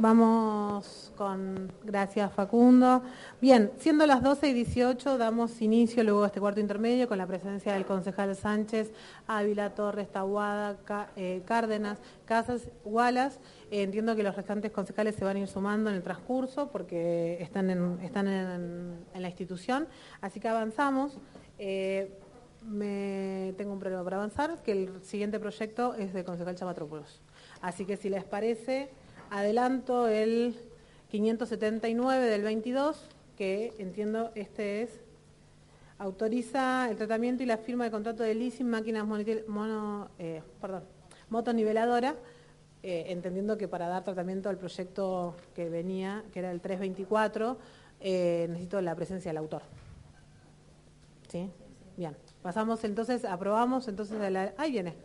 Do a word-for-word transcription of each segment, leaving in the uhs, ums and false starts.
Vamos con, gracias Facundo. Bien, siendo las doce y dieciocho, damos inicio luego a este cuarto intermedio con la presencia del concejal Sánchez, Ávila, Torres, Taboada, Cá, eh, Cárdenas, Casas, Wallace. Eh, entiendo que los restantes concejales se van a ir sumando en el transcurso porque están en, están en, en la institución, así que avanzamos. Eh, me, tengo un problema para avanzar, que el siguiente proyecto es de concejal Chamatrópolos. Así que si les parece, adelanto el quinientos setenta y nueve del veintidós, que entiendo este es, autoriza el tratamiento y la firma de contrato de leasing máquinas mono, eh, perdón, motoniveladora, eh, entendiendo que para dar tratamiento al proyecto que venía, que era el trescientos veinticuatro, eh, necesito la presencia del autor. ¿Sí? Bien, pasamos entonces, aprobamos entonces, a la, ahí viene.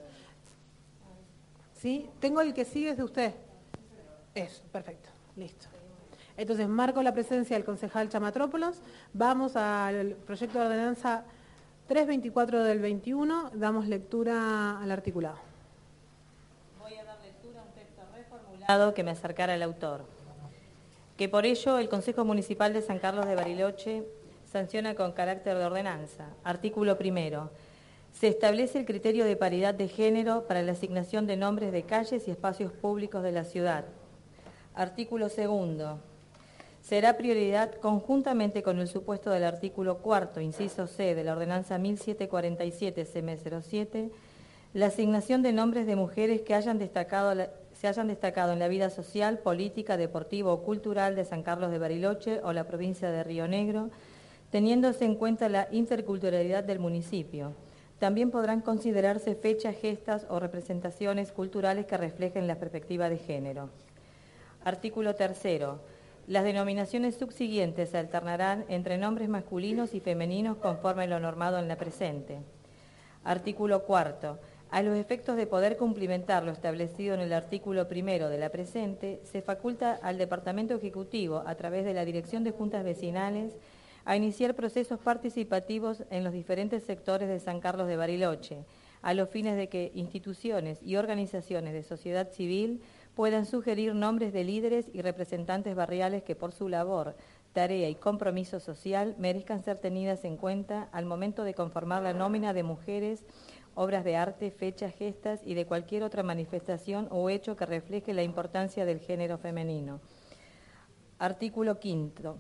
¿Sí? Tengo el que sigue, es de usted. Eso, perfecto, listo. Entonces, marco la presencia del concejal Chamatrópolos. Vamos al proyecto de ordenanza trescientos veinticuatro del veintiuno. Damos lectura al articulado. Voy a dar lectura a un texto reformulado que me acercara al autor. Que por ello el Consejo Municipal de San Carlos de Bariloche sanciona con carácter de ordenanza. Artículo primero. Se establece el criterio de paridad de género para la asignación de nombres de calles y espacios públicos de la ciudad. Artículo segundo. Será prioridad, conjuntamente con el supuesto del artículo cuarto, inciso C, de la ordenanza mil setecientos cuarenta y siete C M cero siete, la asignación de nombres de mujeres que hayan destacado la, se hayan destacado en la vida social, política, deportiva o cultural de San Carlos de Bariloche o la provincia de Río Negro, teniéndose en cuenta la interculturalidad del municipio. También podrán considerarse fechas, gestas o representaciones culturales que reflejen la perspectiva de género. Artículo tercero. Las denominaciones subsiguientes se alternarán entre nombres masculinos y femeninos conforme lo normado en la presente. Artículo cuarto. A los efectos de poder cumplimentar lo establecido en el artículo primero de la presente, se faculta al Departamento Ejecutivo, a través de la Dirección de Juntas Vecinales, a iniciar procesos participativos en los diferentes sectores de San Carlos de Bariloche, a los fines de que instituciones y organizaciones de sociedad civil puedan sugerir nombres de líderes y representantes barriales que por su labor, tarea y compromiso social merezcan ser tenidas en cuenta al momento de conformar la nómina de mujeres, obras de arte, fechas, gestas y de cualquier otra manifestación o hecho que refleje la importancia del género femenino. Artículo quinto.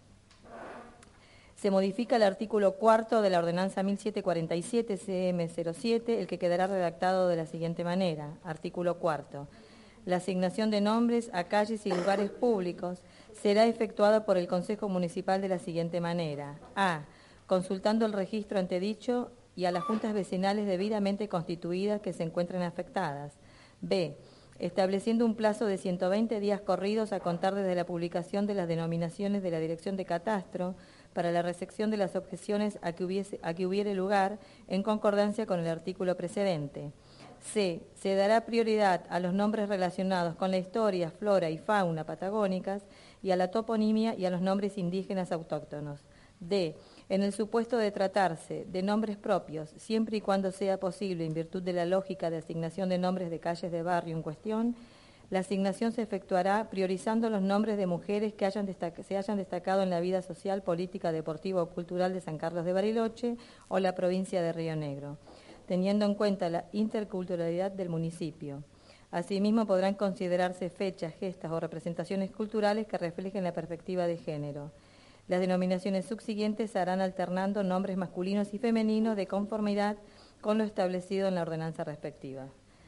Se modifica el artículo cuarto de la ordenanza mil setecientos cuarenta y siete C M cero siete, el que quedará redactado de la siguiente manera. Artículo cuarto. La asignación de nombres a calles y lugares públicos será efectuada por el Consejo Municipal de la siguiente manera. A. Consultando el registro antedicho y a las juntas vecinales debidamente constituidas que se encuentren afectadas. B. Estableciendo un plazo de ciento veinte días corridos a contar desde la publicación de las denominaciones de la Dirección de Catastro para la recepción de las objeciones a que, hubiese, a que hubiere lugar en concordancia con el artículo precedente. C. Se dará prioridad a los nombres relacionados con la historia, flora y fauna patagónicas y a la toponimia y a los nombres indígenas autóctonos. D. En el supuesto de tratarse de nombres propios, siempre y cuando sea posible en virtud de la lógica de asignación de nombres de calles de barrio en cuestión, la asignación se efectuará priorizando los nombres de mujeres que hayan se hayan destacado en la vida social, política, deportiva o cultural de San Carlos de Bariloche o la provincia de Río Negro, teniendo en cuenta la interculturalidad del municipio. Asimismo, podrán considerarse fechas, gestas o representaciones culturales que reflejen la perspectiva de género. Las denominaciones subsiguientes se harán alternando nombres masculinos y femeninos de conformidad con lo establecido en la ordenanza respectiva.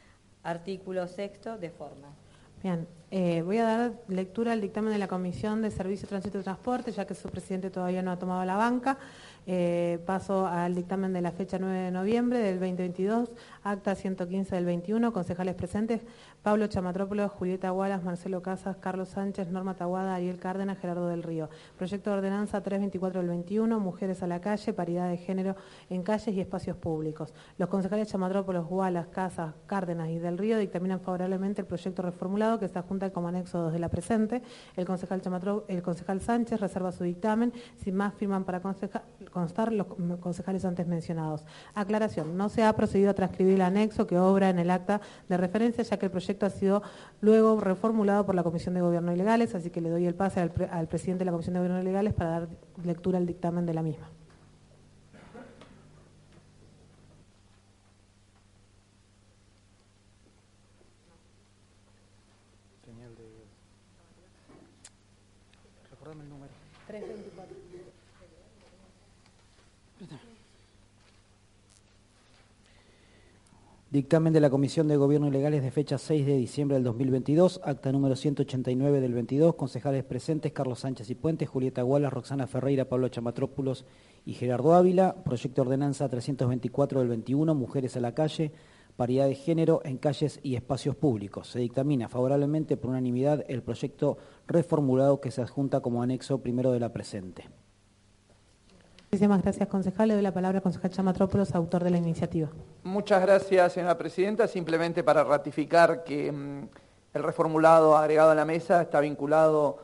Artículo sexto, de forma. Bien, eh, voy a dar lectura al dictamen de la Comisión de Servicio, Tránsito y Transporte, ya que su presidente todavía no ha tomado la banca. Eh, paso al dictamen de la fecha nueve de noviembre del veinte veintidós, acta ciento quince del veintiuno, concejales presentes, Pablo Chamatrópolos, Julieta Wallace, Marcelo Casas, Carlos Sánchez, Norma Taboada, Ariel Cárdenas, Gerardo del Río. Proyecto de ordenanza trescientos veinticuatro del veintiuno, mujeres a la calle, paridad de género en calles y espacios públicos. Los concejales Chamatrópolos, Wallace, Casas, Cárdenas y del Río dictaminan favorablemente el proyecto reformulado que se adjunta como anexo dos de la presente. El concejal, Chamatro, el concejal Sánchez reserva su dictamen. Sin más, firman para concejal constar los concejales antes mencionados. Aclaración, no se ha procedido a transcribir el anexo que obra en el acta de referencia, ya que el proyecto ha sido luego reformulado por la Comisión de Gobierno y Legales, así que le doy el pase al, pre al presidente de la Comisión de Gobierno y Legales para dar lectura al dictamen de la misma. Recordame el número. trescientos veinticuatro. Dictamen de la Comisión de Gobierno y Legales de fecha seis de diciembre del dos mil veintidós, acta número ciento ochenta y nueve del veintidós, concejales presentes Carlos Sánchez y Puentes, Julieta Gualas, Roxana Ferreira, Pablo Chamatrópulos y Gerardo Ávila. Proyecto de ordenanza trescientos veinticuatro del veintiuno, mujeres a la calle, paridad de género en calles y espacios públicos. Se dictamina favorablemente por unanimidad el proyecto reformulado que se adjunta como anexo primero de la presente. Muchísimas gracias, concejal. Le doy la palabra al concejal Chamatrópulos, autor de la iniciativa. Muchas gracias, señora presidenta. Simplemente para ratificar que mmm, el reformulado agregado a la mesa está vinculado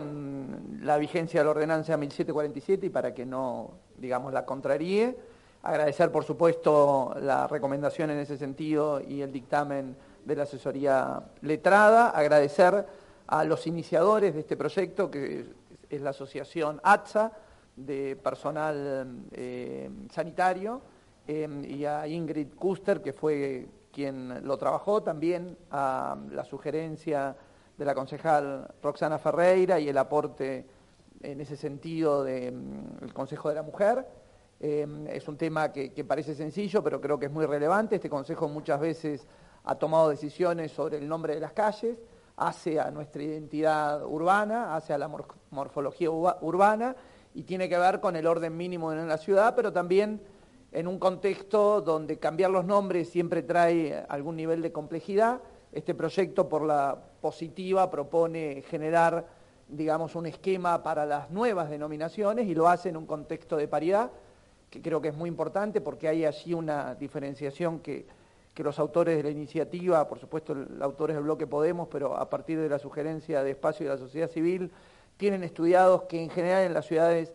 con la vigencia de la ordenanza mil setecientos cuarenta y siete y para que no, digamos, la contraríe. Agradecer, por supuesto, la recomendación en ese sentido y el dictamen de la asesoría letrada. Agradecer a los iniciadores de este proyecto, que es la asociación A T S A, de personal eh, sanitario, eh, y a Ingrid Kuster, que fue quien lo trabajó, también a la sugerencia de la concejal Roxana Ferreira y el aporte en ese sentido del Consejo de la Mujer. Eh, es un tema que, que parece sencillo, pero creo que es muy relevante. Este Consejo muchas veces ha tomado decisiones sobre el nombre de las calles, hace a nuestra identidad urbana, hace a la mor morfología urbana, y tiene que ver con el orden mínimo en la ciudad, pero también en un contexto donde cambiar los nombres siempre trae algún nivel de complejidad. Este proyecto, por la positiva, propone generar, digamos, un esquema para las nuevas denominaciones y lo hace en un contexto de paridad, que creo que es muy importante porque hay allí una diferenciación que, que los autores de la iniciativa, por supuesto el autor es el Bloque Podemos, pero a partir de la sugerencia de Espacio y de la sociedad civil, tienen estudiados que en general en las ciudades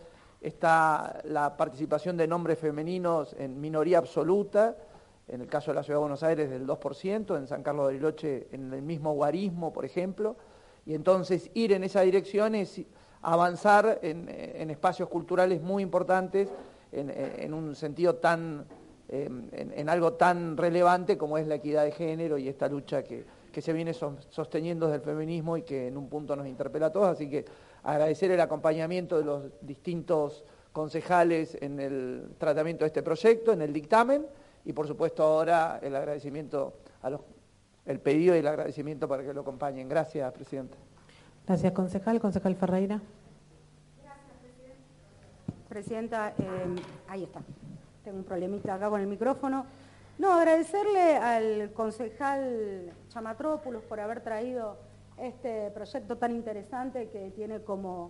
está la participación de nombres femeninos en minoría absoluta, en el caso de la Ciudad de Buenos Aires del dos por ciento, en San Carlos de Bariloche en el mismo guarismo, por ejemplo, y entonces ir en esa dirección es avanzar en, en espacios culturales muy importantes, en, en un sentido tan, eh, en, en algo tan relevante como es la equidad de género y esta lucha que, que se viene sosteniendo desde el feminismo y que en un punto nos interpela a todos, así que agradecer el acompañamiento de los distintos concejales en el tratamiento de este proyecto, en el dictamen, y por supuesto ahora el agradecimiento, a los, el pedido y el agradecimiento para que lo acompañen. Gracias, Presidenta. Gracias, concejal. Concejal Ferreira. Gracias, Presidenta. Presidenta, eh, ahí está. Tengo un problemita acá con el micrófono. No, agradecerle al concejal Chamatrópulos por haber traído este proyecto tan interesante que tiene como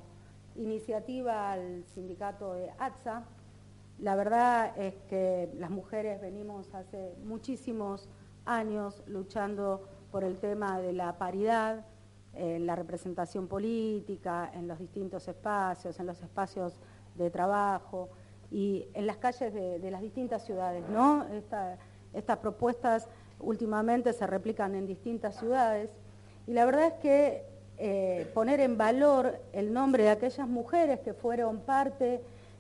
iniciativa al sindicato de A T S A. La verdad es que las mujeres venimos hace muchísimos años luchando por el tema de la paridad, en la representación política, en los distintos espacios, en los espacios de trabajo y en las calles de, de las distintas ciudades, ¿no? Esta, estas propuestas últimamente se replican en distintas ciudades. Y la verdad es que eh, poner en valor el nombre de aquellas mujeres que fueron parte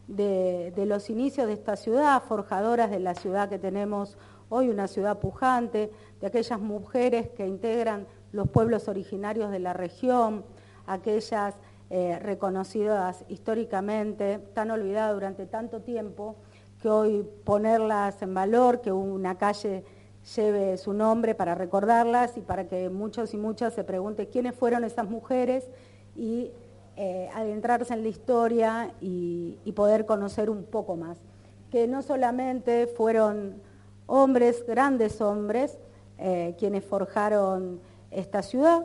de, de los inicios de esta ciudad, forjadoras de la ciudad que tenemos hoy, una ciudad pujante, de aquellas mujeres que integran los pueblos originarios de la región, aquellas eh, reconocidas históricamente, tan olvidadas durante tanto tiempo, que hoy ponerlas en valor, que una calle lleve su nombre para recordarlas y para que muchos y muchas se pregunten quiénes fueron esas mujeres y eh, adentrarse en la historia y, y poder conocer un poco más. Que no solamente fueron hombres, grandes hombres, eh, quienes forjaron esta ciudad,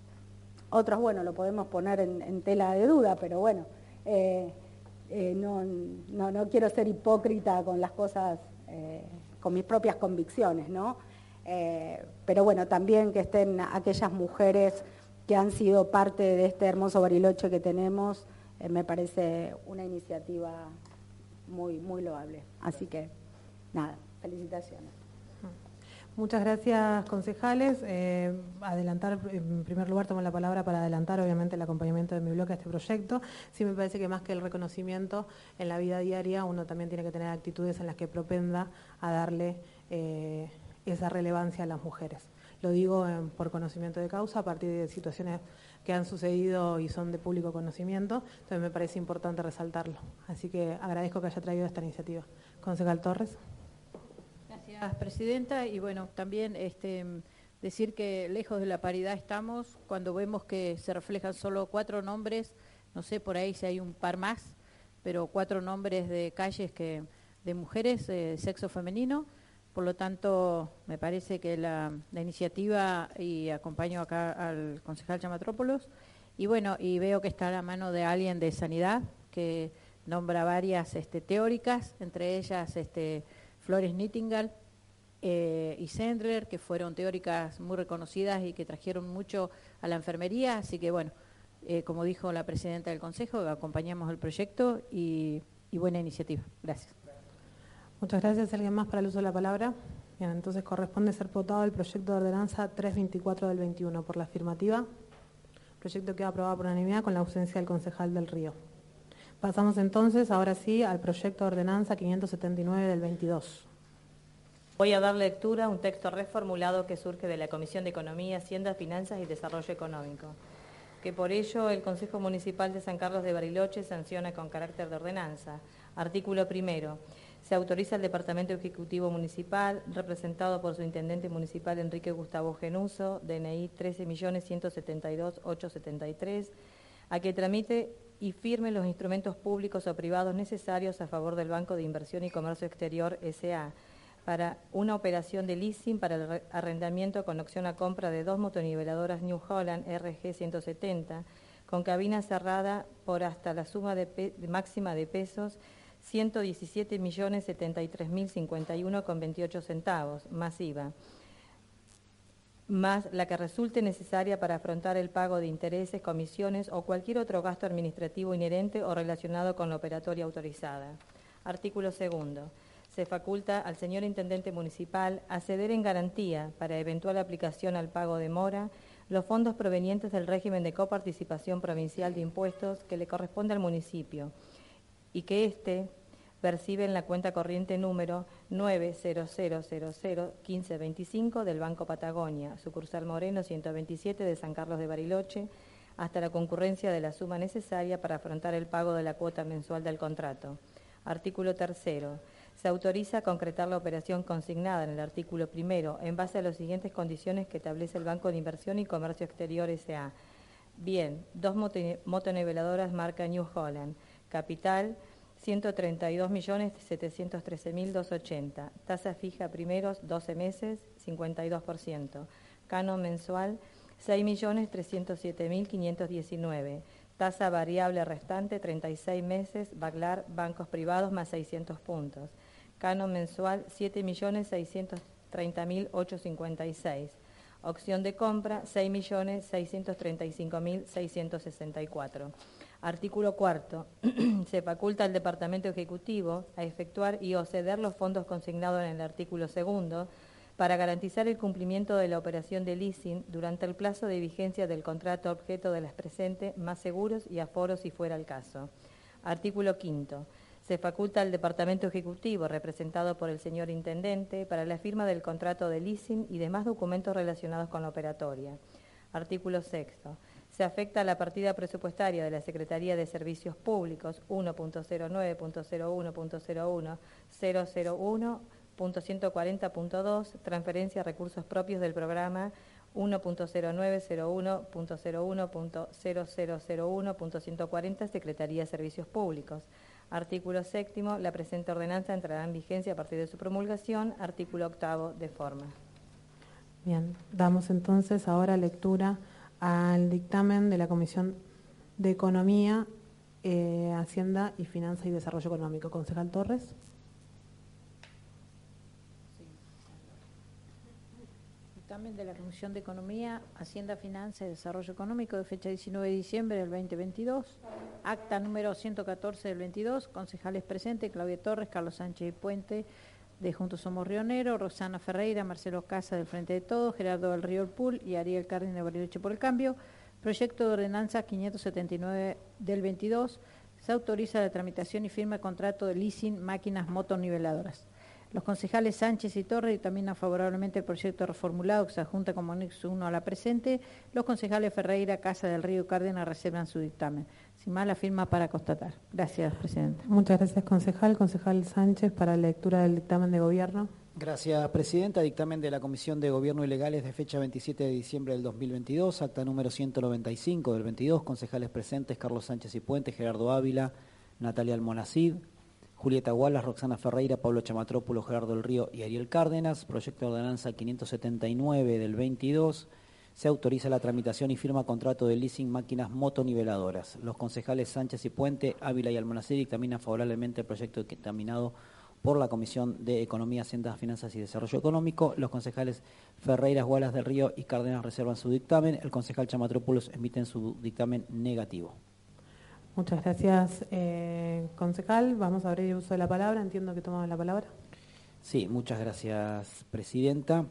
otros, bueno, lo podemos poner en, en tela de duda, pero bueno, eh, eh, no, no, no quiero ser hipócrita con las cosas, eh, con mis propias convicciones, ¿no? Eh, pero bueno, también que estén aquellas mujeres que han sido parte de este hermoso Bariloche que tenemos, eh, me parece una iniciativa muy, muy loable. Así que, nada, felicitaciones. Muchas gracias, concejales. Eh, adelantar, en primer lugar, tomo la palabra para adelantar, obviamente, el acompañamiento de mi bloque a este proyecto. Sí me parece que más que el reconocimiento en la vida diaria, uno también tiene que tener actitudes en las que propenda a darle eh, esa relevancia a las mujeres. Lo digo eh, por conocimiento de causa, a partir de situaciones que han sucedido y son de público conocimiento, entonces me parece importante resaltarlo. Así que agradezco que haya traído esta iniciativa. Concejal Torres. Gracias, presidenta. Y bueno, también este, decir que lejos de la paridad estamos cuando vemos que se reflejan solo cuatro nombres, no sé por ahí si hay un par más, pero cuatro nombres de calles que de mujeres, eh, sexo femenino. Por lo tanto, me parece que la, la iniciativa, y acompaño acá al concejal Chamatrópolos, y bueno, y veo que está a la mano de alguien de sanidad, que nombra varias este, teóricas, entre ellas este, Flores Nightingale eh, y Sendler, que fueron teóricas muy reconocidas y que trajeron mucho a la enfermería. Así que bueno, eh, como dijo la presidenta del Consejo, acompañamos el proyecto y, y buena iniciativa. Gracias. Muchas gracias. ¿Alguien más para el uso de la palabra? Bien, entonces corresponde ser votado el proyecto de ordenanza trescientos veinticuatro del veintiuno. Por la afirmativa, el proyecto queda aprobado por unanimidad con la ausencia del concejal del Río. Pasamos entonces, ahora sí, al proyecto de ordenanza quinientos setenta y nueve del veintidós. Voy a dar lectura a un texto reformulado que surge de la Comisión de Economía, Hacienda, Finanzas y Desarrollo Económico, que por ello el Consejo Municipal de San Carlos de Bariloche sanciona con carácter de ordenanza. Artículo primero. Se autoriza al Departamento Ejecutivo Municipal, representado por su Intendente Municipal Enrique Gustavo Genuso, D N I trece millones ciento setenta y dos mil ochocientos setenta y tres, a que tramite y firme los instrumentos públicos o privados necesarios a favor del Banco de Inversión y Comercio Exterior S A para una operación de leasing para el arrendamiento con opción a compra de dos motoniveladoras New Holland R G ciento setenta con cabina cerrada por hasta la suma de pe máxima de pesos ciento diecisiete millones setenta y tres mil cincuenta y uno con veintiocho centavos, más I V A, más la que resulte necesaria para afrontar el pago de intereses, comisiones o cualquier otro gasto administrativo inherente o relacionado con la operatoria autorizada. Artículo segundo. Se faculta al señor Intendente Municipal a ceder en garantía para eventual aplicación al pago de mora los fondos provenientes del régimen de coparticipación provincial de impuestos que le corresponde al municipio y que éste percibe en la cuenta corriente número nueve cero cero cero cero uno cinco dos cinco del Banco Patagonia, sucursal Moreno ciento veintisiete de San Carlos de Bariloche, hasta la concurrencia de la suma necesaria para afrontar el pago de la cuota mensual del contrato. Artículo tercero. Se autoriza a concretar la operación consignada en el artículo primero en base a las siguientes condiciones que establece el Banco de Inversión y Comercio Exterior S A. Bien, dos motoniveladoras marca New Holland, capital ciento treinta y dos millones setecientos trece mil doscientos ochenta, tasa fija primeros doce meses, cincuenta y dos por ciento, canon mensual seis millones trescientos siete mil quinientos diecinueve, tasa variable restante treinta y seis meses, Baglar, bancos privados más seiscientos puntos, canon mensual siete millones seiscientos treinta mil ochocientos cincuenta y seis, opción de compra seis millones seiscientos treinta y cinco mil seiscientos sesenta y cuatro. Artículo cuarto. Se faculta al Departamento Ejecutivo a efectuar y o ceder los fondos consignados en el artículo segundo para garantizar el cumplimiento de la operación de leasing durante el plazo de vigencia del contrato objeto de las presentes, más seguros y aforos si fuera el caso. Artículo quinto. Se faculta al Departamento Ejecutivo, representado por el señor Intendente, para la firma del contrato de leasing y demás documentos relacionados con la operatoria. Artículo sexto. Se afecta a la partida presupuestaria de la Secretaría de Servicios Públicos uno punto cero nueve punto cero uno punto cero uno cero cero uno punto ciento cuarenta punto dos, transferencia de recursos propios del programa uno punto cero nueve cero uno punto cero uno punto cero cero cero uno punto ciento cuarenta, Secretaría de Servicios Públicos. Artículo séptimo. La presente ordenanza entrará en vigencia a partir de su promulgación. Artículo octavo. De forma. Bien, damos entonces ahora lectura al dictamen de la Comisión de Economía, eh, Hacienda y Finanzas y Desarrollo Económico. Concejal Torres. dictamen de la Comisión de Economía, Hacienda, Finanzas y Desarrollo Económico de fecha diecinueve de diciembre del veinte veintidós. Acta número ciento catorce del veintidós. Concejales presentes: Claudia Torres, Carlos Sánchez y Puente de Juntos Somos Rionero, Roxana Ferreira, Marcelo Casa del Frente de Todos, Gerardo del Río Pool y Ariel Cárdenas de Bariloche por el Cambio. Proyecto de ordenanza quinientos setenta y nueve del veintidós. Se autoriza la tramitación y firma de contrato de leasing máquinas motoniveladoras. Los concejales Sánchez y Torres dictaminan favorablemente el proyecto reformulado que se adjunta como anexo uno a la presente. Los concejales Ferreira, Casa del Río y Cárdenas reservan su dictamen. Sin más, la firma para constatar. Gracias, Presidenta. Muchas gracias, concejal. Concejal Sánchez, para la lectura del dictamen de gobierno. Gracias, Presidenta. Dictamen de la Comisión de Gobierno y Legales de fecha veintisiete de diciembre del dos mil veintidós, acta número ciento noventa y cinco del veintidós, concejales presentes: Carlos Sánchez y Puente, Gerardo Ávila, Natalia Almonacid, Julieta Gualas, Roxana Ferreira, Pablo Chamatrópulo, Gerardo del Río y Ariel Cárdenas. Proyecto de ordenanza quinientos setenta y nueve del veintidós. Se autoriza la tramitación y firma contrato de leasing máquinas motoniveladoras. Los concejales Sánchez y Puente, Ávila y Almonacid dictaminan favorablemente el proyecto dictaminado por la Comisión de Economía, Hacienda, Finanzas y Desarrollo Económico. Los concejales Ferreira, Gualas del Río y Cárdenas reservan su dictamen. El concejal Chamatrópulos emite su dictamen negativo. Muchas gracias, eh, concejal. Vamos a abrir uso de la palabra. Entiendo que tomamos la palabra. Sí, muchas gracias, Presidenta.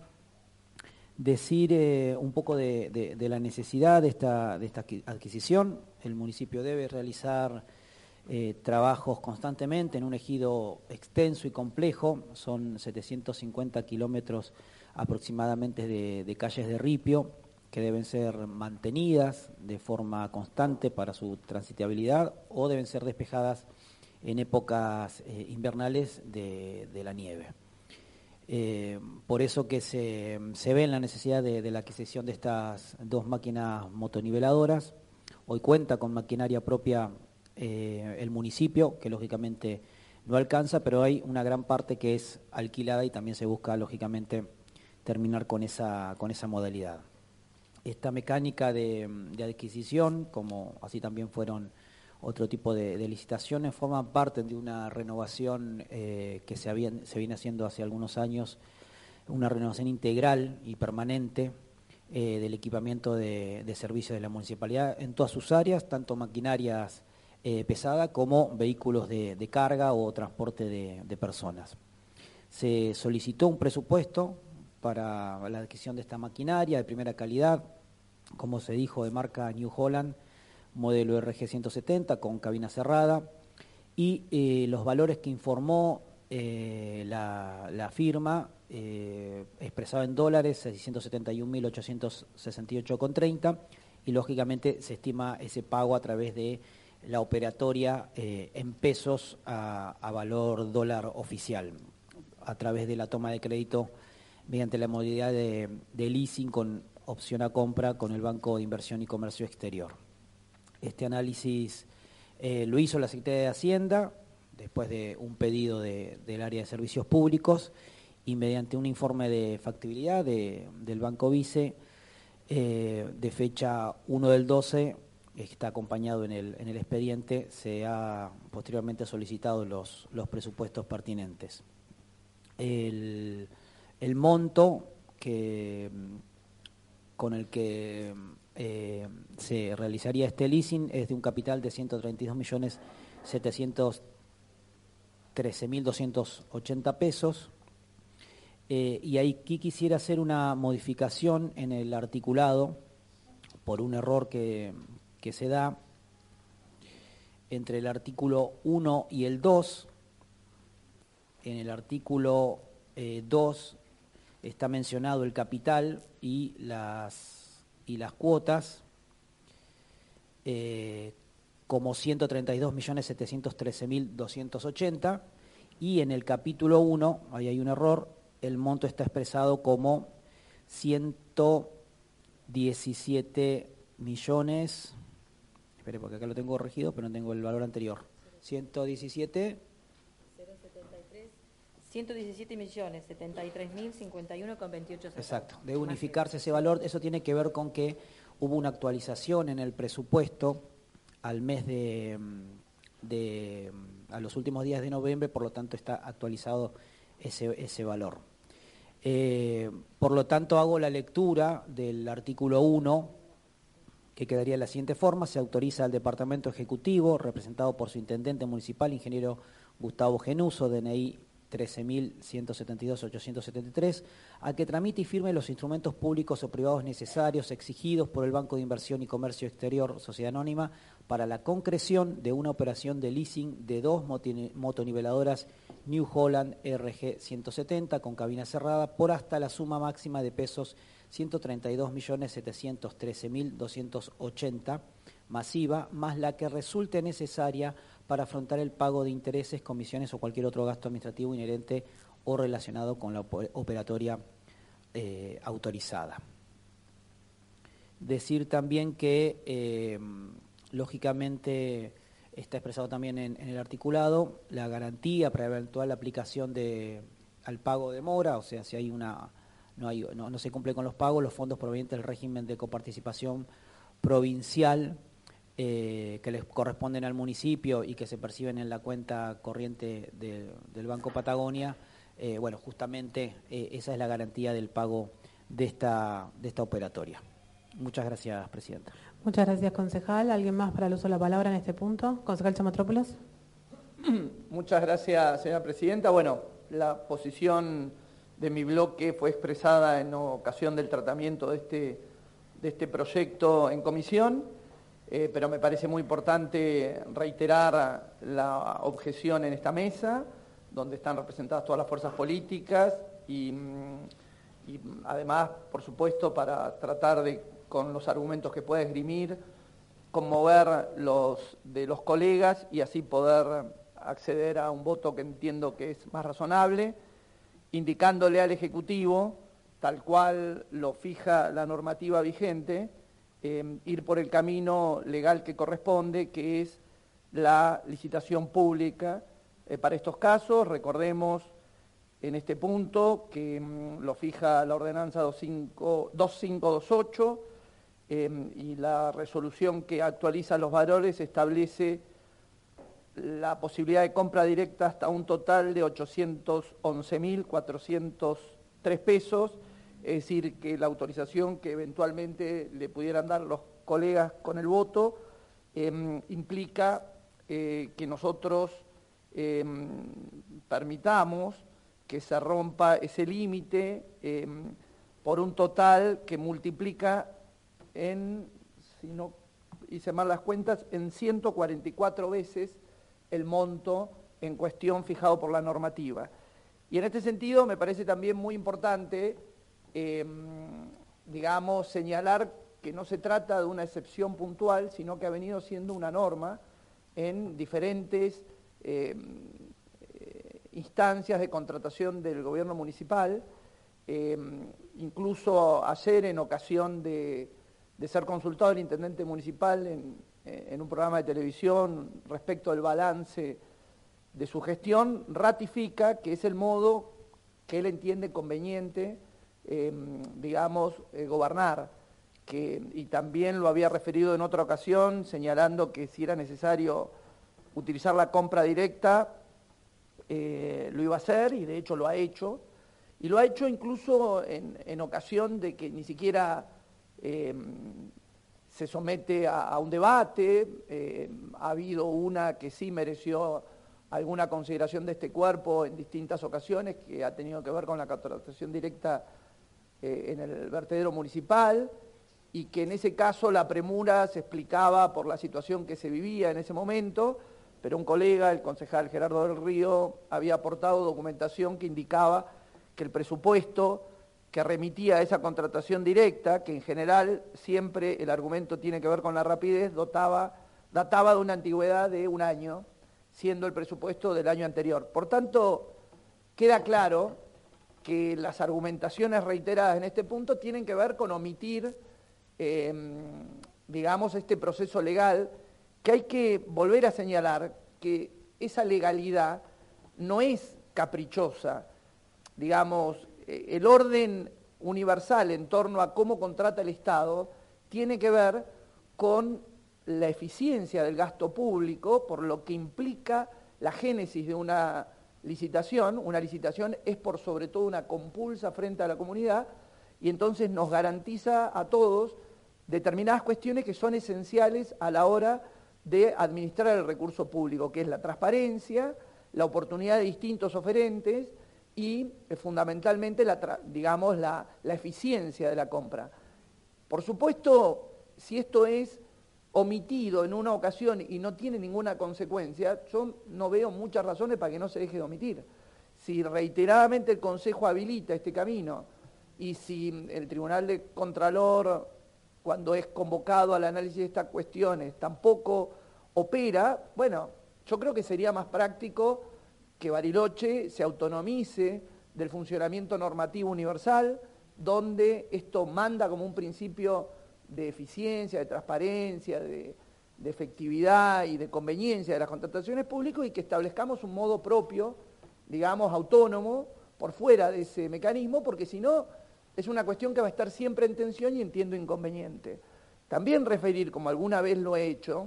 Decir eh, un poco de, de, de la necesidad de esta, de esta adquisición. El municipio debe realizar eh, trabajos constantemente en un ejido extenso y complejo. Son setecientos cincuenta kilómetros aproximadamente de, de calles de ripio, que deben ser mantenidas de forma constante para su transitabilidad o deben ser despejadas en épocas eh, invernales de, de la nieve. Eh, por eso que se, se ve en la necesidad de, de la adquisición de estas dos máquinas motoniveladoras. Hoy cuenta con maquinaria propia eh, el municipio, que lógicamente no alcanza, pero hay una gran parte que es alquilada y también se busca lógicamente terminar con esa, con esa modalidad. Esta mecánica de, de adquisición, como así también fueron otro tipo de, de licitaciones, forman parte de una renovación eh, que se, había, se viene haciendo hace algunos años, una renovación integral y permanente eh, del equipamiento de, de servicios de la municipalidad en todas sus áreas, tanto maquinarias eh, pesada como vehículos de, de carga o transporte de, de personas. Se solicitó un presupuesto para la adquisición de esta maquinaria de primera calidad, como se dijo, de marca New Holland, modelo R G ciento setenta con cabina cerrada, y eh, los valores que informó eh, la, la firma, eh, expresado en dólares, seiscientos setenta y un mil ochocientos sesenta y ocho con treinta, y lógicamente se estima ese pago a través de la operatoria eh, en pesos a, a valor dólar oficial, a través de la toma de crédito mediante la modalidad de, de leasing con opción a compra con el Banco de Inversión y Comercio Exterior. Este análisis eh, lo hizo la Secretaría de Hacienda después de un pedido de, del área de servicios públicos y mediante un informe de factibilidad de, del Banco Vice eh, de fecha uno del doce, está acompañado en el, en el expediente, se ha posteriormente solicitado los, los presupuestos pertinentes. El, el monto que, con el que eh, se realizaría este leasing es de un capital de ciento treinta y dos millones setecientos trece mil doscientos ochenta pesos. Eh, y aquí quisiera hacer una modificación en el articulado por un error que, que se da entre el artículo uno y el dos. En el artículo eh, dos está mencionado el capital y las, y las cuotas eh, como ciento treinta y dos millones setecientos trece mil doscientos ochenta, y en el capítulo uno, ahí hay un error, el monto está expresado como ciento diecisiete millones, espere porque acá lo tengo corregido, pero no tengo el valor anterior, ciento diecisiete... ciento diecisiete millones setenta y tres mil cincuenta y uno con veintiocho centavos. Exacto, debe unificarse ese valor. Eso tiene que ver con que hubo una actualización en el presupuesto al mes de, de a los últimos días de noviembre, por lo tanto está actualizado ese, ese valor. Eh, por lo tanto, hago la lectura del artículo uno, que quedaría de la siguiente forma: se autoriza al Departamento Ejecutivo, representado por su intendente municipal, ingeniero Gustavo Genuso, D N I trece mil ciento setenta y dos ochocientos setenta y tres, a que tramite y firme los instrumentos públicos o privados necesarios exigidos por el Banco de Inversión y Comercio Exterior, Sociedad Anónima, para la concreción de una operación de leasing de dos motoniveladoras New Holland R G ciento setenta con cabina cerrada por hasta la suma máxima de pesos ciento treinta y dos millones setecientos trece mil doscientos ochenta masiva, más la que resulte necesaria para afrontar el pago de intereses, comisiones o cualquier otro gasto administrativo inherente o relacionado con la operatoria eh, autorizada. Decir también que, eh, lógicamente, está expresado también en, en el articulado la garantía para eventual aplicación de, al pago de mora, o sea, si hay una no, hay, no, no se cumple con los pagos, los fondos provenientes del régimen de coparticipación provincial eh, que les corresponden al municipio y que se perciben en la cuenta corriente de, del Banco Patagonia, eh, bueno, justamente eh, esa es la garantía del pago de esta, de esta operatoria. Muchas gracias, Presidenta. Muchas gracias, concejal. ¿Alguien más para el uso de la palabra en este punto? Concejal Chamatrópulos. Muchas gracias, señora Presidenta. Bueno, la posición de mi bloque fue expresada en ocasión del tratamiento de este, de este proyecto en comisión, eh, pero me parece muy importante reiterar la objeción en esta mesa, donde están representadas todas las fuerzas políticas y, y además, por supuesto, para tratar de, con los argumentos que pueda esgrimir, conmover los de los colegas y así poder acceder a un voto que entiendo que es más razonable, indicándole al Ejecutivo, tal cual lo fija la normativa vigente, eh, ir por el camino legal que corresponde, que es la licitación pública eh, para estos casos. Recordemos en este punto que mm, lo fija la ordenanza dos mil quinientos veintiocho eh, y la resolución que actualiza los valores establece la posibilidad de compra directa hasta un total de ochocientos once mil cuatrocientos tres pesos, es decir, que la autorización que eventualmente le pudieran dar los colegas con el voto eh, implica eh, que nosotros eh, permitamos que se rompa ese límite eh, por un total que multiplica en, si no hice mal las cuentas, en ciento cuarenta y cuatro veces el monto en cuestión fijado por la normativa. Y en este sentido me parece también muy importante, eh, digamos, señalar que no se trata de una excepción puntual, sino que ha venido siendo una norma en diferentes eh, eh, instancias de contratación del gobierno municipal. Eh, incluso ayer, en ocasión de, de ser consultado el intendente municipal en, en un programa de televisión respecto al balance de su gestión, ratifica que es el modo que él entiende conveniente, eh, digamos, eh, gobernar, que, y también lo había referido en otra ocasión, señalando que si era necesario utilizar la compra directa, eh, lo iba a hacer, y de hecho lo ha hecho, y lo ha hecho incluso en, en ocasión de que ni siquiera eh, se somete a, a un debate. Eh, ha habido una que sí mereció alguna consideración de este cuerpo en distintas ocasiones, que ha tenido que ver con la contratación directa eh, en el vertedero municipal, y que en ese caso la premura se explicaba por la situación que se vivía en ese momento, pero un colega, el concejal Gerardo del Río, había aportado documentación que indicaba que el presupuesto que remitía a esa contratación directa, que en general siempre el argumento tiene que ver con la rapidez, dotaba, databa de una antigüedad de un año, siendo el presupuesto del año anterior. Por tanto, queda claro que las argumentaciones reiteradas en este punto tienen que ver con omitir, eh, digamos, este proceso legal, que hay que volver a señalar que esa legalidad no es caprichosa. Digamos, el orden universal en torno a cómo contrata el Estado tiene que ver con la eficiencia del gasto público, por lo que implica la génesis de una licitación, una licitación es por sobre todo una compulsa frente a la comunidad y entonces nos garantiza a todos determinadas cuestiones que son esenciales a la hora de administrar el recurso público, que es la transparencia, la oportunidad de distintos oferentes y eh, fundamentalmente la, digamos, la, la eficiencia de la compra. Por supuesto, si esto es omitido en una ocasión y no tiene ninguna consecuencia, yo no veo muchas razones para que no se deje de omitir. Si reiteradamente el Consejo habilita este camino y si el Tribunal de Contralor, cuando es convocado al análisis de estas cuestiones, tampoco opera, bueno, yo creo que sería más práctico que Bariloche se autonomice del funcionamiento normativo universal, donde esto manda como un principio de eficiencia, de transparencia, de, de efectividad y de conveniencia de las contrataciones públicas y que establezcamos un modo propio, digamos, autónomo, por fuera de ese mecanismo, porque si no es una cuestión que va a estar siempre en tensión y entiendo inconveniente. También referir, como alguna vez lo he hecho,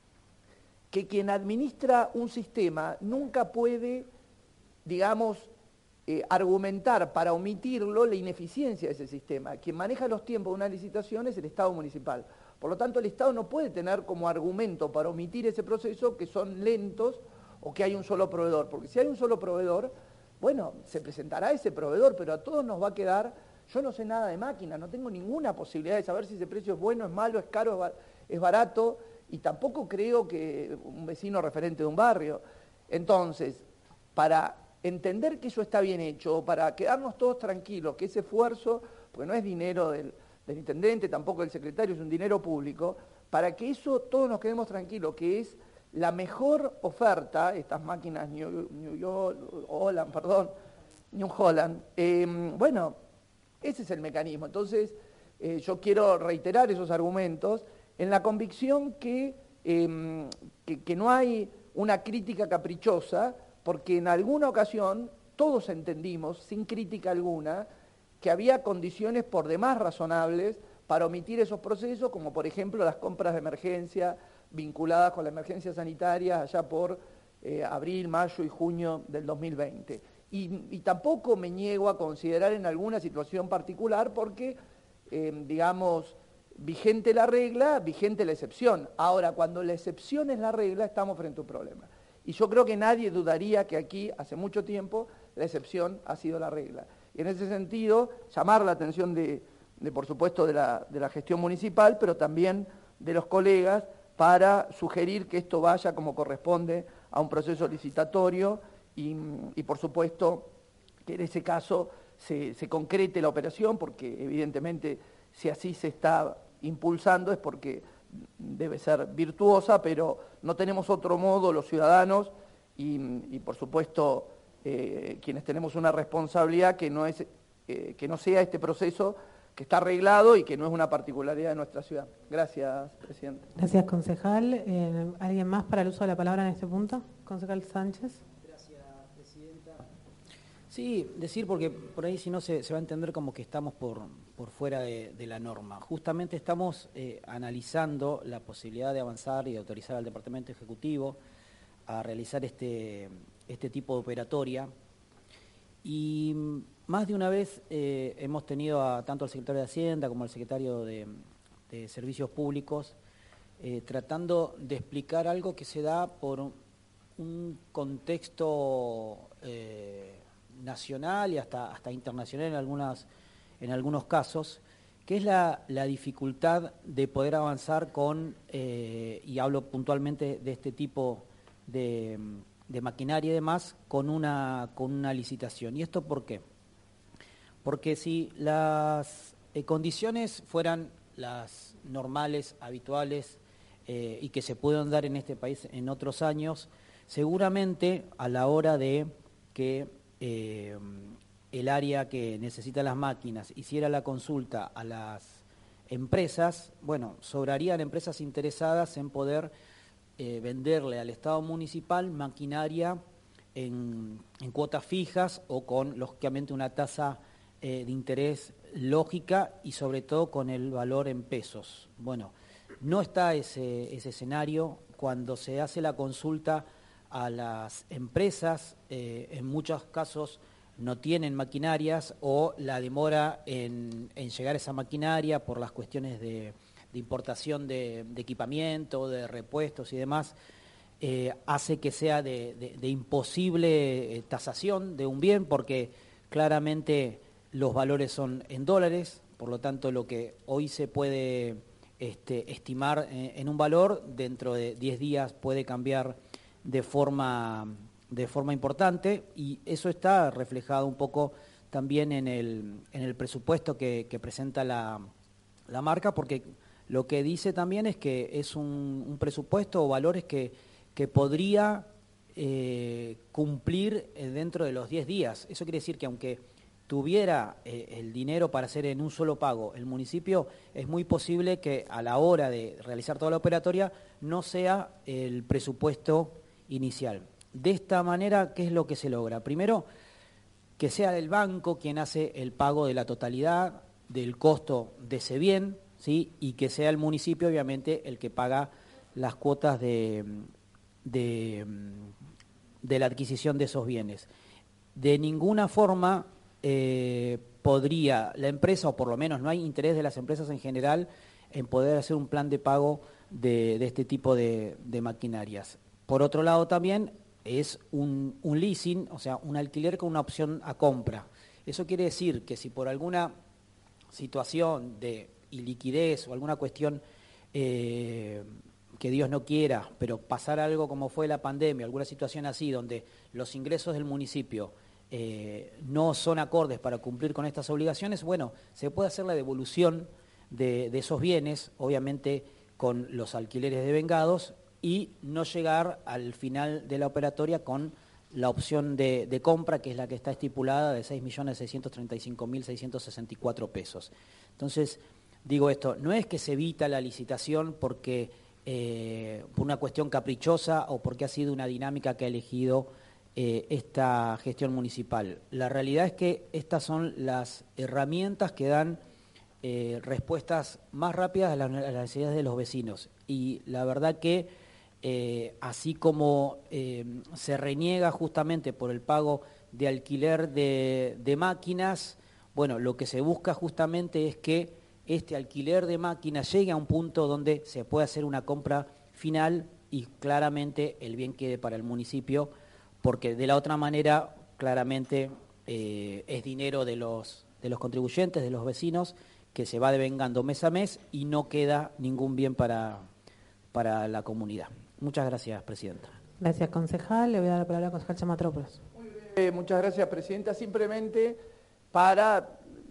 que quien administra un sistema nunca puede, digamos, eh, argumentar para omitirlo la ineficiencia de ese sistema. Quien maneja los tiempos de una licitación es el Estado municipal. Por lo tanto, el Estado no puede tener como argumento para omitir ese proceso que son lentos o que hay un solo proveedor. Porque si hay un solo proveedor, bueno, se presentará ese proveedor, pero a todos nos va a quedar, yo no sé nada de máquinas, no tengo ninguna posibilidad de saber si ese precio es bueno, es malo, es caro, es barato, y tampoco creo que un vecino referente de un barrio. Entonces, para entender que eso está bien hecho, para quedarnos todos tranquilos, que ese esfuerzo, porque no es dinero del, del intendente, tampoco del secretario, es un dinero público, para que eso todos nos quedemos tranquilos, que es la mejor oferta, estas máquinas New, New York, Holland, perdón, New Holland, eh, bueno, ese es el mecanismo. Entonces, eh, yo quiero reiterar esos argumentos en la convicción que, eh, que, que no hay una crítica caprichosa, porque en alguna ocasión todos entendimos, sin crítica alguna, que había condiciones por demás razonables para omitir esos procesos, como por ejemplo las compras de emergencia vinculadas con la emergencia sanitaria allá por eh, abril, mayo y junio del dos mil veinte. Y, y tampoco me niego a considerar en alguna situación particular porque, eh, digamos, vigente la regla, vigente la excepción. Ahora, cuando la excepción es la regla, estamos frente a un problema. Y yo creo que nadie dudaría que aquí, hace mucho tiempo, la excepción ha sido la regla. Y en ese sentido, llamar la atención de, de por supuesto, de la, de la gestión municipal, pero también de los colegas, para sugerir que esto vaya como corresponde a un proceso licitatorio y, y por supuesto, que en ese caso se, se concrete la operación, porque evidentemente si así se está impulsando es porque debe ser virtuosa, pero no tenemos otro modo los ciudadanos y, y por supuesto eh, quienes tenemos una responsabilidad que no, es, eh, que no sea este proceso que está arreglado y que no es una particularidad de nuestra ciudad. Gracias, presidente. Gracias, concejal. Eh, ¿Alguien más para el uso de la palabra en este punto? Concejal Sánchez. Gracias, presidenta. Sí, decir porque por ahí si no se, se va a entender como que estamos por, por fuera de, de la norma. Justamente estamos eh, analizando la posibilidad de avanzar y de autorizar al Departamento Ejecutivo a realizar este, este tipo de operatoria. Y más de una vez eh, hemos tenido a tanto al secretario de Hacienda como al secretario de, de Servicios Públicos eh, tratando de explicar algo que se da por un contexto eh, nacional y hasta, hasta internacional en, algunas, en algunos casos, que es la, la dificultad de poder avanzar con, eh, y hablo puntualmente de este tipo de... de maquinaria y demás, con una, con una licitación. ¿Y esto por qué? Porque si las eh, condiciones fueran las normales, habituales, eh, y que se pueden dar en este país en otros años, seguramente a la hora de que eh, el área que necesita las máquinas hiciera la consulta a las empresas, bueno, sobrarían empresas interesadas en poder Eh, venderle al Estado municipal maquinaria en, en cuotas fijas o con, lógicamente, una tasa eh, de interés lógica y sobre todo con el valor en pesos. Bueno, no está ese, ese escenario cuando se hace la consulta a las empresas, eh, en muchos casos no tienen maquinarias o la demora en, en llegar a esa maquinaria por las cuestiones de, de importación de, de equipamiento, de repuestos y demás, eh, hace que sea de, de, de imposible eh, tasación de un bien, porque claramente los valores son en dólares, por lo tanto lo que hoy se puede este, estimar en, en un valor, dentro de diez días puede cambiar de forma... de forma importante, y eso está reflejado un poco también en el, en el presupuesto que, que presenta la, la marca, porque lo que dice también es que es un, un presupuesto o valores que, que podría eh, cumplir dentro de los diez días. Eso quiere decir que aunque tuviera eh, el dinero para hacer en un solo pago el municipio, es muy posible que a la hora de realizar toda la operatoria no sea el presupuesto inicial. De esta manera, ¿qué es lo que se logra? Primero, que sea el banco quien hace el pago de la totalidad del costo de ese bien, ¿sí? Y que sea el municipio, obviamente, el que paga las cuotas de, de, de la adquisición de esos bienes. De ninguna forma eh, podría la empresa, o por lo menos no hay interés de las empresas en general, en poder hacer un plan de pago de, de este tipo de, de maquinarias. Por otro lado, también es un, un leasing, o sea, un alquiler con una opción a compra. Eso quiere decir que si por alguna situación de iliquidez o alguna cuestión eh, que Dios no quiera, pero pasar algo como fue la pandemia, alguna situación así, donde los ingresos del municipio eh, no son acordes para cumplir con estas obligaciones, bueno, se puede hacer la devolución de, de esos bienes, obviamente con los alquileres devengados, y no llegar al final de la operatoria con la opción de, de compra, que es la que está estipulada, de seis millones seiscientos treinta y cinco mil seiscientos sesenta y cuatro pesos. Entonces, digo esto, no es que se evita la licitación porque eh, por una cuestión caprichosa o porque ha sido una dinámica que ha elegido eh, esta gestión municipal. La realidad es que estas son las herramientas que dan eh, respuestas más rápidas a las, a las necesidades de los vecinos. Y la verdad que Eh, así como eh, se reniega justamente por el pago de alquiler de, de máquinas, bueno, lo que se busca justamente es que este alquiler de máquinas llegue a un punto donde se pueda hacer una compra final y claramente el bien quede para el municipio, porque de la otra manera claramente eh, es dinero de los, de los contribuyentes, de los vecinos, que se va devengando mes a mes y no queda ningún bien para, para la comunidad. Muchas gracias, Presidenta. Gracias, concejal. Le voy a dar la palabra al concejal Chamatrópolos. Muy bien, muchas gracias, Presidenta. Simplemente para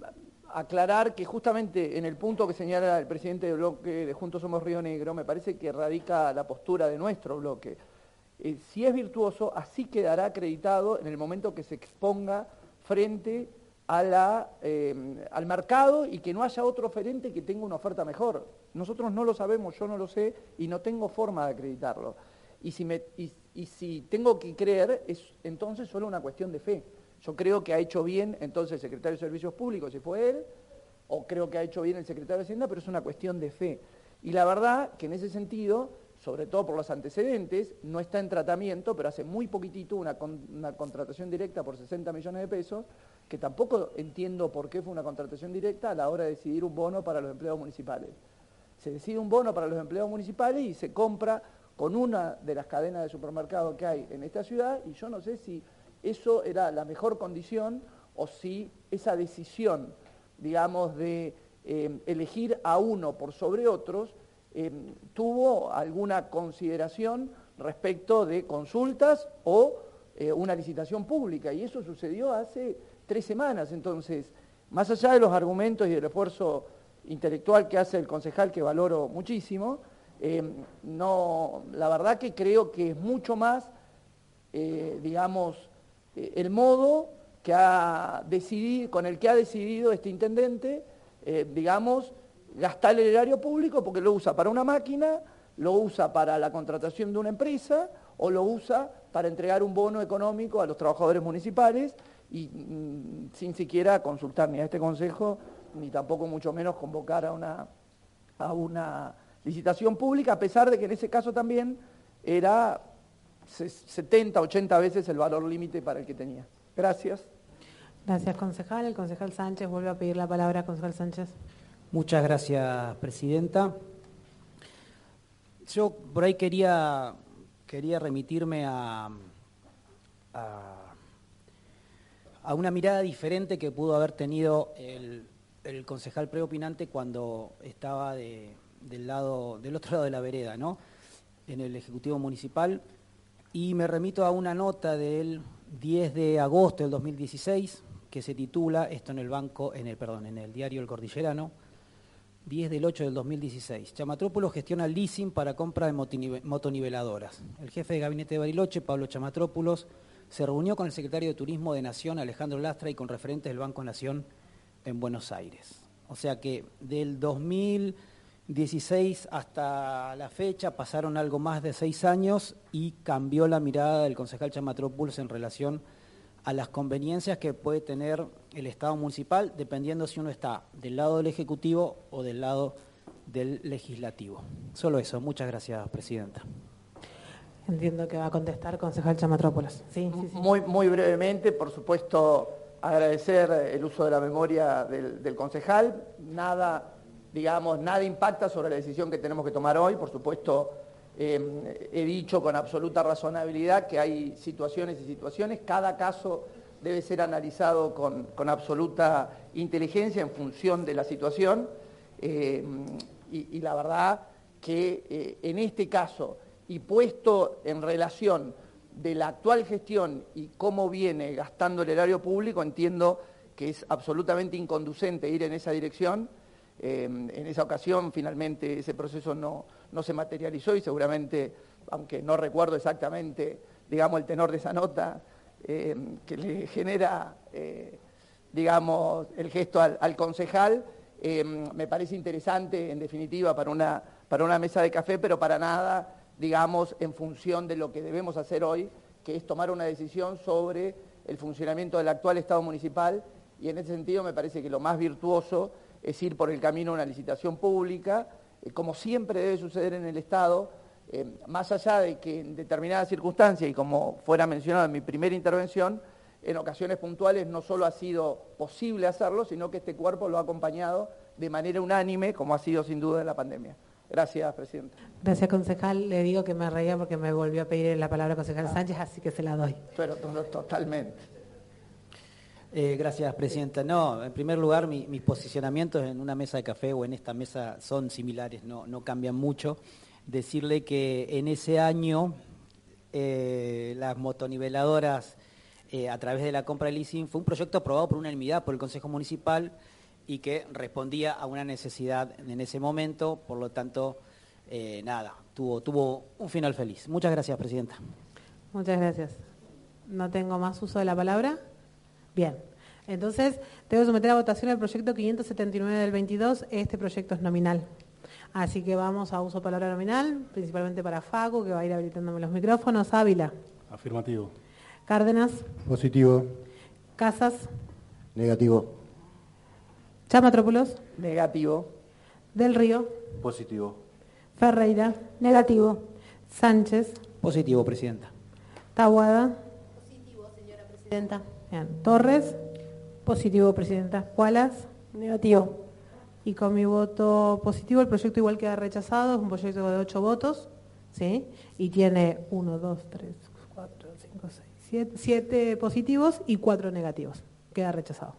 aclarar que justamente en el punto que señala el presidente del bloque de Juntos Somos Río Negro, me parece que radica la postura de nuestro bloque. Eh, si es virtuoso, así quedará acreditado en el momento que se exponga frente a la, eh, al mercado y que no haya otro oferente que tenga una oferta mejor. Nosotros no lo sabemos, yo no lo sé y no tengo forma de acreditarlo. Y si, me, y, y si tengo que creer, es entonces solo una cuestión de fe. Yo creo que ha hecho bien entonces el secretario de Servicios Públicos, si fue él, o creo que ha hecho bien el secretario de Hacienda, pero es una cuestión de fe. Y la verdad que en ese sentido, sobre todo por los antecedentes, no está en tratamiento, pero hace muy poquitito una, con, una contratación directa por sesenta millones de pesos, que tampoco entiendo por qué fue una contratación directa a la hora de decidir un bono para los empleados municipales. Se decide un bono para los empleados municipales y se compra con una de las cadenas de supermercados que hay en esta ciudad, y yo no sé si eso era la mejor condición o si esa decisión, digamos, de eh, elegir a uno por sobre otros, eh, tuvo alguna consideración respecto de consultas o eh, una licitación pública, y eso sucedió hace tres semanas. Entonces, más allá de los argumentos y del esfuerzo intelectual que hace el concejal, que valoro muchísimo, eh, no, la verdad que creo que es mucho más, eh, digamos, eh, el modo que ha decidido, con el que ha decidido este intendente, eh, digamos, gastar el erario público, porque lo usa para una máquina, lo usa para la contratación de una empresa o lo usa para entregar un bono económico a los trabajadores municipales y mm, sin siquiera consultar ni a este consejo ni tampoco mucho menos convocar a una, a una licitación pública, a pesar de que en ese caso también era setenta, ochenta veces el valor límite para el que tenía. Gracias. Gracias, concejal. El concejal Sánchez vuelve a pedir la palabra. Concejal Sánchez. Muchas gracias, presidenta. Yo por ahí quería, quería remitirme a, a, a una mirada diferente que pudo haber tenido el, el concejal preopinante cuando estaba de, del, lado, del otro lado de la vereda, ¿no?, en el Ejecutivo Municipal. Y me remito a una nota del diez de agosto del dos mil dieciséis que se titula, esto en el banco, en el, perdón, en el diario El Cordillerano, diez del ocho del dos mil dieciséis. Chamatrópolos gestiona leasing para compra de motoniveladoras. El jefe de gabinete de Bariloche, Pablo Chamatrópolos, se reunió con el secretario de Turismo de Nación, Alejandro Lastra, y con referentes del Banco Nación en Buenos Aires. O sea que del dos mil dieciséis hasta la fecha pasaron algo más de seis años y cambió la mirada del concejal Chamatrópolos en relación a las conveniencias que puede tener el Estado municipal, dependiendo si uno está del lado del Ejecutivo o del lado del Legislativo. Solo eso. Muchas gracias, presidenta. Entiendo que va a contestar concejal Chamatrópolos. Sí, sí, sí. Muy, muy brevemente, por supuesto, agradecer el uso de la memoria del, del concejal. Nada, digamos, nada impacta sobre la decisión que tenemos que tomar hoy. Por supuesto, eh, he dicho con absoluta razonabilidad que hay situaciones y situaciones. Cada caso debe ser analizado con, con absoluta inteligencia en función de la situación. Eh, y, y la verdad que eh, en este caso, y puesto en relación de la actual gestión y cómo viene gastando el erario público, entiendo que es absolutamente inconducente ir en esa dirección. Eh, en esa ocasión, finalmente, ese proceso no, no se materializó y seguramente, aunque no recuerdo exactamente, digamos, el tenor de esa nota, eh, que le genera, eh, digamos, el gesto al, al concejal, eh, me parece interesante, en definitiva, para una, para una mesa de café, pero para nada, digamos, en función de lo que debemos hacer hoy, que es tomar una decisión sobre el funcionamiento del actual Estado municipal, y en ese sentido me parece que lo más virtuoso es ir por el camino de una licitación pública, eh, como siempre debe suceder en el Estado, eh, más allá de que en determinadas circunstancias, y como fuera mencionado en mi primera intervención, en ocasiones puntuales no solo ha sido posible hacerlo, sino que este cuerpo lo ha acompañado de manera unánime, como ha sido sin duda en la pandemia. Gracias, presidenta. Gracias, concejal. Le digo que me reía porque me volvió a pedir la palabra concejal Sánchez, así que se la doy. Pero totalmente. Eh, gracias, presidenta. No, en primer lugar, mi, mis posicionamientos en una mesa de café o en esta mesa son similares, no, no cambian mucho. Decirle que en ese año eh, las motoniveladoras, eh, a través de la compra de leasing, fue un proyecto aprobado por unanimidad por el Consejo Municipal y que respondía a una necesidad en ese momento, por lo tanto, eh, nada, tuvo, tuvo un final feliz. Muchas gracias, presidenta. Muchas gracias. No tengo más uso de la palabra. Bien, entonces tengo que someter a votación el proyecto quinientos setenta y nueve del veintidós. Este proyecto es nominal. Así que vamos a uso de palabra nominal, principalmente para Facu, que va a ir habilitándome los micrófonos. Ávila. Afirmativo. Cárdenas. Positivo. Casas. Negativo. Chamatrópolos. Negativo. Del Río. Positivo. Ferreira. Negativo. Sánchez. Positivo, presidenta. Taboada. Positivo, señora presidenta. Bien. Torres. Positivo, presidenta. Cualas. Negativo. Y con mi voto positivo, el proyecto igual queda rechazado, es un proyecto de ocho votos, ¿sí? Y tiene uno, dos, tres, cuatro, cinco, seis, siete, siete positivos y cuatro negativos. Queda rechazado.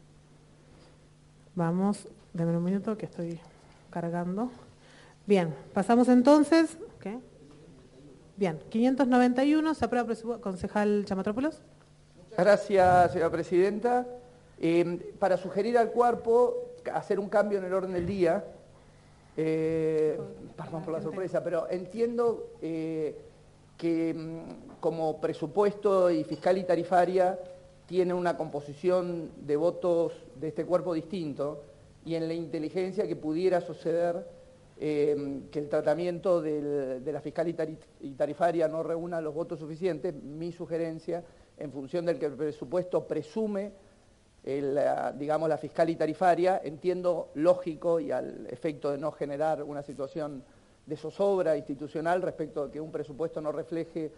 Vamos, denme un minuto que estoy cargando. Bien, pasamos entonces. ¿Qué? Bien, quinientos noventa y uno, se aprueba presupuesto. Concejal Chamatrópolos. Gracias, señora presidenta. Eh, para sugerir al cuerpo hacer un cambio en el orden del día, eh, perdón por la sorpresa, pero entiendo eh, que mm, como presupuesto y fiscal y tarifaria tiene una composición de votos de este cuerpo distinto, y en la inteligencia que pudiera suceder eh, que el tratamiento del, de la fiscal y tarifaria no reúna los votos suficientes, mi sugerencia, en función del que el presupuesto presume el, digamos, la fiscal y tarifaria, entiendo lógico y al efecto de no generar una situación de zozobra institucional respecto a que un presupuesto no refleje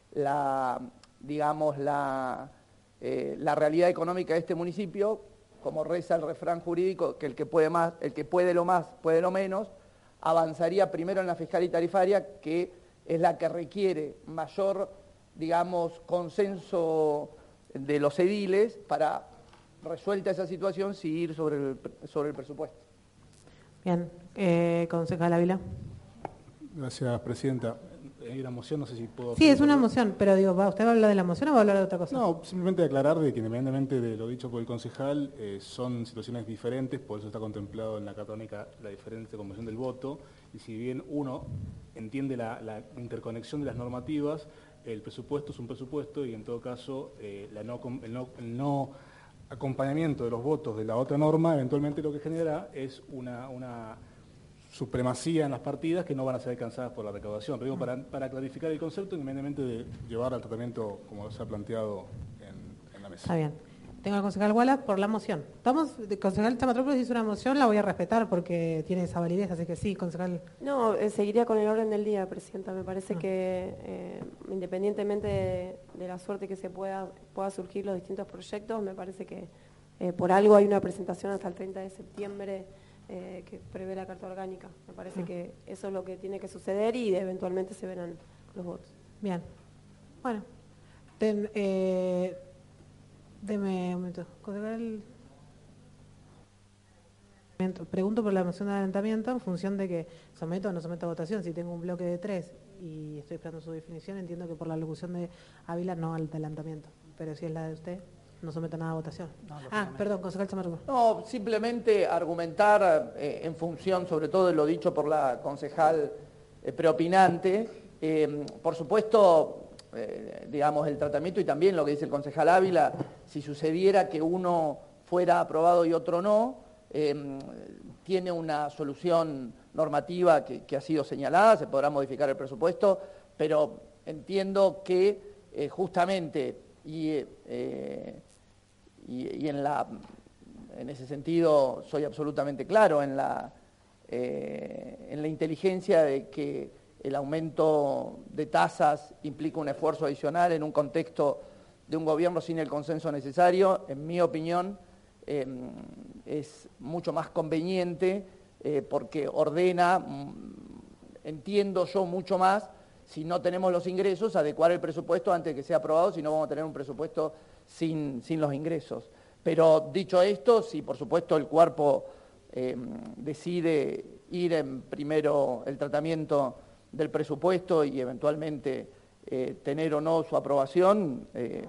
la, digamos, la, eh, la realidad económica de este municipio, como reza el refrán jurídico, que el que puede más, el que puede lo más, puede lo menos, avanzaría primero en la fiscal y tarifaria, que es la que requiere mayor, digamos, consenso de los ediles para, resuelta esa situación, seguir sobre el, sobre el presupuesto. Bien, eh, concejal Ávila. Gracias, presidenta. Hay una moción, no sé si puedo... Sí, es una moción, pero digo, ¿va, ¿usted va a hablar de la moción o va a hablar de otra cosa? No, simplemente aclarar de que independientemente de lo dicho por el concejal, eh, son situaciones diferentes, por eso está contemplado en la catónica la diferente conversión del voto, y si bien uno entiende la, la interconexión de las normativas, el presupuesto es un presupuesto y en todo caso eh, la no, el, no, el no acompañamiento de los votos de la otra norma eventualmente lo que genera es una... una supremacía en las partidas que no van a ser alcanzadas por la recaudación. Pero digo, para, para clarificar el concepto, independientemente de llevar al tratamiento como se ha planteado en, en la mesa. Está bien. Tengo al concejal Wallace por la moción. Estamos, el concejal Chamatrópolis hizo una moción, la voy a respetar porque tiene esa validez, así que sí, concejal. No, eh, seguiría con el orden del día, presidenta. Me parece Ah. que eh, independientemente de, de la suerte que se pueda, pueda surgir los distintos proyectos, me parece que eh, por algo hay una presentación hasta el treinta de septiembre eh, que prevé la Carta Orgánica. Me parece Ah. que eso es lo que tiene que suceder y eventualmente se verán los votos. Bien. Bueno. Ten, eh, deme un momento. Concejal. Pregunto por la moción de adelantamiento en función de que someto o no someto a votación. Si tengo un bloque de tres y estoy esperando su definición, entiendo que por la locución de Ávila no al adelantamiento. Pero si es la de usted, no someto nada a votación. No, ah, lógicamente. perdón, concejal Chamarro. No, simplemente argumentar eh, en función, sobre todo de lo dicho por la concejal eh, preopinante, eh, por supuesto, eh, digamos, el tratamiento y también lo que dice el concejal Ávila, si sucediera que uno fuera aprobado y otro no, eh, tiene una solución normativa que, que ha sido señalada, se podrá modificar el presupuesto, pero entiendo que eh, justamente y... Eh, Y, y en, la, en ese sentido soy absolutamente claro en la, eh, en la inteligencia de que el aumento de tasas implica un esfuerzo adicional en un contexto de un gobierno sin el consenso necesario. En mi opinión, eh, es mucho más conveniente eh, porque ordena, entiendo yo mucho más, si no tenemos los ingresos, adecuar el presupuesto antes de que sea aprobado, si no vamos a tener un presupuesto sin, sin los ingresos. Pero dicho esto, si por supuesto el cuerpo eh, decide ir en primero el tratamiento del presupuesto y eventualmente eh, tener o no su aprobación, eh,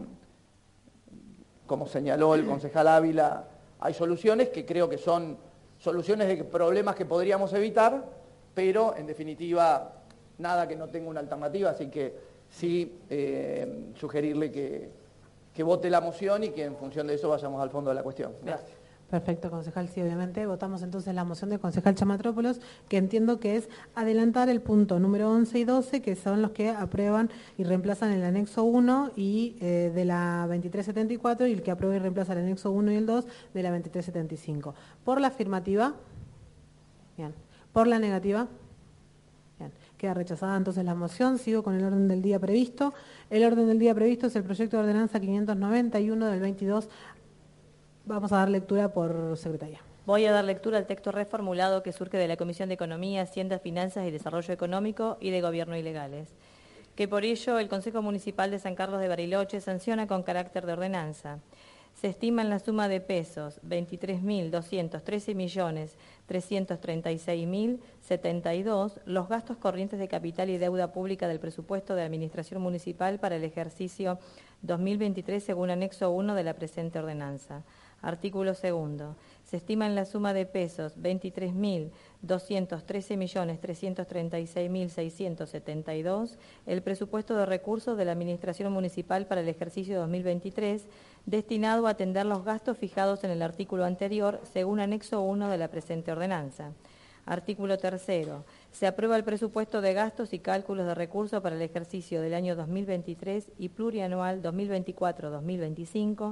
como señaló el concejal Ávila, hay soluciones que creo que son soluciones de problemas que podríamos evitar, pero en definitiva nada que no tenga una alternativa, así que sí eh, sugerirle que, que vote la moción y que en función de eso vayamos al fondo de la cuestión. Gracias. Perfecto, concejal, sí, obviamente. Votamos entonces la moción del concejal Chamatrópolos, que entiendo que es adelantar el punto número once y doce, que son los que aprueban y reemplazan el anexo uno y eh, de la veintitrés setenta y cuatro, y el que aprueba y reemplaza el anexo uno y el dos de la veintitrés setenta y cinco. ¿Por la afirmativa? Bien. ¿Por la negativa? Bien. Queda rechazada entonces la moción. Sigo con el orden del día previsto. El orden del día previsto es el proyecto de ordenanza quinientos noventa y uno del veintidós. Vamos a dar lectura por secretaría. Voy a dar lectura al texto reformulado que surge de la Comisión de Economía, Hacienda, Finanzas y Desarrollo Económico y de Gobierno y Legales. Que por ello el Consejo Municipal de San Carlos de Bariloche sanciona con carácter de ordenanza. Se estima en la suma de pesos veintitrés mil doscientos trece millones trescientos treinta y seis mil setenta y dos los gastos corrientes de capital y deuda pública del presupuesto de Administración Municipal para el ejercicio dos mil veintitrés según anexo uno de la presente ordenanza. Artículo segundo. Se estima en la suma de pesos veintitrés mil doscientos trece millones trescientos treinta y seis mil seiscientos setenta y dos el presupuesto de recursos de la Administración Municipal para el ejercicio dos mil veintitrés destinado a atender los gastos fijados en el artículo anterior según anexo uno de la presente ordenanza. Artículo tercero. Se aprueba el presupuesto de gastos y cálculos de recursos para el ejercicio del año dos mil veintitrés y plurianual dos mil veinticuatro a dos mil veinticinco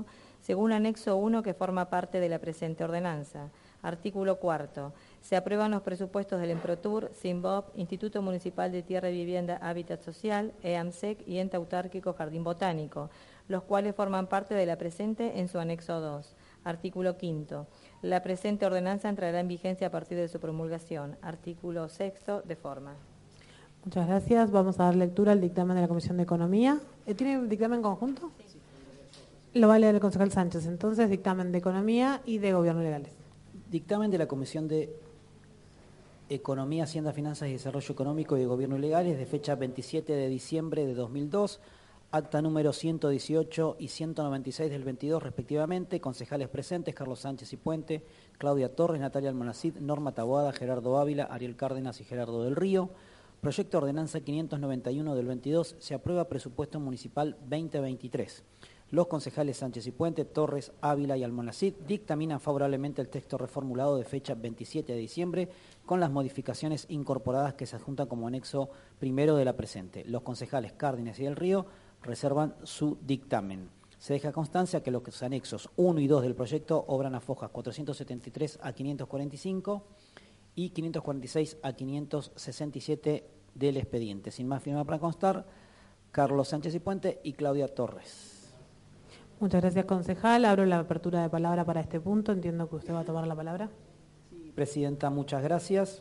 según anexo uno que forma parte de la presente ordenanza. Artículo cuarto. Se aprueban los presupuestos del EMPROTUR, SINVOP, Instituto Municipal de Tierra y Vivienda Hábitat Social, EAMSEC y Ente Autárquico Jardín Botánico, los cuales forman parte de la presente en su anexo dos. Artículo quinto. La presente ordenanza entrará en vigencia a partir de su promulgación. Artículo sexto, de forma. Muchas gracias. Vamos a dar lectura al dictamen de la Comisión de Economía. ¿Tiene un dictamen conjunto? Sí. Lo va a leer el concejal Sánchez. Entonces, dictamen de Economía y de Gobierno Legales. Dictamen de la Comisión de Economía, Hacienda, Finanzas y Desarrollo Económico y de Gobierno Legales de fecha veintisiete de diciembre de dos mil dos, acta número ciento dieciocho y ciento noventa y seis del veintidós respectivamente, concejales presentes, Carlos Sánchez y Puente, Claudia Torres, Natalia Almonacid, Norma Taboada, Gerardo Ávila, Ariel Cárdenas y Gerardo del Río. Proyecto Ordenanza quinientos noventa y uno del veintidós, se aprueba presupuesto municipal veinte veintitrés. Los concejales Sánchez y Puente, Torres, Ávila y Almonacid dictaminan favorablemente el texto reformulado de fecha veintisiete de diciembre con las modificaciones incorporadas que se adjuntan como anexo primero de la presente. Los concejales Cárdenas y del Río reservan su dictamen. Se deja constancia que los anexos uno y dos del proyecto obran a fojas cuatrocientos setenta y tres a quinientos cuarenta y cinco y quinientos cuarenta y seis a quinientos sesenta y siete del expediente. Sin más, firma para constar, Carlos Sánchez y Puente y Claudia Torres. Muchas gracias, concejal. Abro la apertura de palabra para este punto. Entiendo que usted va a tomar la palabra. Sí, presidenta, muchas gracias.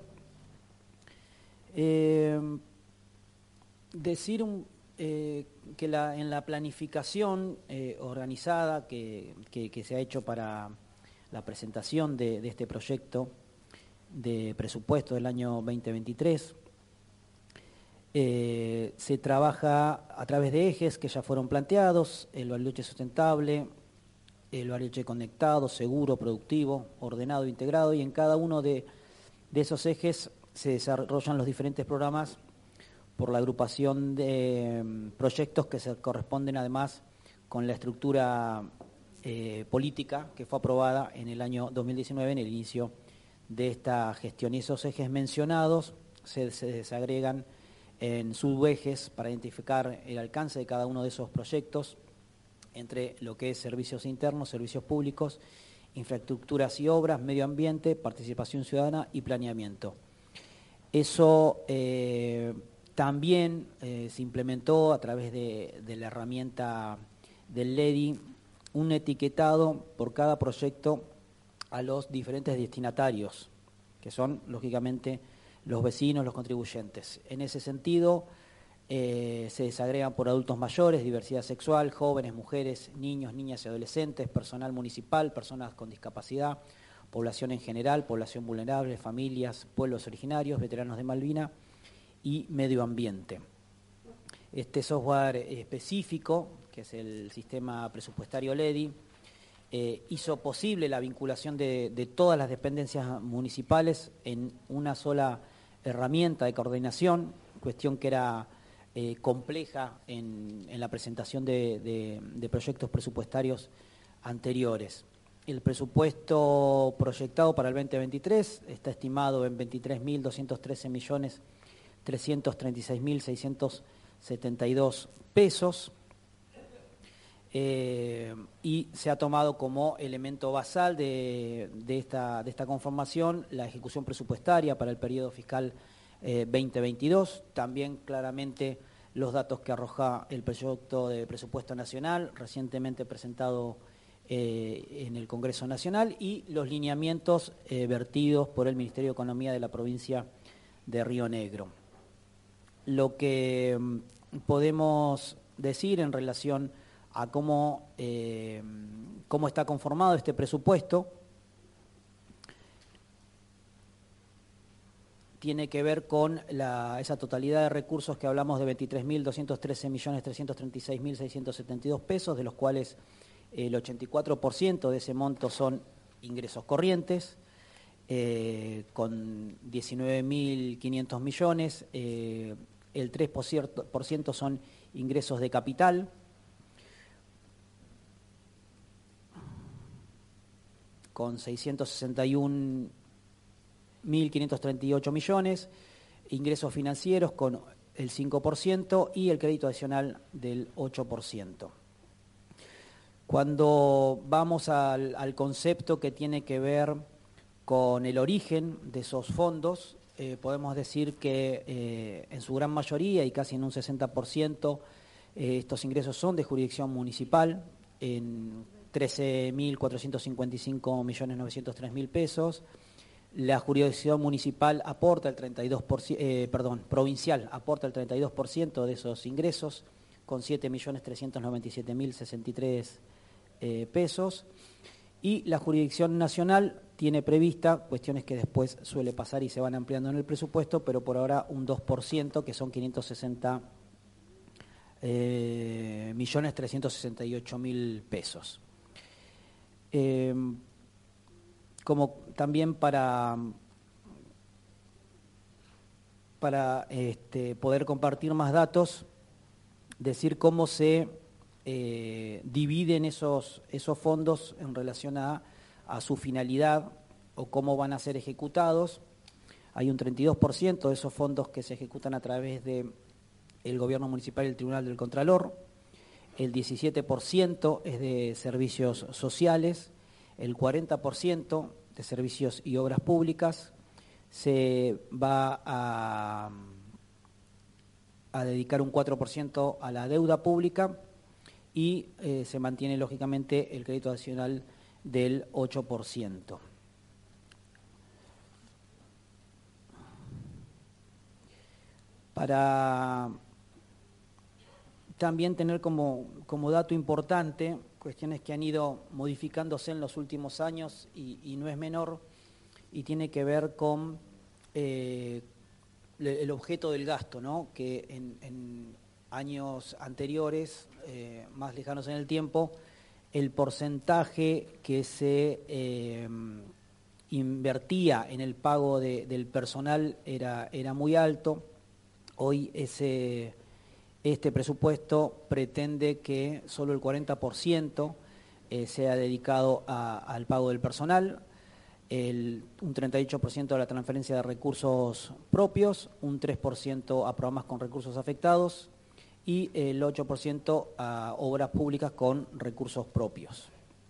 Eh, decir un, eh, que la, en la planificación eh, organizada que, que, que se ha hecho para la presentación de, de este proyecto de presupuesto del año veinte veintitrés, Eh, se trabaja a través de ejes que ya fueron planteados: el Bariloche sustentable, el Bariloche conectado, seguro, productivo, ordenado, integrado, y en cada uno de, de esos ejes se desarrollan los diferentes programas por la agrupación de um, proyectos que se corresponden además con la estructura eh, política que fue aprobada en el año dos mil diecinueve en el inicio de esta gestión. Y esos ejes mencionados se, se desagregan en subejes para identificar el alcance de cada uno de esos proyectos entre lo que es servicios internos, servicios públicos, infraestructuras y obras, medio ambiente, participación ciudadana y planeamiento. Eso eh, también eh, se implementó a través de, de la herramienta del L E D I, un etiquetado por cada proyecto a los diferentes destinatarios, que son, lógicamente, los vecinos, los contribuyentes. En ese sentido, eh, se desagregan por adultos mayores, diversidad sexual, jóvenes, mujeres, niños, niñas y adolescentes, personal municipal, personas con discapacidad, población en general, población vulnerable, familias, pueblos originarios, veteranos de Malvina y medio ambiente. Este software específico, que es el sistema presupuestario L E D I, eh, hizo posible la vinculación de, de todas las dependencias municipales en una sola herramienta de coordinación, cuestión que era eh, compleja en, en la presentación de, de, de proyectos presupuestarios anteriores. El presupuesto proyectado para el veinte veintitrés está estimado en veintitrés mil doscientos trece millones trescientos treinta y seis mil seiscientos setenta y dos pesos, eh, y se ha tomado como elemento basal de, de, esta, de esta conformación la ejecución presupuestaria para el periodo fiscal eh, veinte veintidós, también claramente los datos que arroja el proyecto de presupuesto nacional recientemente presentado eh, en el Congreso Nacional y los lineamientos eh, vertidos por el Ministerio de Economía de la provincia de Río Negro. Lo que podemos decir en relación a cómo, eh, cómo está conformado este presupuesto tiene que ver con la, esa totalidad de recursos que hablamos de veintitrés mil doscientos trece millones trescientos treinta y seis mil seiscientos setenta y dos pesos, de los cuales el ochenta y cuatro por ciento de ese monto son ingresos corrientes, eh, con diecinueve mil quinientos millones, eh, el tres por ciento son ingresos de capital, con seiscientos sesenta y un mil quinientos treinta y ocho millones, ingresos financieros con el cinco por ciento y el crédito adicional del ocho por ciento. Cuando vamos al, al concepto que tiene que ver con el origen de esos fondos, eh, podemos decir que eh, en su gran mayoría y casi en un sesenta por ciento eh, estos ingresos son de jurisdicción municipal, en trece mil cuatrocientos cincuenta y cinco millones novecientos tres mil pesos. La jurisdicción municipal aporta el treinta y dos por ciento, eh, perdón, provincial aporta el treinta y dos por ciento de esos ingresos, con siete millones trescientos noventa y siete mil sesenta y tres eh, pesos. Y la jurisdicción nacional tiene prevista cuestiones que después suele pasar y se van ampliando en el presupuesto, pero por ahora un dos por ciento, que son quinientos sesenta millones trescientos sesenta y ocho mil pesos. Eh, como también para, para este, poder compartir más datos, decir cómo se eh, dividen esos, esos fondos en relación a, a su finalidad o cómo van a ser ejecutados. Hay un treinta y dos por ciento de esos fondos que se ejecutan a través de el Gobierno Municipal y el Tribunal del Contralor, el diecisiete por ciento es de servicios sociales, el cuarenta por ciento de servicios y obras públicas, se va a, a dedicar un cuatro por ciento a la deuda pública y eh, se mantiene lógicamente el crédito adicional del ocho por ciento. Para también tener como, como dato importante cuestiones que han ido modificándose en los últimos años y, y no es menor, y tiene que ver con eh, el objeto del gasto, ¿no? Que en, en años anteriores, eh, más lejanos en el tiempo, el porcentaje que se eh, invertía en el pago de, del personal era, era muy alto. Hoy ese... Este presupuesto pretende que solo el cuarenta por ciento eh, sea dedicado a, al pago del personal, el, un treinta y ocho por ciento a la transferencia de recursos propios, un tres por ciento a programas con recursos afectados y el ocho por ciento a obras públicas con recursos propios.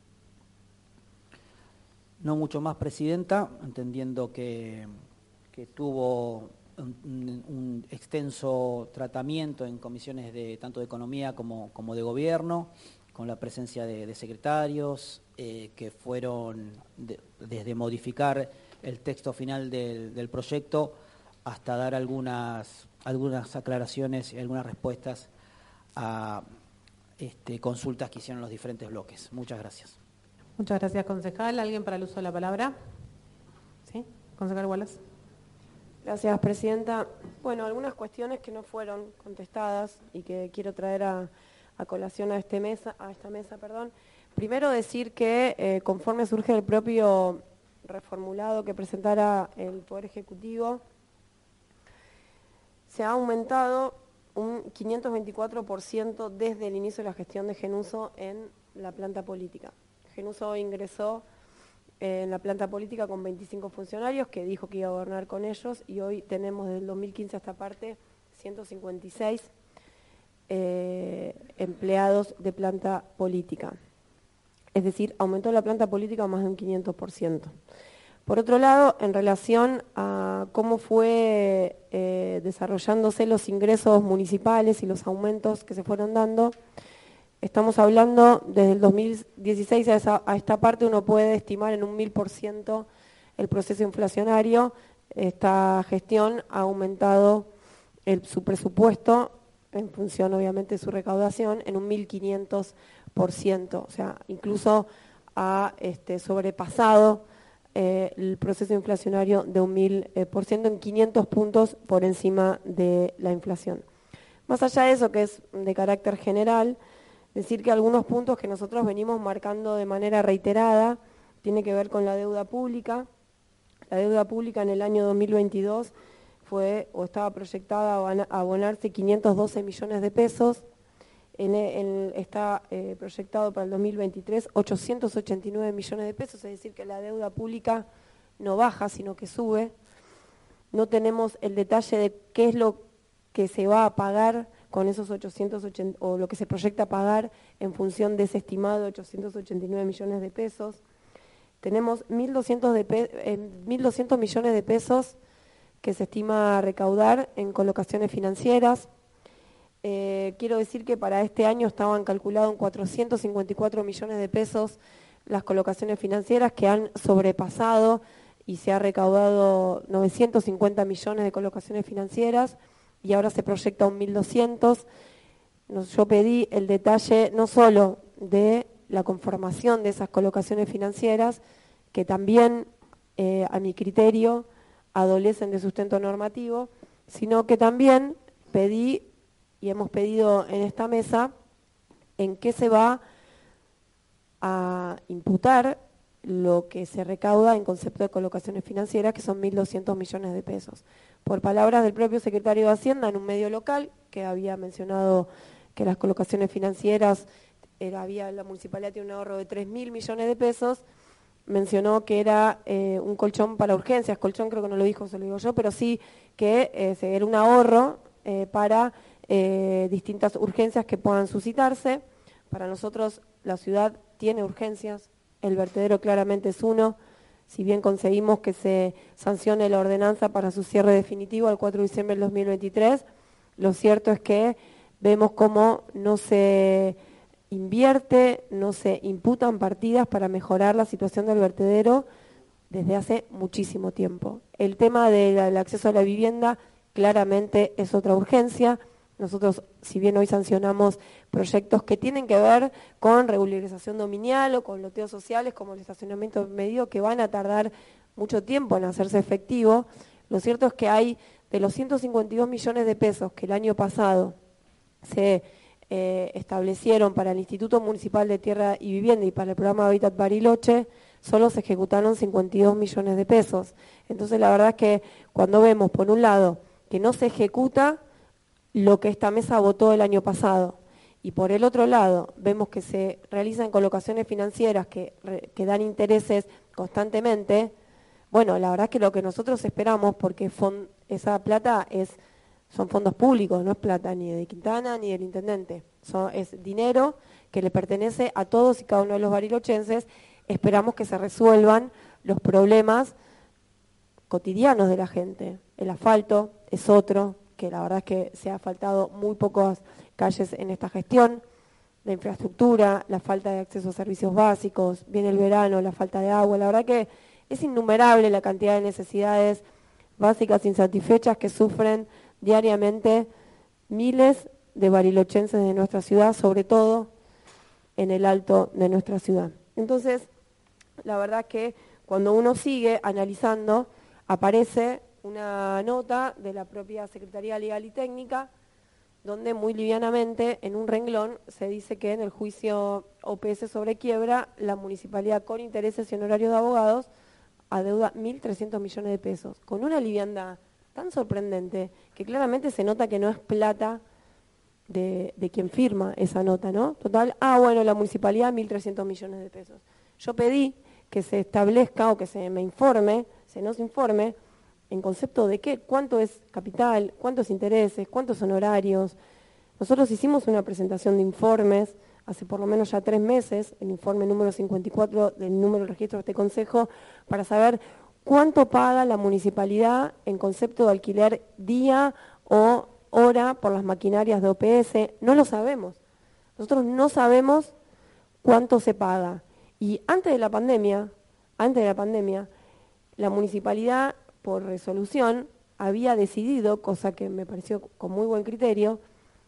No mucho más, Presidenta, entendiendo que, que tuvo Un, un extenso tratamiento en comisiones de tanto de economía como, como de gobierno, con la presencia de, de secretarios eh, que fueron de, desde modificar el texto final del, del proyecto hasta dar algunas, algunas aclaraciones y algunas respuestas a este, consultas que hicieron los diferentes bloques. Muchas gracias. Muchas gracias, concejal. ¿Alguien para el uso de la palabra? ¿Sí? Concejal Wallace. Gracias, Presidenta. Bueno, algunas cuestiones que no fueron contestadas y que quiero traer a, a colación a, este mesa, a esta mesa. Perdón. Primero decir que eh, conforme surge el propio reformulado que presentara el Poder Ejecutivo, se ha aumentado un quinientos veinticuatro por ciento desde el inicio de la gestión de Genuso en la planta política. Genuso ingresó en la planta política con veinticinco funcionarios, que dijo que iba a gobernar con ellos, y hoy tenemos desde el dos mil quince a esta parte ciento cincuenta y seis eh, empleados de planta política. Es decir, aumentó la planta política más de un quinientos por ciento. Por otro lado, en relación a cómo fue eh, desarrollándose los ingresos municipales y los aumentos que se fueron dando, estamos hablando desde el dos mil dieciséis a, esa, a esta parte uno puede estimar en un mil por ciento el proceso inflacionario. Esta gestión ha aumentado el, su presupuesto en función obviamente de su recaudación en un mil quinientos por ciento, o sea, incluso ha este, sobrepasado eh, el proceso inflacionario de un mil por ciento en quinientos puntos por encima de la inflación. Más allá de eso, que es de carácter general, decir que algunos puntos que nosotros venimos marcando de manera reiterada tiene que ver con la deuda pública. La deuda pública en el año dos mil veintidós fue o estaba proyectada a abonarse quinientos doce millones de pesos. En, en, está eh, proyectado para el dos mil veintitrés ochocientos ochenta y nueve millones de pesos, es decir, que la deuda pública no baja, sino que sube. No tenemos el detalle de qué es lo que se va a pagar con esos ochocientos ochenta, o lo que se proyecta pagar en función de ese estimado de ochocientos ochenta y nueve millones de pesos. Tenemos mil doscientos, de pe eh, mil doscientos millones de pesos que se estima recaudar en colocaciones financieras. Eh, quiero decir que para este año estaban calculados en cuatrocientos cincuenta y cuatro millones de pesos las colocaciones financieras, que han sobrepasado y se ha recaudado novecientos cincuenta millones de colocaciones financieras y ahora se proyecta un mil doscientos. Yo pedí el detalle no solo de la conformación de esas colocaciones financieras, que también, eh, a mi criterio, adolecen de sustento normativo, sino que también pedí, y hemos pedido en esta mesa, en qué se va a imputar lo que se recauda en concepto de colocaciones financieras, que son mil doscientos millones de pesos. Por palabras del propio secretario de Hacienda en un medio local, que había mencionado que las colocaciones financieras, era, había, la municipalidad tiene un ahorro de tres mil millones de pesos, mencionó que era eh, un colchón para urgencias, colchón creo que no lo dijo, se lo digo yo, pero sí que eh, era un ahorro eh, para eh, distintas urgencias que puedan suscitarse. Para nosotros la ciudad tiene urgencias, el vertedero claramente es uno, si bien conseguimos que se sancione la ordenanza para su cierre definitivo al cuatro de diciembre del dos mil veintitrés, lo cierto es que vemos cómo no se invierte, no se imputan partidas para mejorar la situación del vertedero desde hace muchísimo tiempo. El tema del acceso a la vivienda claramente es otra urgencia. Nosotros, si bien hoy sancionamos proyectos que tienen que ver con regularización dominial o con loteos sociales, como el estacionamiento medio, que van a tardar mucho tiempo en hacerse efectivo, lo cierto es que hay de los ciento cincuenta y dos millones de pesos que el año pasado se eh, establecieron para el Instituto Municipal de Tierra y Vivienda y para el programa Hábitat Bariloche, solo se ejecutaron cincuenta y dos millones de pesos. Entonces la verdad es que cuando vemos, por un lado, que no se ejecuta lo que esta mesa votó el año pasado, y por el otro lado vemos que se realizan colocaciones financieras que, que dan intereses constantemente, bueno, la verdad es que lo que nosotros esperamos, porque fond, esa plata es, son fondos públicos, no es plata ni de Quintana ni del intendente, son, es dinero que le pertenece a todos y cada uno de los barilochenses. Esperamos que se resuelvan los problemas cotidianos de la gente. El asfalto es otro, que la verdad es que se ha faltado muy pocas calles en esta gestión, la infraestructura, la falta de acceso a servicios básicos, viene el verano, la falta de agua, la verdad que es innumerable la cantidad de necesidades básicas insatisfechas que sufren diariamente miles de barilochenses de nuestra ciudad, sobre todo en el alto de nuestra ciudad. Entonces, la verdad que cuando uno sigue analizando, aparece una nota de la propia Secretaría Legal y Técnica, donde muy livianamente en un renglón se dice que en el juicio O P S sobre quiebra, la municipalidad con intereses y honorarios de abogados adeuda mil trescientos millones de pesos, con una liviandad tan sorprendente que claramente se nota que no es plata de, de quien firma esa nota, ¿no? Total, ah, bueno, la municipalidad mil trescientos millones de pesos. Yo pedí que se establezca o que se me informe, se nos informe, en concepto de qué, cuánto es capital, cuántos intereses, cuántos honorarios. Nosotros hicimos una presentación de informes hace por lo menos ya tres meses, el informe número cincuenta y cuatro del número de registro de este consejo, para saber cuánto paga la municipalidad en concepto de alquiler día o hora por las maquinarias de O P S. No lo sabemos. Nosotros no sabemos cuánto se paga. Y antes de la pandemia, antes de la pandemia, la municipalidad, por resolución, había decidido, cosa que me pareció con muy buen criterio,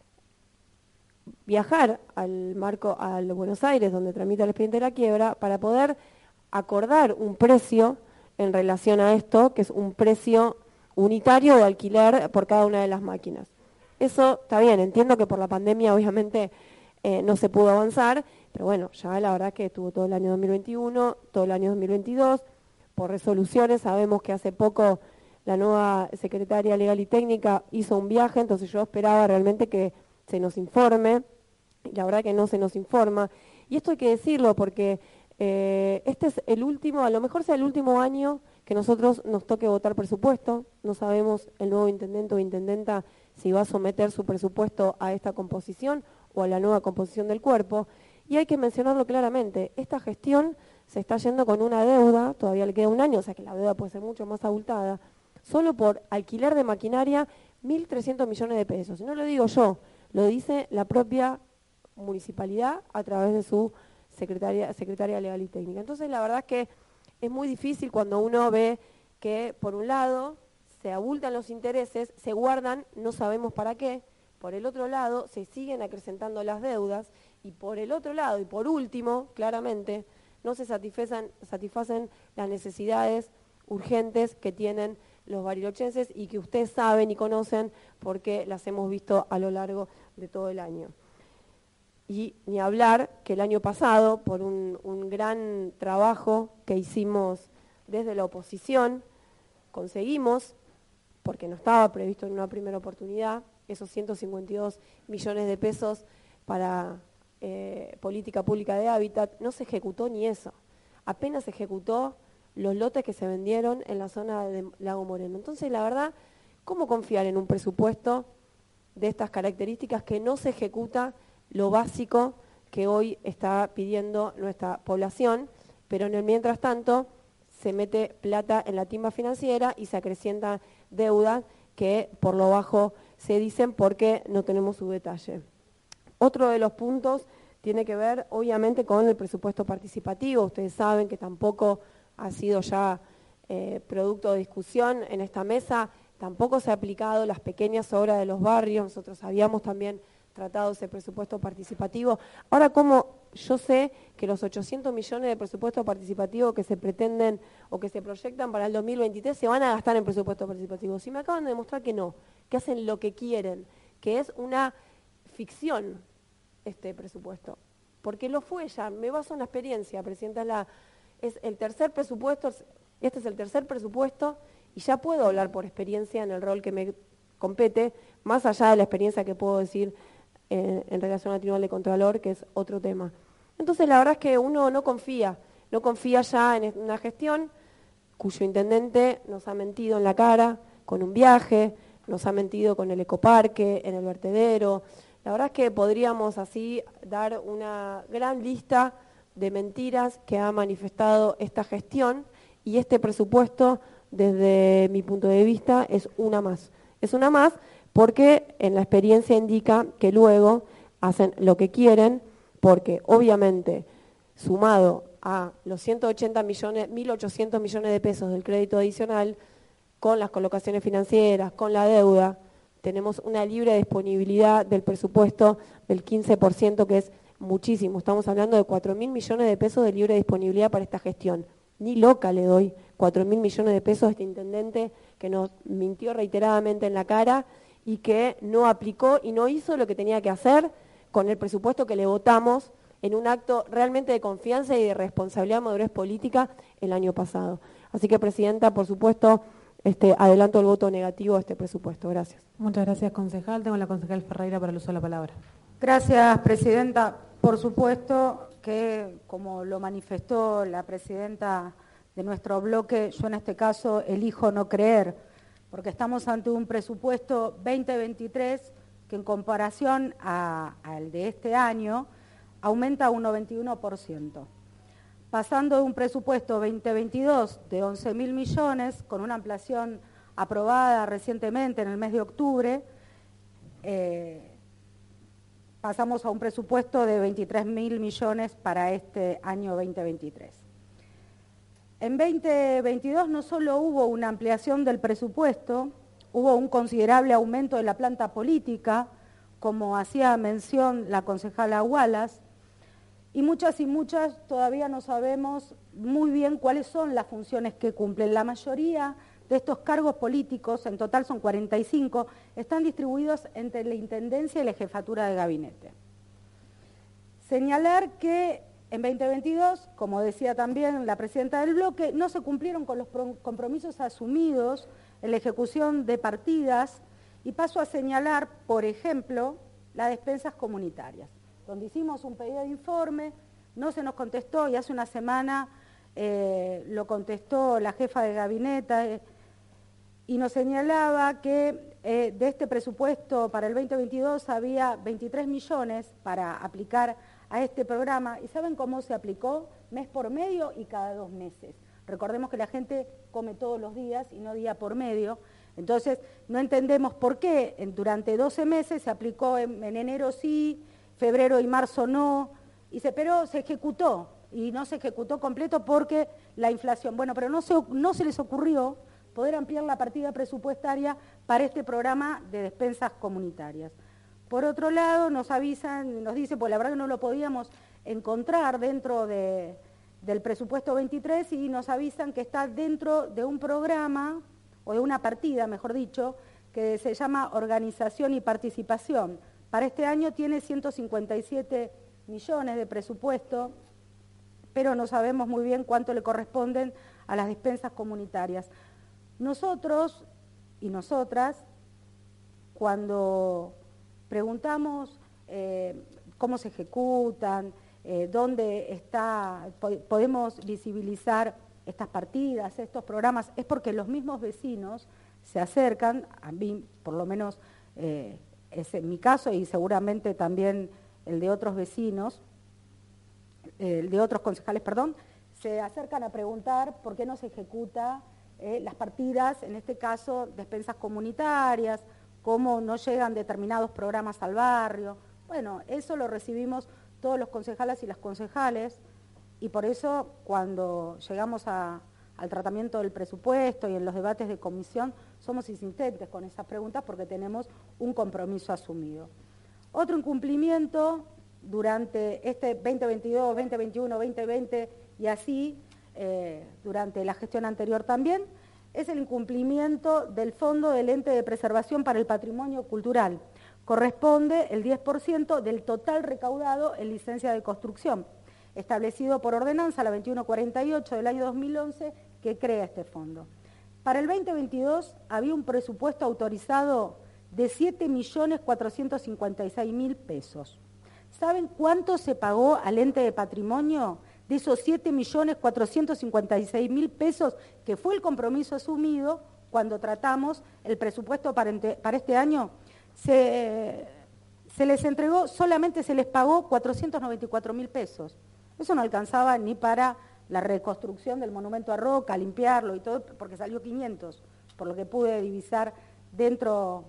viajar al marco, al Buenos Aires, donde tramita el expediente de la quiebra, para poder acordar un precio en relación a esto, que es un precio unitario de alquiler por cada una de las máquinas. Eso está bien, entiendo que por la pandemia obviamente eh, no se pudo avanzar, pero bueno, ya la verdad que estuvo todo el año dos mil veintiuno, todo el año dos mil veintidós, por resoluciones, sabemos que hace poco la nueva secretaria legal y técnica hizo un viaje, entonces yo esperaba realmente que se nos informe, y la verdad que no se nos informa, y esto hay que decirlo porque eh, este es el último, a lo mejor sea el último año que nosotros nos toque votar presupuesto, no sabemos el nuevo intendente o intendenta si va a someter su presupuesto a esta composición o a la nueva composición del cuerpo. Y hay que mencionarlo claramente, esta gestión se está yendo con una deuda, todavía le queda un año, o sea que la deuda puede ser mucho más abultada, solo por alquiler de maquinaria, mil trescientos millones de pesos. Y no lo digo yo, lo dice la propia municipalidad a través de su secretaria, secretaria legal y técnica. Entonces la verdad es que es muy difícil cuando uno ve que por un lado se abultan los intereses, se guardan, no sabemos para qué, por el otro lado se siguen acrecentando las deudas y por el otro lado y por último, claramente, no se satisfacen, satisfacen las necesidades urgentes que tienen los barilochenses y que ustedes saben y conocen porque las hemos visto a lo largo de todo el año. Y ni hablar que el año pasado, por un, un gran trabajo que hicimos desde la oposición, conseguimos, porque no estaba previsto en una primera oportunidad, esos ciento cincuenta y dos millones de pesos para eh, política pública de hábitat, no se ejecutó ni eso. Apenas se ejecutó los lotes que se vendieron en la zona de Lago Moreno. Entonces, la verdad, ¿cómo confiar en un presupuesto de estas características que no se ejecuta lo básico que hoy está pidiendo nuestra población, pero en el mientras tanto se mete plata en la timba financiera y se acrecientan deudas que por lo bajo se dicen porque no tenemos su detalle? Otro de los puntos tiene que ver obviamente con el presupuesto participativo. Ustedes saben que tampoco ha sido ya eh, producto de discusión en esta mesa, tampoco se ha aplicado las pequeñas obras de los barrios. Nosotros habíamos también tratado ese presupuesto participativo. Ahora, como yo sé que los ochocientos millones de presupuesto participativo que se pretenden o que se proyectan para el dos mil veintitrés se van a gastar en presupuesto participativo, si me acaban de demostrar que no, que hacen lo que quieren, que es una ficción este presupuesto, porque lo fue ya, me baso en la experiencia, Presidenta, la, es el tercer presupuesto, este es el tercer presupuesto y ya puedo hablar por experiencia en el rol que me compete, más allá de la experiencia que puedo decir en, en relación al Tribunal de Contralor, que es otro tema. Entonces la verdad es que uno no confía, no confía ya en una gestión cuyo intendente nos ha mentido en la cara con un viaje, nos ha mentido con el ecoparque, en el vertedero. La verdad es que podríamos así dar una gran lista de mentiras que ha manifestado esta gestión y este presupuesto, desde mi punto de vista, es una más. Es una más porque en la experiencia indica que luego hacen lo que quieren, porque obviamente sumado a los ciento ochenta millones, mil ochocientos millones de pesos del crédito adicional, con las colocaciones financieras, con la deuda, tenemos una libre disponibilidad del presupuesto del quince por ciento, que es muchísimo. Estamos hablando de cuatro mil millones de pesos de libre disponibilidad para esta gestión. Ni loca le doy cuatro mil millones de pesos a este intendente que nos mintió reiteradamente en la cara y que no aplicó y no hizo lo que tenía que hacer con el presupuesto que le votamos en un acto realmente de confianza y de responsabilidad, madurez política el año pasado. Así que, Presidenta, por supuesto, este, adelanto el voto negativo a este presupuesto. Gracias. Muchas gracias, concejal. Tengo a la concejal Ferreira para el uso de la palabra. Gracias, Presidenta. Por supuesto que, como lo manifestó la Presidenta de nuestro bloque, yo en este caso elijo no creer, porque estamos ante un presupuesto veinte veintitrés que en comparación a, al de este año aumenta un noventa y uno por ciento. Pasando de un presupuesto veinte veintidós de once mil millones, con una ampliación aprobada recientemente en el mes de octubre, eh, pasamos a un presupuesto de veintitrés mil millones para este año veinte veintitrés. En veinte veintidós no solo hubo una ampliación del presupuesto, hubo un considerable aumento de la planta política, como hacía mención la concejala Wallace, y muchas y muchas todavía no sabemos muy bien cuáles son las funciones que cumplen. La mayoría de estos cargos políticos, en total son cuarenta y cinco, están distribuidos entre la Intendencia y la Jefatura de Gabinete. Señalar que en veinte veintidós, como decía también la Presidenta del bloque, no se cumplieron con los compromisos asumidos en la ejecución de partidas, y paso a señalar, por ejemplo, las despensas comunitarias, donde hicimos un pedido de informe, no se nos contestó y hace una semana eh, lo contestó la jefa de gabinete eh, y nos señalaba que eh, de este presupuesto para el veinte veintidós había veintitrés millones para aplicar a este programa. ¿Y saben cómo se aplicó? Mes por medio y cada dos meses. Recordemos que la gente come todos los días y no día por medio. Entonces, no entendemos por qué en, durante doce meses se aplicó en, en enero sí, febrero y marzo no, y se, pero se ejecutó, y no se ejecutó completo porque la inflación. Bueno, pero no se, no se les ocurrió poder ampliar la partida presupuestaria para este programa de despensas comunitarias. Por otro lado, nos avisan, nos dicen, pues la verdad que no lo podíamos encontrar dentro de, del presupuesto veintitrés y nos avisan que está dentro de un programa, o de una partida, mejor dicho, que se llama Organización y Participación. Para este año tiene ciento cincuenta y siete millones de presupuesto, pero no sabemos muy bien cuánto le corresponden a las despensas comunitarias. Nosotros y nosotras, cuando preguntamos eh, cómo se ejecutan, eh, dónde está, po podemos visibilizar estas partidas, estos programas, es porque los mismos vecinos se acercan, a mí por lo menos eh, es en mi caso y seguramente también el de otros vecinos, eh, el de otros concejales, perdón, se acercan a preguntar por qué no se ejecuta eh, las partidas, en este caso despensas comunitarias, cómo no llegan determinados programas al barrio. Bueno, eso lo recibimos todos los concejales y las concejales, y por eso cuando llegamos a, al tratamiento del presupuesto y en los debates de comisión somos insistentes con esas preguntas porque tenemos un compromiso asumido. Otro incumplimiento durante este veinte veintidós, veinte veintiuno, veinte veinte y así eh, durante la gestión anterior también es el incumplimiento del Fondo del Ente de Preservación para el Patrimonio Cultural. Corresponde el diez por ciento del total recaudado en licencia de construcción, establecido por ordenanza la veintiuno cuarenta y ocho del año dos mil once, que crea este fondo. Para el veinte veintidós había un presupuesto autorizado de siete millones cuatrocientos cincuenta y seis mil pesos. ¿Saben cuánto se pagó al ente de patrimonio de esos siete millones cuatrocientos cincuenta y seis mil pesos, que fue el compromiso asumido cuando tratamos el presupuesto para, para este año? Se, se les entregó, solamente se les pagó cuatrocientos noventa y cuatro mil pesos. Eso no alcanzaba ni para la reconstrucción del monumento a Roca, limpiarlo y todo, porque salió quinientos, por lo que pude divisar dentro,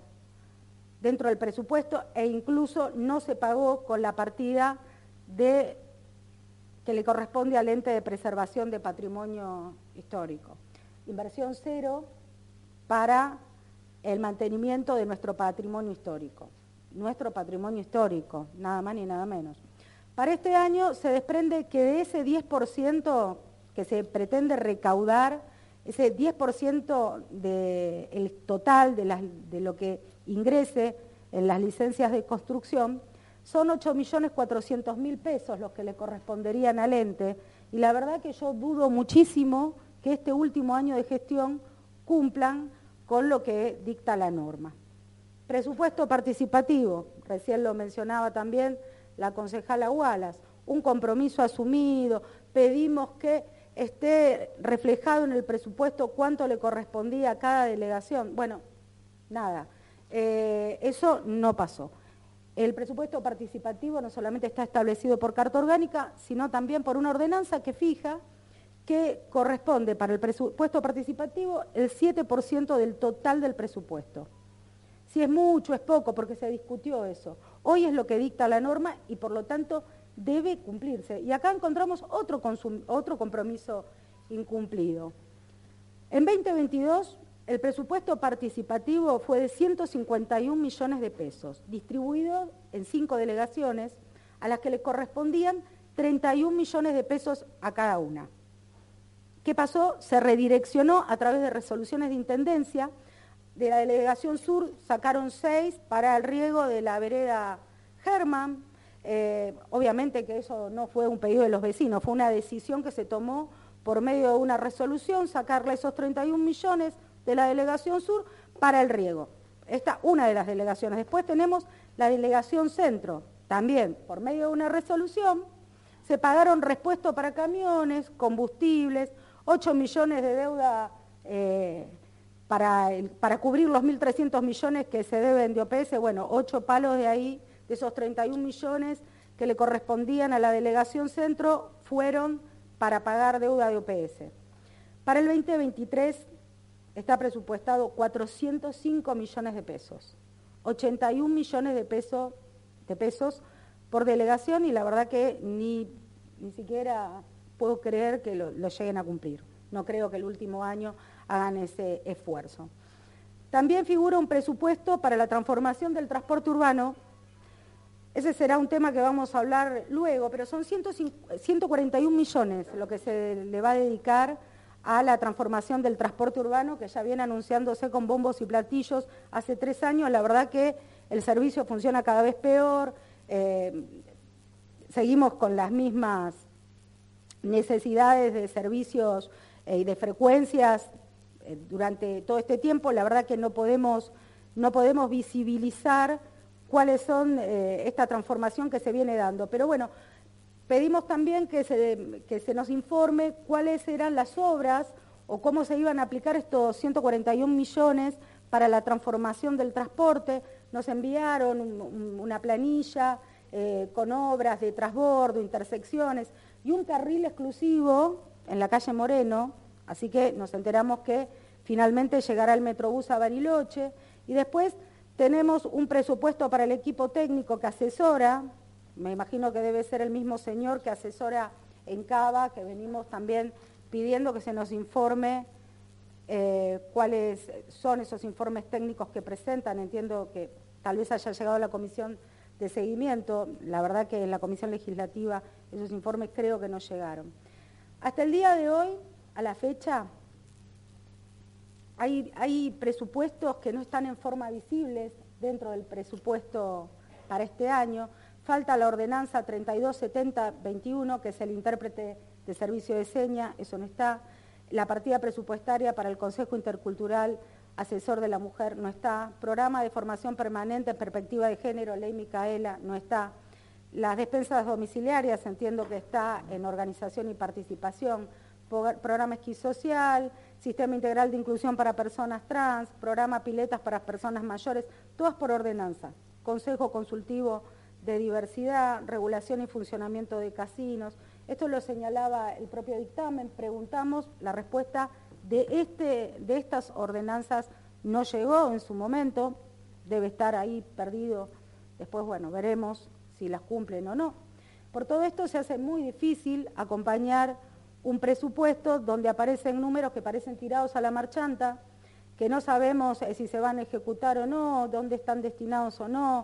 dentro del presupuesto, e incluso no se pagó con la partida de, que le corresponde al ente de preservación de patrimonio histórico. Inversión cero para el mantenimiento de nuestro patrimonio histórico. Nuestro patrimonio histórico, nada más ni nada menos. Para este año se desprende que de ese diez por ciento que se pretende recaudar, ese diez por ciento del total de, las, de lo que ingrese en las licencias de construcción, son ocho millones cuatrocientos mil pesos los que le corresponderían al ente, y la verdad que yo dudo muchísimo que este último año de gestión cumplan con lo que dicta la norma. Presupuesto participativo, recién lo mencionaba también la concejala Wallace, un compromiso asumido, pedimos que esté reflejado en el presupuesto cuánto le correspondía a cada delegación. Bueno, nada, eh, eso no pasó. El presupuesto participativo no solamente está establecido por carta orgánica, sino también por una ordenanza que fija que corresponde para el presupuesto participativo el siete por ciento del total del presupuesto. Si es mucho, es poco, porque se discutió eso. Hoy es lo que dicta la norma y por lo tanto debe cumplirse. Y acá encontramos otro, otro compromiso incumplido. En veinte veintidós el presupuesto participativo fue de ciento cincuenta y un millones de pesos, distribuido en cinco delegaciones, a las que le correspondían treinta y un millones de pesos a cada una. ¿Qué pasó? Se redireccionó a través de resoluciones de intendencia. De la delegación sur sacaron seis para el riego de la vereda Germán. Eh, obviamente que eso no fue un pedido de los vecinos, fue una decisión que se tomó por medio de una resolución, sacarle esos treinta y un millones de la delegación sur para el riego. Esta una de las delegaciones. Después tenemos la delegación centro, también por medio de una resolución, se pagaron repuestos para camiones, combustibles, ocho millones de deuda eh, para, el, para cubrir los mil trescientos millones que se deben de O P S, bueno, ocho palos de ahí, de esos treinta y un millones que le correspondían a la Delegación Centro, fueron para pagar deuda de O P S. Para el veinte veintitrés está presupuestado cuatrocientos cinco millones de pesos, ochenta y un millones de, peso, de pesos por delegación, y la verdad que ni, ni siquiera puedo creer que lo, lo lleguen a cumplir. No creo que el último año hagan ese esfuerzo. También figura un presupuesto para la transformación del transporte urbano. Ese será un tema que vamos a hablar luego, pero son ciento cuarenta y un millones lo que se le va a dedicar a la transformación del transporte urbano, que ya viene anunciándose con bombos y platillos hace tres años. La verdad que el servicio funciona cada vez peor, eh, seguimos con las mismas necesidades de servicios eh, y de frecuencias eh, durante todo este tiempo. La verdad que no podemos, no podemos visibilizar cuáles son eh, esta transformación que se viene dando. Pero bueno, pedimos también que se, que se nos informe cuáles eran las obras o cómo se iban a aplicar estos ciento cuarenta y un millones para la transformación del transporte. Nos enviaron un, un, una planilla eh, con obras de transbordo, intersecciones y un carril exclusivo en la calle Moreno, así que nos enteramos que finalmente llegará el Metrobús a Bariloche, y después tenemos un presupuesto para el equipo técnico que asesora. Me imagino que debe ser el mismo señor que asesora en Cava, que venimos también pidiendo que se nos informe eh, cuáles son esos informes técnicos que presentan. Entiendo que tal vez haya llegado a la comisión de seguimiento. La verdad que en la comisión legislativa esos informes creo que no llegaron. Hasta el día de hoy, a la fecha, hay, hay presupuestos que no están en forma visibles dentro del presupuesto para este año. Falta la ordenanza treinta y dos setenta veintiuno, que es el intérprete de servicio de seña, eso no está. La partida presupuestaria para el Consejo Intercultural Asesor de la Mujer no está. Programa de formación permanente en perspectiva de género, Ley Micaela, no está. Las despensas domiciliarias, entiendo que está en organización y participación. Programa esquizosocial, Sistema Integral de Inclusión para Personas Trans, Programa Piletas para Personas Mayores, todas por ordenanza. Consejo Consultivo de Diversidad, Regulación y Funcionamiento de Casinos. Esto lo señalaba el propio dictamen. Preguntamos, la respuesta de, este, de estas ordenanzas no llegó en su momento, debe estar ahí perdido. Después, bueno, veremos si las cumplen o no. Por todo esto se hace muy difícil acompañar un presupuesto donde aparecen números que parecen tirados a la marchanta, que no sabemos si se van a ejecutar o no, dónde están destinados o no.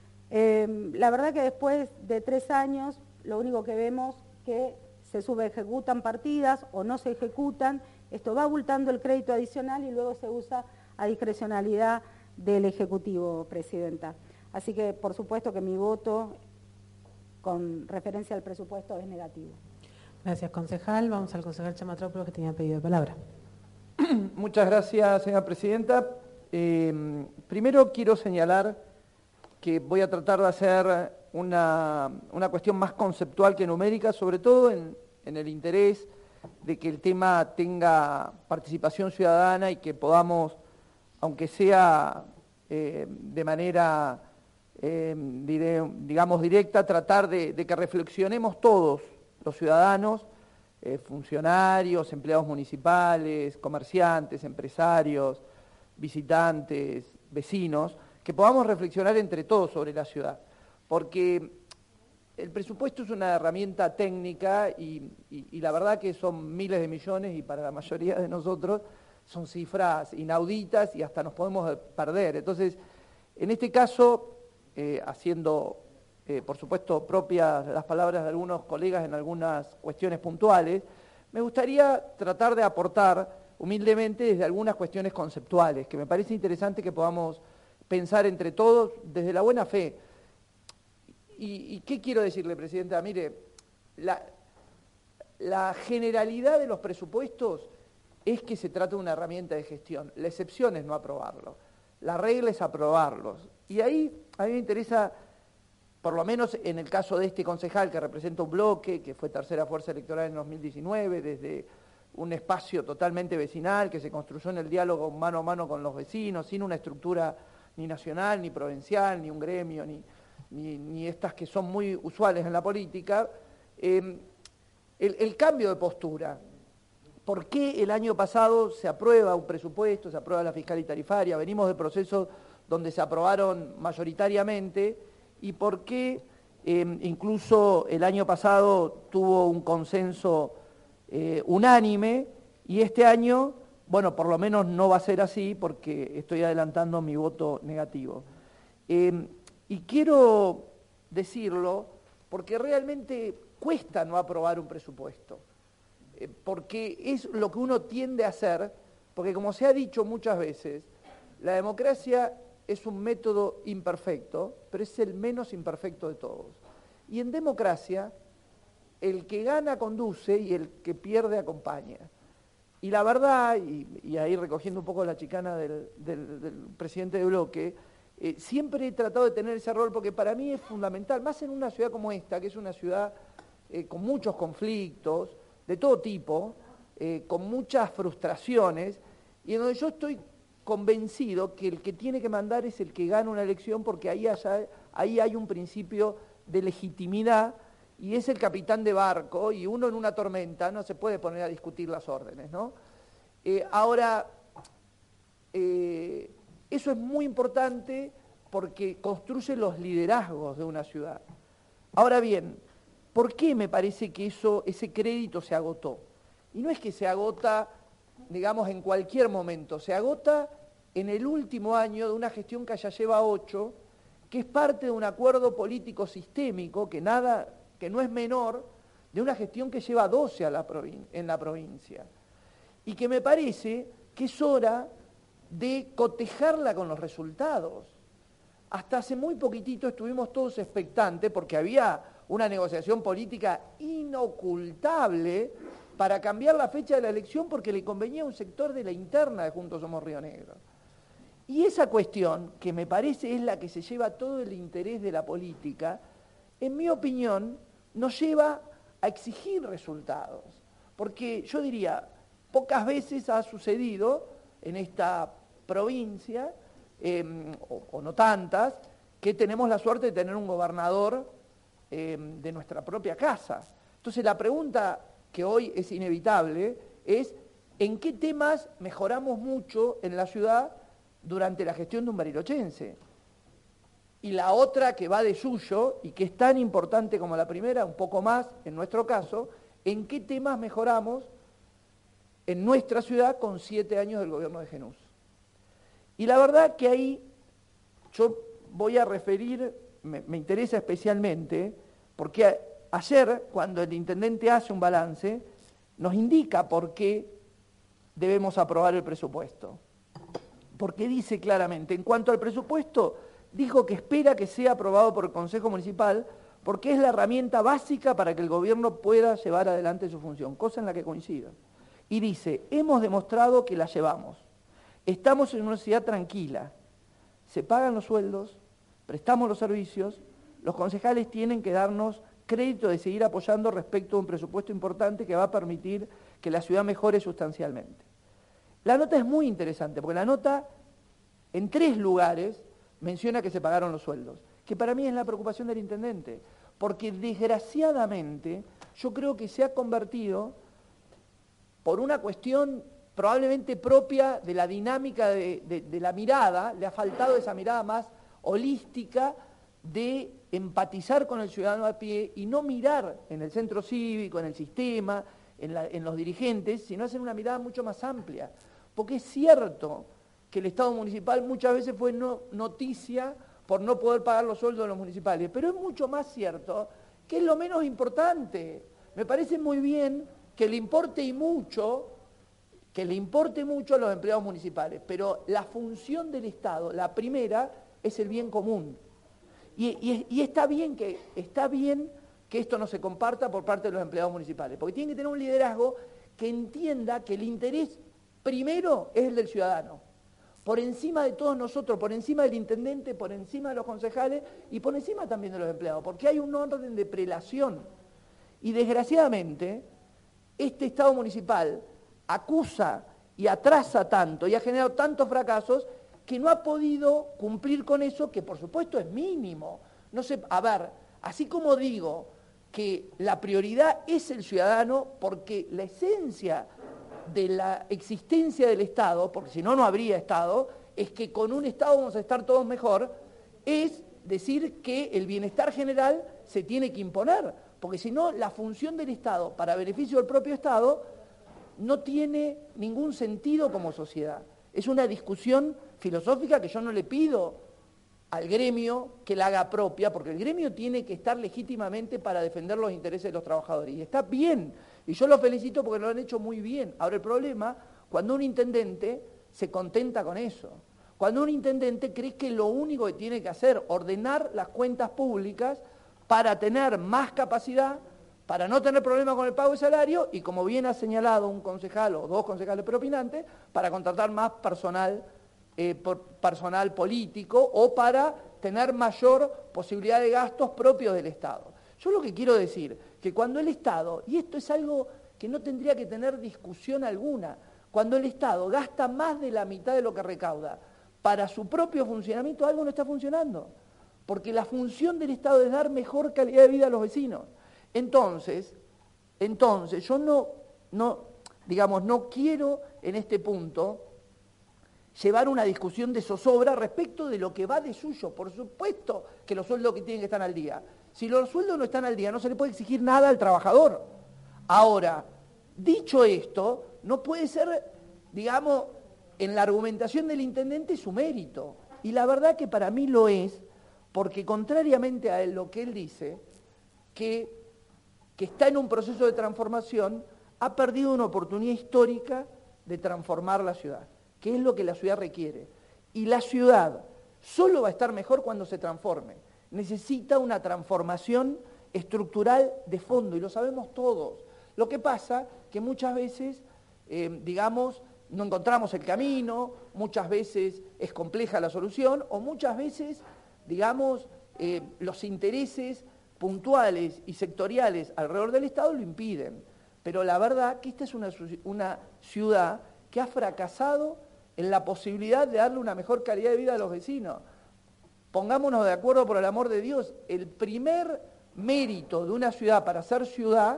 Eh, la verdad que después de tres años, lo único que vemos que se subejecutan partidas o no se ejecutan. Esto va abultando el crédito adicional y luego se usa a discrecionalidad del Ejecutivo, Presidenta. Así que, por supuesto, que mi voto con referencia al presupuesto es negativo. Gracias, concejal. Vamos al concejal Chamatrópolos, que tenía pedido de palabra. Muchas gracias, señora Presidenta. Eh, primero quiero señalar que voy a tratar de hacer una, una cuestión más conceptual que numérica, sobre todo en, en el interés de que el tema tenga participación ciudadana y que podamos, aunque sea eh, de manera, eh, diré, digamos, directa, tratar de, de que reflexionemos todos, los ciudadanos, eh, funcionarios, empleados municipales, comerciantes, empresarios, visitantes, vecinos, que podamos reflexionar entre todos sobre la ciudad, porque el presupuesto es una herramienta técnica y, y, y la verdad que son miles de millones y para la mayoría de nosotros son cifras inauditas y hasta nos podemos perder. Entonces, en este caso, eh, haciendo, eh, por supuesto, propias las palabras de algunos colegas en algunas cuestiones puntuales, me gustaría tratar de aportar humildemente desde algunas cuestiones conceptuales, que me parece interesante que podamos pensar entre todos desde la buena fe. ¿Y, y qué quiero decirle, Presidenta? Mire, la, la generalidad de los presupuestos es que se trata de una herramienta de gestión. La excepción es no aprobarlo. La regla es aprobarlos. Y ahí a mí me interesa, por lo menos en el caso de este concejal que representa un bloque, que fue tercera fuerza electoral en dos mil diecinueve, desde un espacio totalmente vecinal que se construyó en el diálogo mano a mano con los vecinos, sin una estructura ni nacional, ni provincial, ni un gremio, ni, ni, ni estas que son muy usuales en la política. Eh, el, el cambio de postura. ¿Por qué el año pasado se aprueba un presupuesto, se aprueba la fiscal y tarifaria? Venimos de procesos donde se aprobaron mayoritariamente. ¿Y por qué eh, incluso el año pasado tuvo un consenso eh, unánime y este año, bueno, por lo menos no va a ser así porque estoy adelantando mi voto negativo? Eh, y quiero decirlo porque realmente cuesta no aprobar un presupuesto, eh, porque es lo que uno tiende a hacer, porque como se ha dicho muchas veces, la democracia es un método imperfecto, pero es el menos imperfecto de todos. Y en democracia, el que gana conduce y el que pierde acompaña. Y la verdad, y, y ahí recogiendo un poco la chicana del, del, del presidente de bloque, eh, siempre he tratado de tener ese rol porque para mí es fundamental, más en una ciudad como esta, que es una ciudad eh, con muchos conflictos, de todo tipo, eh, con muchas frustraciones, y en donde yo estoy convencido que el que tiene que mandar es el que gana una elección porque ahí, haya, ahí hay un principio de legitimidad y es el capitán de barco y uno en una tormenta no se puede poner a discutir las órdenes, ¿no? Eh, ahora, eh, eso es muy importante porque construye los liderazgos de una ciudad. Ahora bien, ¿por qué me parece que eso, ese crédito se agotó? Y no es que se agota, digamos, en cualquier momento, se agota en el último año de una gestión que ya lleva ocho, que es parte de un acuerdo político sistémico, que, nada, que no es menor, de una gestión que lleva doce a la provin- en la provincia. Y que me parece que es hora de cotejarla con los resultados. Hasta hace muy poquitito estuvimos todos expectantes porque había una negociación política inocultable para cambiar la fecha de la elección porque le convenía a un sector de la interna de Juntos Somos Río Negro. Y esa cuestión, que me parece es la que se lleva todo el interés de la política, en mi opinión, nos lleva a exigir resultados. Porque yo diría, pocas veces ha sucedido en esta provincia, eh, o, o no tantas, que tenemos la suerte de tener un gobernador eh, de nuestra propia casa. Entonces la pregunta que hoy es inevitable es ¿en qué temas mejoramos mucho en la ciudad durante la gestión de un barilochense? Y la otra que va de suyo y que es tan importante como la primera, un poco más en nuestro caso, ¿en qué temas mejoramos en nuestra ciudad con siete años del gobierno de Genús? Y la verdad que ahí yo voy a referir, me, me interesa especialmente, porque a, ayer cuando el intendente hace un balance, nos indica por qué debemos aprobar el presupuesto. Porque dice claramente, en cuanto al presupuesto, dijo que espera que sea aprobado por el Consejo Municipal porque es la herramienta básica para que el gobierno pueda llevar adelante su función, cosa en la que coincido. Y dice, hemos demostrado que la llevamos. Estamos en una ciudad tranquila. Se pagan los sueldos, prestamos los servicios, los concejales tienen que darnos crédito de seguir apoyando respecto a un presupuesto importante que va a permitir que la ciudad mejore sustancialmente. La nota es muy interesante, porque la nota en tres lugares menciona que se pagaron los sueldos, que para mí es la preocupación del intendente, porque desgraciadamente yo creo que se ha convertido, por una cuestión probablemente propia de la dinámica de, de, de la mirada, le ha faltado esa mirada más holística de empatizar con el ciudadano a pie y no mirar en el centro cívico, en el sistema, en, la, en los dirigentes, sino hacer una mirada mucho más amplia. Porque es cierto que el Estado municipal muchas veces fue no, noticia por no poder pagar los sueldos de los municipales, pero es mucho más cierto que es lo menos importante. Me parece muy bien que le importe y mucho, que le importe mucho a los empleados municipales, pero la función del Estado, la primera, es el bien común. Y, y, y está bien que, está bien que esto no se comparta por parte de los empleados municipales, porque tienen que tener un liderazgo que entienda que el interés primero es el del ciudadano, por encima de todos nosotros, por encima del intendente, por encima de los concejales y por encima también de los empleados, porque hay un orden de prelación. Y desgraciadamente, este Estado municipal acusa y atrasa tanto y ha generado tantos fracasos que no ha podido cumplir con eso, que por supuesto es mínimo. No sé, a ver, así como digo que la prioridad es el ciudadano, porque la esencia de la existencia del Estado, porque si no, no habría Estado, es que con un Estado vamos a estar todos mejor, es decir que el bienestar general se tiene que imponer, porque si no, la función del Estado para beneficio del propio Estado no tiene ningún sentido como sociedad. Es una discusión filosófica que yo no le pido al gremio que la haga propia, porque el gremio tiene que estar legítimamente para defender los intereses de los trabajadores. Y está bien, y yo los felicito porque lo han hecho muy bien. Ahora el problema, cuando un intendente se contenta con eso, cuando un intendente cree que lo único que tiene que hacer, ordenar las cuentas públicas para tener más capacidad, para no tener problemas con el pago de salario y, como bien ha señalado un concejal o dos concejales preopinantes, para contratar más personal, eh, por personal político o para tener mayor posibilidad de gastos propios del Estado. Yo lo que quiero decir, que cuando el Estado, y esto es algo que no tendría que tener discusión alguna, cuando el Estado gasta más de la mitad de lo que recauda para su propio funcionamiento, algo no está funcionando, porque la función del Estado es dar mejor calidad de vida a los vecinos. Entonces, entonces yo no, no, digamos, no quiero en este punto llevar una discusión de zozobra respecto de lo que va de suyo. Por supuesto que los sueldos que tienen que estar al día. Si los sueldos no están al día, no se le puede exigir nada al trabajador. Ahora, dicho esto, no puede ser, digamos, en la argumentación del intendente su mérito. Y la verdad que para mí lo es, porque contrariamente a él, lo que él dice, que que está en un proceso de transformación, ha perdido una oportunidad histórica de transformar la ciudad, que es lo que la ciudad requiere. Y la ciudad solo va a estar mejor cuando se transforme. Necesita una transformación estructural de fondo, y lo sabemos todos. Lo que pasa que muchas veces, eh, digamos, no encontramos el camino, muchas veces es compleja la solución, o muchas veces, digamos, eh, los intereses puntuales y sectoriales alrededor del Estado lo impiden. Pero la verdad que esta es una, una ciudad que ha fracasado en la posibilidad de darle una mejor calidad de vida a los vecinos. Pongámonos de acuerdo, por el amor de Dios, el primer mérito de una ciudad para ser ciudad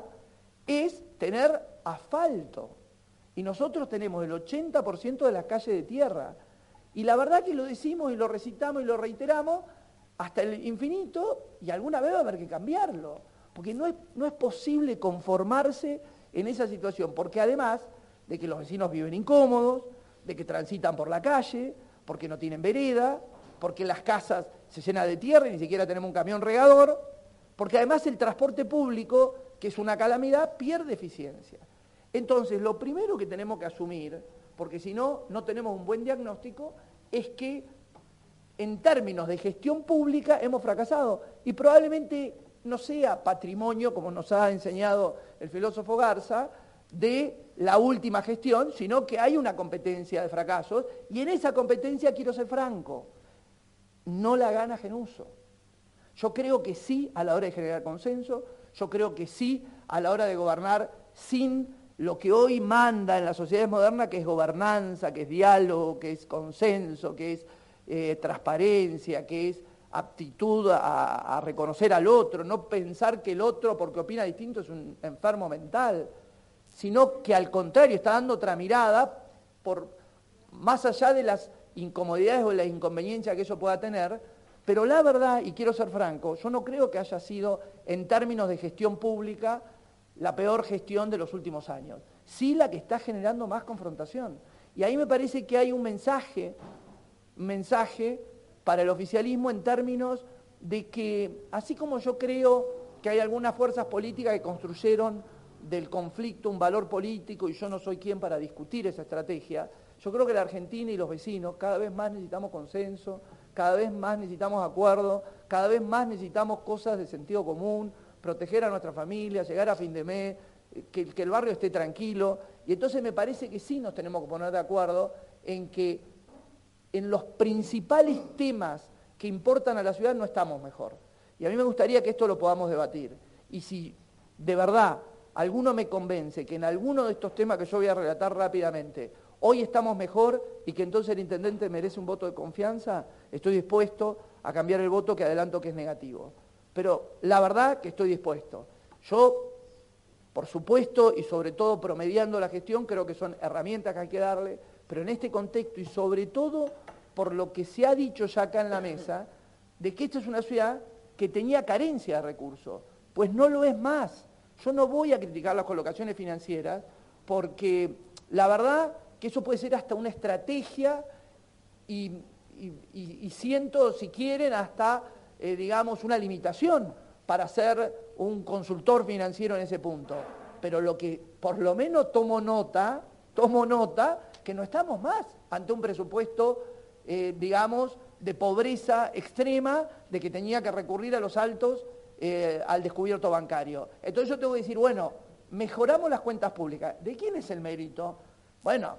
es tener asfalto. Y nosotros tenemos el ochenta por ciento de las calles de tierra. Y la verdad que lo decimos y lo recitamos y lo reiteramos hasta el infinito, y alguna vez va a haber que cambiarlo, porque no es, no es posible conformarse en esa situación, porque además de que los vecinos viven incómodos, de que transitan por la calle, porque no tienen vereda, porque las casas se llenan de tierra y ni siquiera tenemos un camión regador, porque además el transporte público, que es una calamidad, pierde eficiencia. Entonces, lo primero que tenemos que asumir, porque si no, no tenemos un buen diagnóstico, es que en términos de gestión pública hemos fracasado y probablemente no sea patrimonio, como nos ha enseñado el filósofo Garza, de la última gestión, sino que hay una competencia de fracasos y en esa competencia, quiero ser franco, no la gana Genuso. Yo creo que sí a la hora de generar consenso, yo creo que sí a la hora de gobernar sin lo que hoy manda en las sociedades modernas, que es gobernanza, que es diálogo, que es consenso, que es Eh, transparencia, que es aptitud a, a reconocer al otro, no pensar que el otro, porque opina distinto, es un enfermo mental, sino que al contrario está dando otra mirada, por, más allá de las incomodidades o las inconveniencias que eso pueda tener, pero la verdad, y quiero ser franco, yo no creo que haya sido, en términos de gestión pública, la peor gestión de los últimos años, sí la que está generando más confrontación. Y ahí me parece que hay un mensaje mensaje para el oficialismo en términos de que, así como yo creo que hay algunas fuerzas políticas que construyeron del conflicto un valor político, y yo no soy quien para discutir esa estrategia, yo creo que la Argentina y los vecinos cada vez más necesitamos consenso, cada vez más necesitamos acuerdo, cada vez más necesitamos cosas de sentido común, proteger a nuestra familia, llegar a fin de mes, que, que el barrio esté tranquilo, y entonces me parece que sí nos tenemos que poner de acuerdo en que en los principales temas que importan a la ciudad no estamos mejor. Y a mí me gustaría que esto lo podamos debatir. Y si de verdad alguno me convence que en alguno de estos temas que yo voy a relatar rápidamente, hoy estamos mejor y que entonces el intendente merece un voto de confianza, estoy dispuesto a cambiar el voto que adelanto que es negativo. Pero la verdad que estoy dispuesto. Yo, por supuesto, y sobre todo promediando la gestión, creo que son herramientas que hay que darle, pero en este contexto y sobre todo por lo que se ha dicho ya acá en la mesa, de que esta es una ciudad que tenía carencia de recursos, pues no lo es más. Yo no voy a criticar las colocaciones financieras porque la verdad que eso puede ser hasta una estrategia y, y, y, y siento, si quieren, hasta, eh, digamos, una limitación para ser un consultor financiero en ese punto. Pero lo que por lo menos tomo nota, tomo nota que no estamos más ante un presupuesto, eh, digamos, de pobreza extrema, de que tenía que recurrir a los altos eh, al descubierto bancario. Entonces yo te voy a decir, bueno, mejoramos las cuentas públicas. ¿De quién es el mérito? Bueno,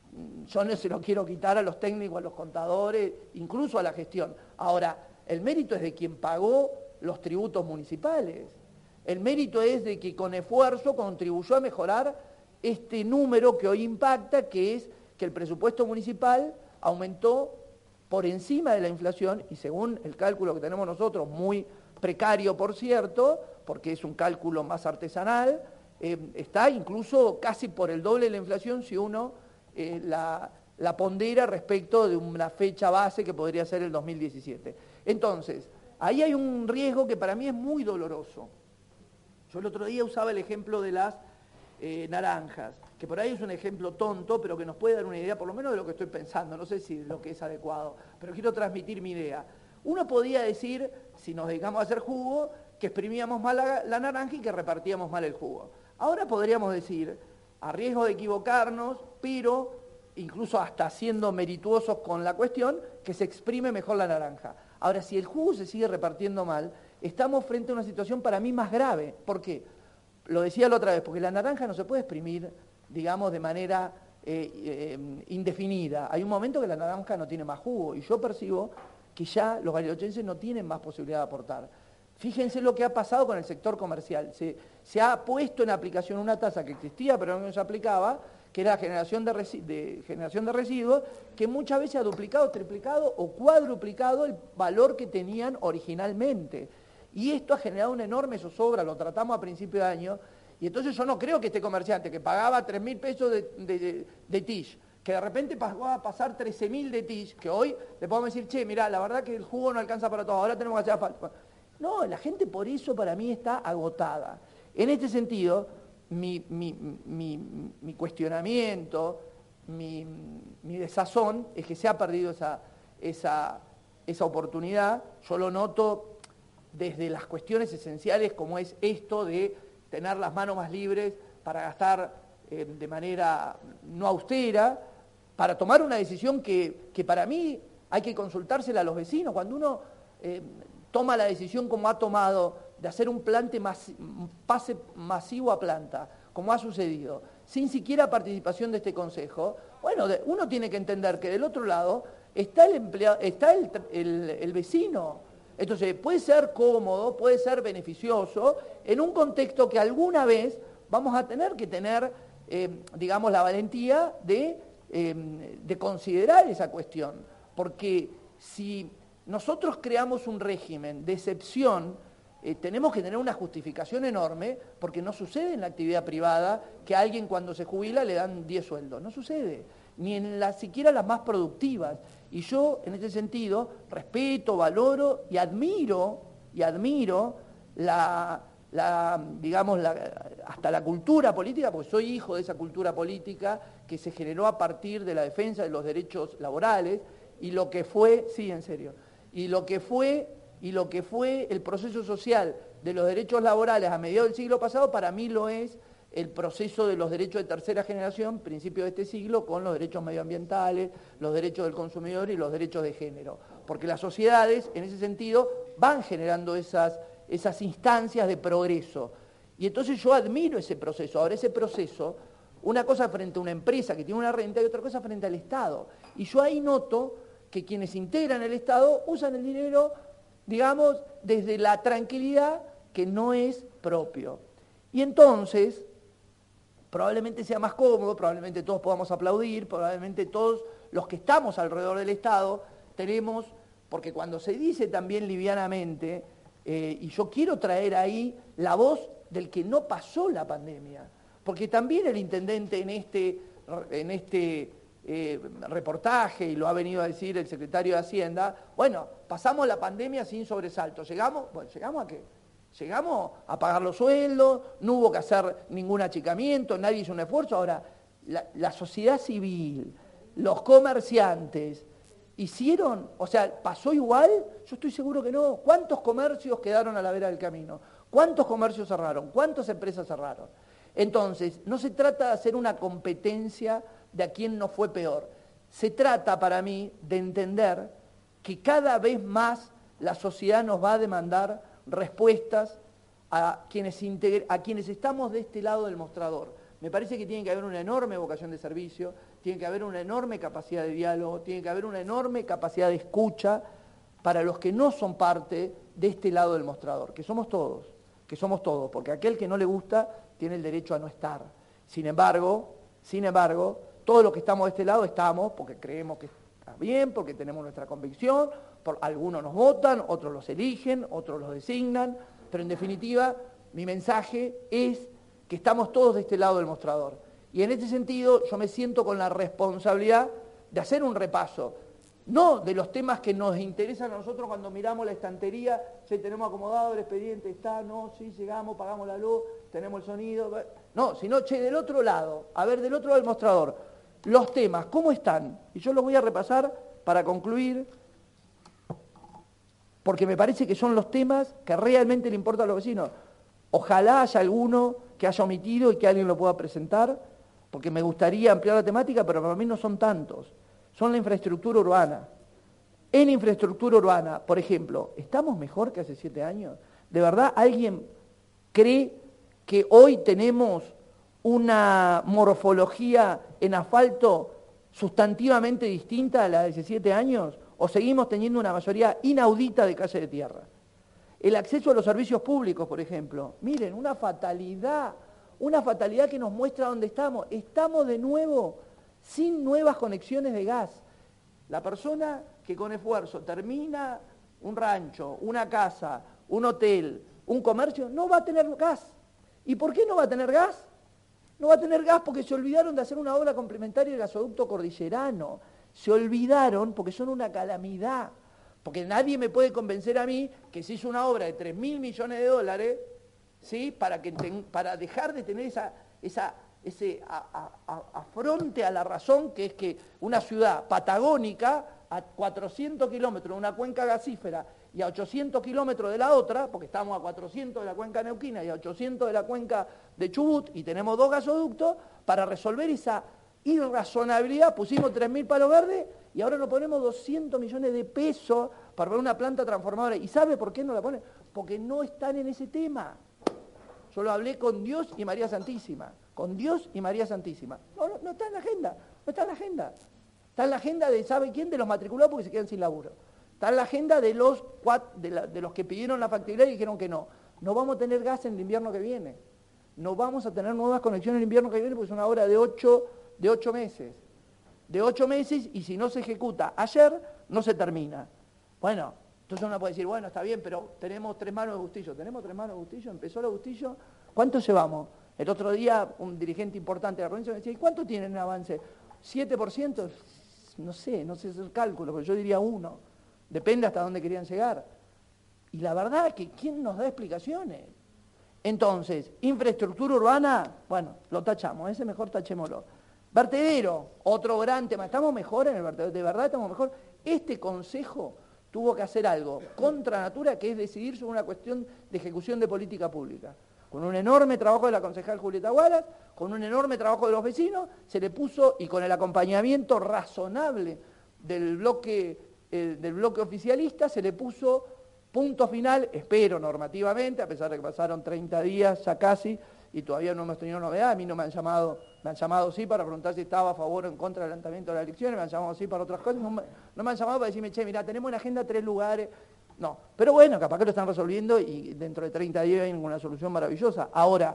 yo no se lo quiero quitar a los técnicos, a los contadores, incluso a la gestión. Ahora, el mérito es de quien pagó los tributos municipales. El mérito es de que con esfuerzo contribuyó a mejorar este número que hoy impacta, que es que el presupuesto municipal aumentó por encima de la inflación y según el cálculo que tenemos nosotros, muy precario por cierto, porque es un cálculo más artesanal, eh, está incluso casi por el doble de la inflación si uno eh, la, la pondera respecto de una fecha base que podría ser el dos mil diecisiete. Entonces, ahí hay un riesgo que para mí es muy doloroso. Yo el otro día usaba el ejemplo de las eh, naranjas, que por ahí es un ejemplo tonto, pero que nos puede dar una idea por lo menos de lo que estoy pensando, no sé si de lo que es adecuado, pero quiero transmitir mi idea. Uno podía decir, si nos dedicamos a hacer jugo, que exprimíamos mal la, la naranja y que repartíamos mal el jugo. Ahora podríamos decir, a riesgo de equivocarnos, pero incluso hasta siendo merituosos con la cuestión, que se exprime mejor la naranja. Ahora, si el jugo se sigue repartiendo mal, estamos frente a una situación para mí más grave. ¿Por qué? Lo decía la otra vez, porque la naranja no se puede exprimir, digamos, de manera eh, eh, indefinida. Hay un momento que la naranja no tiene más jugo y yo percibo que ya los barilochenses no tienen más posibilidad de aportar. Fíjense lo que ha pasado con el sector comercial. Se, se ha puesto en aplicación una tasa que existía pero no se aplicaba, que era la generación de, resi de, generación de residuos, que muchas veces ha duplicado, triplicado o cuadruplicado el valor que tenían originalmente. Y esto ha generado una enorme zozobra, lo tratamos a principio de año, y entonces yo no creo que este comerciante que pagaba tres mil pesos de, de, de, de tish, que de repente pasó a pasar trece mil de tish, que hoy le podemos decir, che, mirá, la verdad que el jugo no alcanza para todo, ahora tenemos que hacer falta. No, la gente por eso para mí está agotada. En este sentido, mi, mi, mi, mi cuestionamiento, mi, mi desazón es que se ha perdido esa, esa, esa oportunidad. Yo lo noto desde las cuestiones esenciales como es esto de tener las manos más libres para gastar eh, de manera no austera, para tomar una decisión que, que para mí hay que consultársela a los vecinos. Cuando uno eh, toma la decisión como ha tomado de hacer un plante mas, pase masivo a planta, como ha sucedido, sin siquiera participación de este Consejo, bueno, de, uno tiene que entender que del otro lado está el, empleado, está el, el, el vecino. Entonces, puede ser cómodo, puede ser beneficioso, en un contexto que alguna vez vamos a tener que tener, eh, digamos, la valentía de, eh, de considerar esa cuestión. Porque si nosotros creamos un régimen de excepción, eh, tenemos que tener una justificación enorme, porque no sucede en la actividad privada que a alguien cuando se jubila le dan diez sueldos. No sucede, ni en las, siquiera las más productivas. Y yo, en ese sentido, respeto, valoro y admiro, y admiro la, la, digamos, la, hasta la cultura política, porque soy hijo de esa cultura política que se generó a partir de la defensa de los derechos laborales, y lo que fue, sí, en serio, y lo que fue, y lo que fue el proceso social de los derechos laborales a mediados del siglo pasado, para mí lo es el proceso de los derechos de tercera generación, principio de este siglo, con los derechos medioambientales, los derechos del consumidor y los derechos de género. Porque las sociedades, en ese sentido, van generando esas, esas instancias de progreso. Y entonces yo admiro ese proceso. Ahora, ese proceso, una cosa frente a una empresa que tiene una renta y otra cosa frente al Estado. Y yo ahí noto que quienes integran el Estado usan el dinero, digamos, desde la tranquilidad que no es propio. Y entonces, probablemente sea más cómodo, probablemente todos podamos aplaudir, probablemente todos los que estamos alrededor del Estado tenemos, porque cuando se dice también livianamente, eh, y yo quiero traer ahí la voz del que no pasó la pandemia, porque también el intendente en este, en este eh, reportaje, y lo ha venido a decir el secretario de Hacienda, bueno, pasamos la pandemia sin sobresalto, ¿llegamos? Bueno, ¿llegamos a qué? Llegamos a pagar los sueldos, no hubo que hacer ningún achicamiento, nadie hizo un esfuerzo. Ahora, la, la sociedad civil, los comerciantes, hicieron, o sea, ¿pasó igual? Yo estoy seguro que no. ¿Cuántos comercios quedaron a la vera del camino? ¿Cuántos comercios cerraron? ¿Cuántas empresas cerraron? Entonces, no se trata de hacer una competencia de a quién nos fue peor. Se trata, para mí, de entender que cada vez más la sociedad nos va a demandar respuestas a quienes, integre, a quienes estamos de este lado del mostrador. Me parece que tiene que haber una enorme vocación de servicio, tiene que haber una enorme capacidad de diálogo, tiene que haber una enorme capacidad de escucha para los que no son parte de este lado del mostrador, que somos todos, que somos todos, porque aquel que no le gusta tiene el derecho a no estar. Sin embargo, sin embargo, todos los que estamos de este lado estamos porque creemos que está bien, porque tenemos nuestra convicción, por, algunos nos votan, otros los eligen, otros los designan, pero en definitiva mi mensaje es que estamos todos de este lado del mostrador. Y en este sentido yo me siento con la responsabilidad de hacer un repaso, no de los temas que nos interesan a nosotros cuando miramos la estantería, si tenemos acomodado el expediente, está, no, sí, llegamos, pagamos la luz, tenemos el sonido, no, sino, che, del otro lado, a ver, del otro lado del mostrador, los temas, ¿cómo están? Y yo los voy a repasar para concluir, porque me parece que son los temas que realmente le importan a los vecinos. Ojalá haya alguno que haya omitido y que alguien lo pueda presentar, porque me gustaría ampliar la temática, pero para mí no son tantos. Son la infraestructura urbana. En infraestructura urbana, por ejemplo, ¿estamos mejor que hace siete años? ¿De verdad alguien cree que hoy tenemos una morfología en asfalto sustantivamente distinta a la de hace siete años? ¿O seguimos teniendo una mayoría inaudita de calle de tierra? El acceso a los servicios públicos, por ejemplo. Miren, una fatalidad, una fatalidad que nos muestra dónde estamos. Estamos de nuevo sin nuevas conexiones de gas. La persona que con esfuerzo termina un rancho, una casa, un hotel, un comercio, no va a tener gas. ¿Y por qué no va a tener gas? No va a tener gas porque se olvidaron de hacer una obra complementaria del gasoducto cordillerano. Se olvidaron porque son una calamidad. Porque nadie me puede convencer a mí que se hizo una obra de tres mil millones de dólares, ¿sí? para, que ten, para dejar de tener esa, esa, ese a, a, afronte a la razón, que es que una ciudad patagónica a cuatrocientos kilómetros de una cuenca gasífera y a ochocientos kilómetros de la otra, porque estamos a cuatrocientos de la cuenca neuquina y a ochocientos de la cuenca de Chubut, y tenemos dos gasoductos, para resolver esa irrazonabilidad pusimos tres mil palos verdes y ahora nos ponemos doscientos millones de pesos para ver una planta transformadora. ¿Y sabe por qué no la ponen? Porque no están en ese tema. Yo lo hablé con Dios y María Santísima, con Dios y María Santísima. No, no, no está en la agenda, no está en la agenda. Está en la agenda de, ¿sabe quién? De los matriculados porque se quedan sin laburo. Está en la agenda de los, de, la, de los que pidieron la factibilidad y dijeron que no. No vamos a tener gas en el invierno que viene. No vamos a tener nuevas conexiones en el invierno que viene porque es una obra de ocho, de ocho meses. De ocho meses y si no se ejecuta ayer, no se termina. Bueno, entonces uno puede decir, bueno, está bien, pero tenemos tres manos de Bustillo. ¿Tenemos tres manos de Bustillo? ¿Empezó la Bustillo? ¿Cuánto llevamos? El otro día un dirigente importante de la provincia me decía, ¿y cuánto tienen en avance? ¿siete por ciento? No sé, no sé hacer cálculo, pero yo diría uno. Depende hasta dónde querían llegar. Y la verdad es que ¿quién nos da explicaciones? Entonces, infraestructura urbana, bueno, lo tachamos, ese mejor tachémoslo. Vertedero, otro gran tema. ¿Estamos mejor en el vertedero? ¿De verdad estamos mejor? Este consejo tuvo que hacer algo contra natura, que es decidir sobre una cuestión de ejecución de política pública. Con un enorme trabajo de la concejal Julieta Wallace, con un enorme trabajo de los vecinos, se le puso, y con el acompañamiento razonable del bloque, eh, del bloque oficialista, se le puso punto final, espero normativamente, a pesar de que pasaron treinta días ya casi, y todavía no hemos tenido novedad. A mí no me han llamado, me han llamado sí para preguntar si estaba a favor o en contra del adelantamiento de las elecciones, me han llamado sí para otras cosas, no me, no me han llamado para decirme, che, mira, tenemos en agenda tres lugares. No, pero bueno, capaz que lo están resolviendo y dentro de treinta días hay una solución maravillosa. Ahora,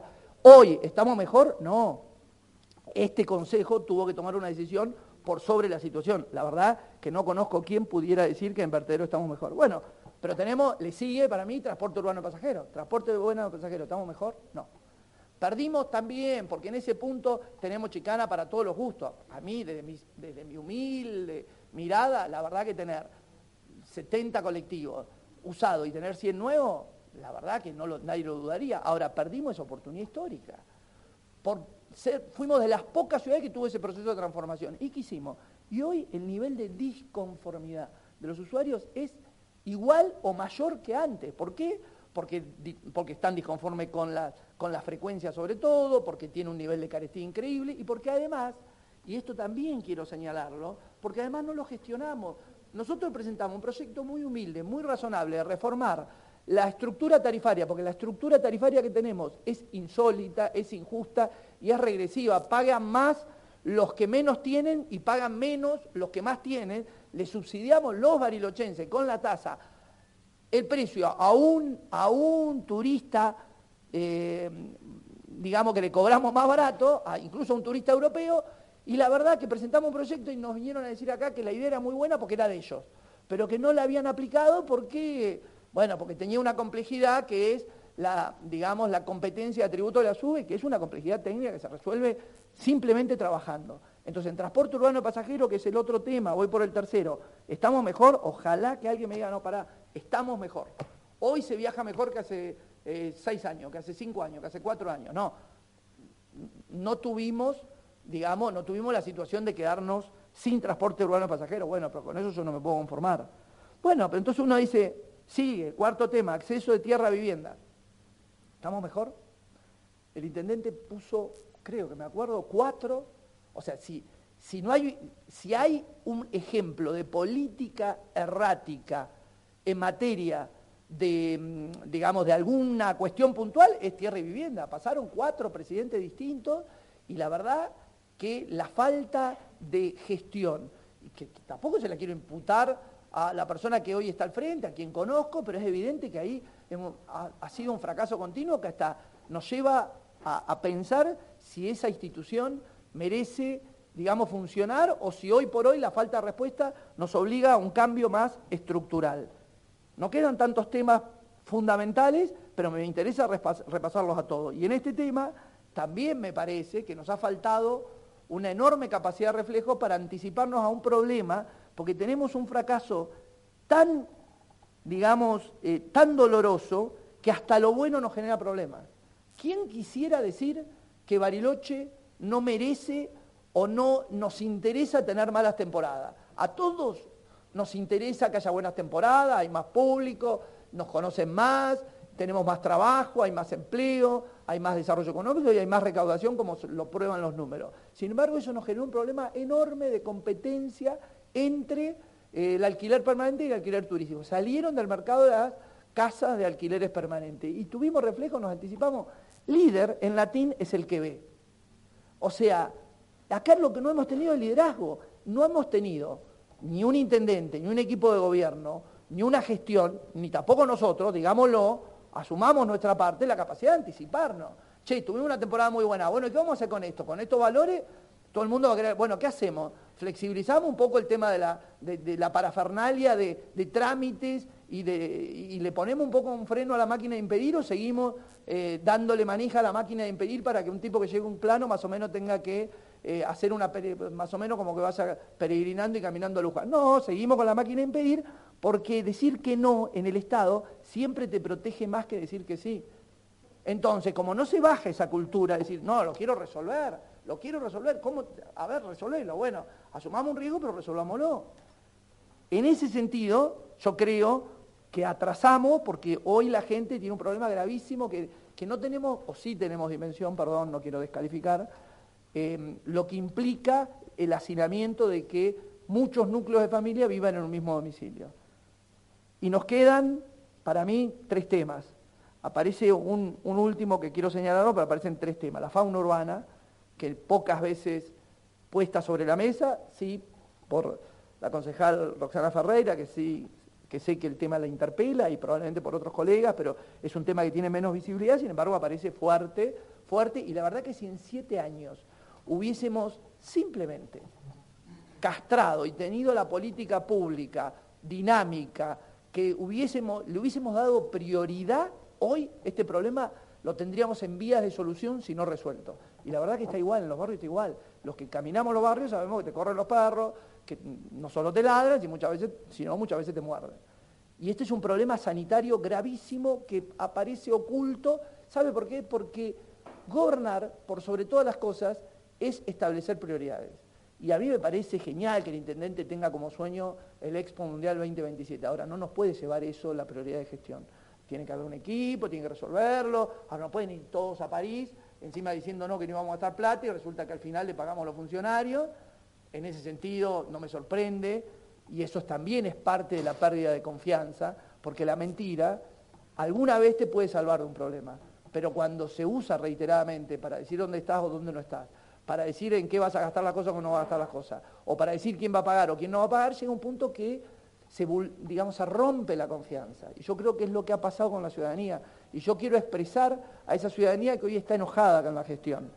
¿Hoy estamos mejor? No. Este Consejo tuvo que tomar una decisión por sobre la situación. La verdad que no conozco quién pudiera decir que en vertedero estamos mejor. Bueno, pero tenemos, le sigue para mí transporte urbano de pasajeros. Transporte urbano de pasajeros, ¿estamos mejor? No. Perdimos también, porque en ese punto tenemos chicana para todos los gustos. A mí, desde mi, desde mi humilde mirada, la verdad que tener setenta colectivos usados y tener cien nuevos, la verdad que no lo, nadie lo dudaría. Ahora, perdimos esa oportunidad histórica. Por ser, fuimos de las pocas ciudades que tuvo ese proceso de transformación. ¿Y qué hicimos? Y hoy el nivel de disconformidad de los usuarios es igual o mayor que antes. ¿Por qué? Porque, porque están disconformes con la, con la frecuencia sobre todo, porque tiene un nivel de carestía increíble y porque además, y esto también quiero señalarlo, porque además no lo gestionamos. Nosotros presentamos un proyecto muy humilde, muy razonable de reformar la estructura tarifaria, porque la estructura tarifaria que tenemos es insólita, es injusta y es regresiva. Pagan más los que menos tienen y pagan menos los que más tienen. Le subsidiamos los barilochenses con la tasa el precio a un, a un turista, eh, digamos que le cobramos más barato, a incluso a un turista europeo, y la verdad que presentamos un proyecto y nos vinieron a decir acá que la idea era muy buena porque era de ellos, pero que no la habían aplicado porque, bueno, porque tenía una complejidad que es la, digamos, la competencia de tributo de la SUBE, que es una complejidad técnica que se resuelve simplemente trabajando. Entonces, en transporte urbano de pasajeros, que es el otro tema, voy por el tercero, ¿estamos mejor? Ojalá que alguien me diga, no, pará, estamos mejor. Hoy se viaja mejor que hace eh, seis años, que hace cinco años, que hace cuatro años. No, no tuvimos, digamos, no tuvimos la situación de quedarnos sin transporte urbano de pasajeros. Bueno, pero con eso yo no me puedo conformar. Bueno, pero entonces uno dice, sigue, cuarto tema, acceso de tierra a vivienda. ¿Estamos mejor? El intendente puso, creo que me acuerdo, cuatro. O sea, si, si, no hay, si hay un ejemplo de política errática en materia de, digamos, de alguna cuestión puntual, es tierra y vivienda. Pasaron cuatro presidentes distintos y la verdad que la falta de gestión, que tampoco se la quiero imputar a la persona que hoy está al frente, a quien conozco, pero es evidente que ahí hemos, ha, ha sido un fracaso continuo que hasta nos lleva a, a pensar si esa institución merece, digamos, funcionar o si hoy por hoy la falta de respuesta nos obliga a un cambio más estructural. No quedan tantos temas fundamentales, pero me interesa repas- repasarlos a todos. Y en este tema también me parece que nos ha faltado una enorme capacidad de reflejo para anticiparnos a un problema, porque tenemos un fracaso tan, digamos, eh, tan doloroso que hasta lo bueno nos genera problemas. ¿Quién quisiera decir que Bariloche no merece o no nos interesa tener malas temporadas? A todos nos interesa que haya buenas temporadas, hay más público, nos conocen más, tenemos más trabajo, hay más empleo, hay más desarrollo económico y hay más recaudación como lo prueban los números. Sin embargo, eso nos generó un problema enorme de competencia entre eh, el alquiler permanente y el alquiler turístico. Salieron del mercado de las casas de alquileres permanentes y tuvimos reflejo, nos anticipamos. Líder en latín es el que ve. O sea, acá lo que no hemos tenido es liderazgo. No hemos tenido ni un intendente, ni un equipo de gobierno, ni una gestión, ni tampoco nosotros, digámoslo, asumamos nuestra parte, la capacidad de anticiparnos. Che, tuvimos una temporada muy buena. Bueno, ¿qué vamos a hacer con esto? Con estos valores, todo el mundo va a querer, bueno, ¿qué hacemos? Flexibilizamos un poco el tema de la, de, de la parafernalia, de, de trámites, y, de, y le ponemos un poco un freno a la máquina de impedir o seguimos eh, dándole manija a la máquina de impedir para que un tipo que llegue a un plano más o menos tenga que eh, hacer una, más o menos como que vaya peregrinando y caminando a Luján. No, seguimos con la máquina de impedir porque decir que no en el Estado siempre te protege más que decir que sí. Entonces, como no se baja esa cultura de decir, no, lo quiero resolver, lo quiero resolver, ¿cómo? A ver, resolverlo. Bueno, asumamos un riesgo, pero resolvámoslo. En ese sentido, yo creo que atrasamos porque hoy la gente tiene un problema gravísimo que, que no tenemos, o sí tenemos dimensión, perdón, no quiero descalificar, eh, lo que implica el hacinamiento de que muchos núcleos de familia vivan en un mismo domicilio. Y nos quedan, para mí, tres temas. Aparece un, un último que quiero señalarlo, pero aparecen tres temas. La fauna urbana, que pocas veces puesta sobre la mesa, sí, por la concejal Roxana Ferreira, que sí que sé que el tema la interpela y probablemente por otros colegas, pero es un tema que tiene menos visibilidad, sin embargo aparece fuerte, fuerte, y la verdad que si en siete años hubiésemos simplemente castrado y tenido la política pública dinámica, que hubiésemos, le hubiésemos dado prioridad, hoy este problema lo tendríamos en vías de solución si no resuelto. Y la verdad que está igual, en los barrios está igual. Los que caminamos los barrios sabemos que te corren los perros, que no solo te ladran, sino muchas veces, sino muchas veces te muerden. Y este es un problema sanitario gravísimo que aparece oculto. ¿Sabe por qué? Porque gobernar, por sobre todas las cosas, es establecer prioridades. Y a mí me parece genial que el intendente tenga como sueño el Expo Mundial veinte veintisiete. Ahora, no nos puede llevar eso la prioridad de gestión. Tiene que haber un equipo, tiene que resolverlo. Ahora no pueden ir todos a París, encima diciendo no, que no íbamos a gastar plata, y resulta que al final le pagamos a los funcionarios. En ese sentido no me sorprende, y eso también es parte de la pérdida de confianza, porque la mentira alguna vez te puede salvar de un problema, pero cuando se usa reiteradamente para decir dónde estás o dónde no estás, para decir en qué vas a gastar las cosas o no vas a gastar las cosas, o para decir quién va a pagar o quién no va a pagar, llega un punto que se, digamos, se rompe la confianza. Y yo creo que es lo que ha pasado con la ciudadanía. Y yo quiero expresar a esa ciudadanía que hoy está enojada con la gestión.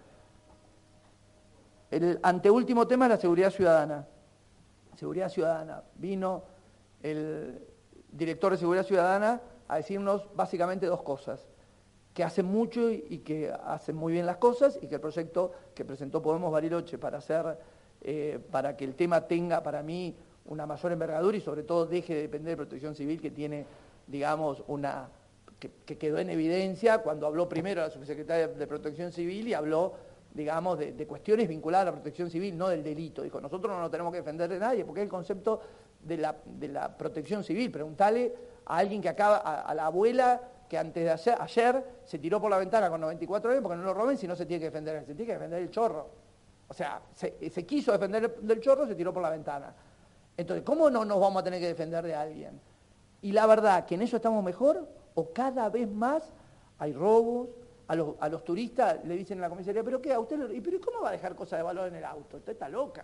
El anteúltimo tema es la seguridad ciudadana. Seguridad ciudadana. Vino el director de Seguridad Ciudadana a decirnos básicamente dos cosas: que hacen mucho y que hacen muy bien las cosas, y que el proyecto que presentó Podemos Bariloche para hacer, eh, para que el tema tenga para mí una mayor envergadura y sobre todo deje de depender de Protección Civil, que tiene, digamos, una que, que quedó en evidencia cuando habló primero la subsecretaria de Protección Civil y habló, digamos, de, de cuestiones vinculadas a la protección civil, no del delito. Dijo, nosotros no nos tenemos que defender de nadie, porque es el concepto de la, de la protección civil. Preguntale a alguien que acaba, a, a la abuela que antes de ayer, ayer se tiró por la ventana con noventa y cuatro años porque no lo roben, si no se tiene que defender, se tiene que defender el chorro. O sea, se, se quiso defender del chorro, se tiró por la ventana. Entonces, ¿cómo no nos vamos a tener que defender de alguien? Y la verdad, que en eso estamos mejor, o cada vez más hay robos. A los, a los turistas le dicen en la comisaría, ¿pero qué? ¿A usted le, ¿pero cómo va a dejar cosas de valor en el auto? Usted está loca.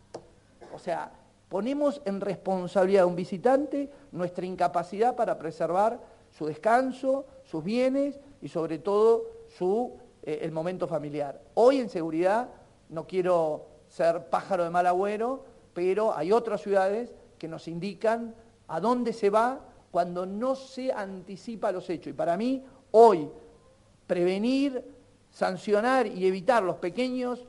O sea, ponemos en responsabilidad a un visitante nuestra incapacidad para preservar su descanso, sus bienes y sobre todo su, eh, el momento familiar. Hoy en seguridad, no quiero ser pájaro de mal agüero, pero hay otras ciudades que nos indican a dónde se va cuando no se anticipa los hechos. Y para mí, hoy, prevenir, sancionar y evitar los pequeños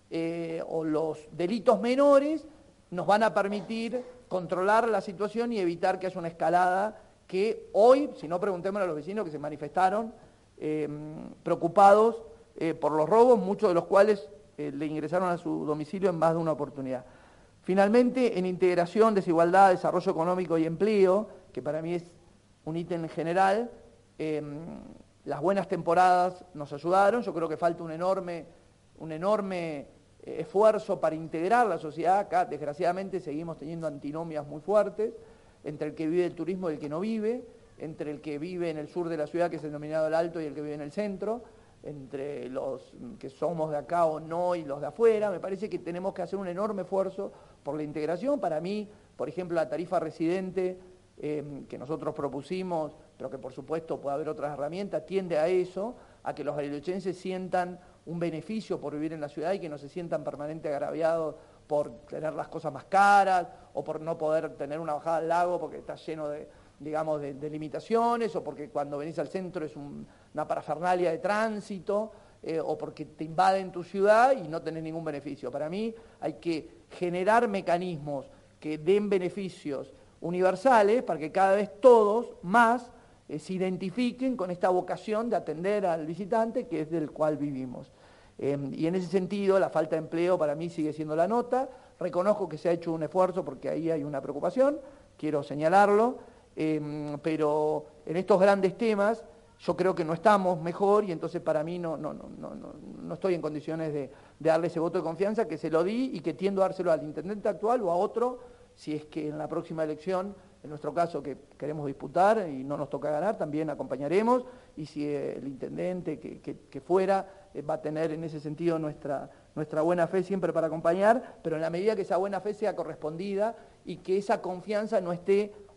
eh, o los delitos menores nos van a permitir controlar la situación y evitar que haya una escalada que hoy, si no, preguntémosle a los vecinos que se manifestaron eh, preocupados eh, por los robos, muchos de los cuales eh, le ingresaron a su domicilio en más de una oportunidad. Finalmente, en integración, desigualdad, desarrollo económico y empleo, que para mí es un ítem general, eh, las buenas temporadas nos ayudaron. Yo creo que falta un enorme, un enorme esfuerzo para integrar la sociedad. Acá, desgraciadamente, seguimos teniendo antinomias muy fuertes entre el que vive del turismo y el que no vive, entre el que vive en el sur de la ciudad, que es el denominado el Alto, y el que vive en el centro, entre los que somos de acá o no y los de afuera. Me parece que tenemos que hacer un enorme esfuerzo por la integración. Para mí, por ejemplo, la tarifa residente eh, que nosotros propusimos, pero que por supuesto puede haber otras herramientas, tiende a eso, a que los barilochenses sientan un beneficio por vivir en la ciudad y que no se sientan permanentemente agraviados por tener las cosas más caras o por no poder tener una bajada al lago porque está lleno de, digamos, de, de limitaciones, o porque cuando venís al centro es un, una parafernalia de tránsito, eh, o porque te invaden tu ciudad y no tenés ningún beneficio. Para mí hay que generar mecanismos que den beneficios universales para que cada vez todos más eh, se identifiquen con esta vocación de atender al visitante, que es del cual vivimos. Eh, y en ese sentido, la falta de empleo para mí sigue siendo la nota. Reconozco que se ha hecho un esfuerzo porque ahí hay una preocupación, quiero señalarlo, eh, pero en estos grandes temas yo creo que no estamos mejor, y entonces para mí no, no, no, no, no estoy en condiciones de, de darle ese voto de confianza, que se lo di y que tiendo a dárselo al intendente actual o a otro, si es que en la próxima elección, en nuestro caso que queremos disputar y no nos toca ganar, también acompañaremos, y si el intendente que, que, que fuera eh, va a tener en ese sentido nuestra, nuestra buena fe siempre para acompañar, pero en la medida que esa buena fe sea correspondida y que esa confianza no esté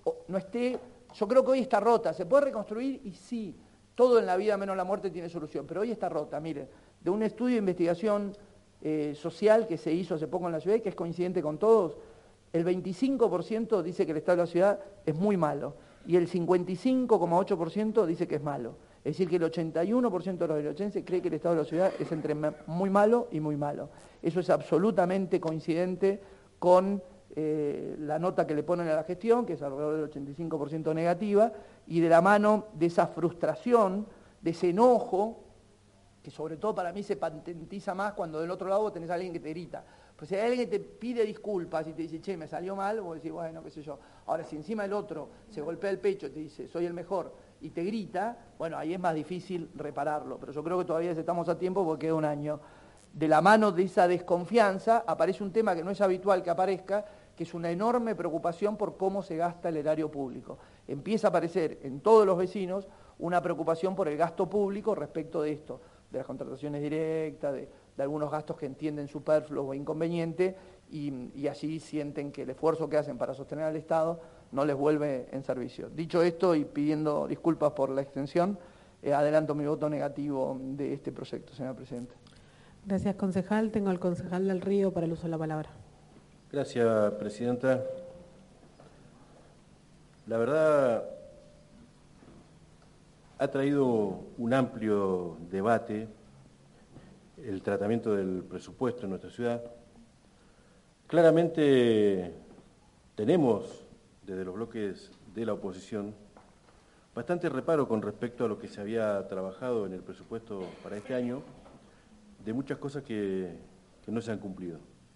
no esté, yo creo que hoy está rota, se puede reconstruir y sí, todo en la vida menos la muerte tiene solución, pero hoy está rota, miren, de un estudio de investigación eh, social que se hizo hace poco en la ciudad y que es coincidente con todos, el veinticinco por ciento dice que el estado de la ciudad es muy malo y el cincuenta y cinco coma ocho por ciento dice que es malo. Es decir, que el ochenta y uno por ciento de los barilocheses cree que el estado de la ciudad es entre muy malo y muy malo. Eso es absolutamente coincidente con eh, la nota que le ponen a la gestión, que es alrededor del ochenta y cinco por ciento negativa, y de la mano de esa frustración, de ese enojo, que sobre todo para mí se patentiza más cuando del otro lado tenés a alguien que te grita. Pues si hay alguien que te pide disculpas y te dice, che, me salió mal, vos decís, bueno, qué sé yo. Ahora, si encima el otro se golpea el pecho y te dice, soy el mejor, y te grita, bueno, ahí es más difícil repararlo. Pero yo creo que todavía estamos a tiempo porque queda un año. De la mano de esa desconfianza aparece un tema que no es habitual que aparezca, que es una enorme preocupación por cómo se gasta el erario público. Empieza a aparecer en todos los vecinos una preocupación por el gasto público respecto de esto, de las contrataciones directas, de, de algunos gastos que entienden superfluos o inconvenientes, y, y así sienten que el esfuerzo que hacen para sostener al Estado no les vuelve en servicio. Dicho esto y pidiendo disculpas por la extensión, eh, adelanto mi voto negativo de este proyecto, señora Presidenta. Gracias, concejal. Tengo al concejal del Río para el uso de la palabra. Gracias, Presidenta. La verdad, ha traído un amplio debate el tratamiento del presupuesto en nuestra ciudad. Claramente tenemos, desde los bloques de la oposición, bastante reparo con respecto a lo que se había trabajado en el presupuesto para este año, de muchas cosas que, que no se han cumplido.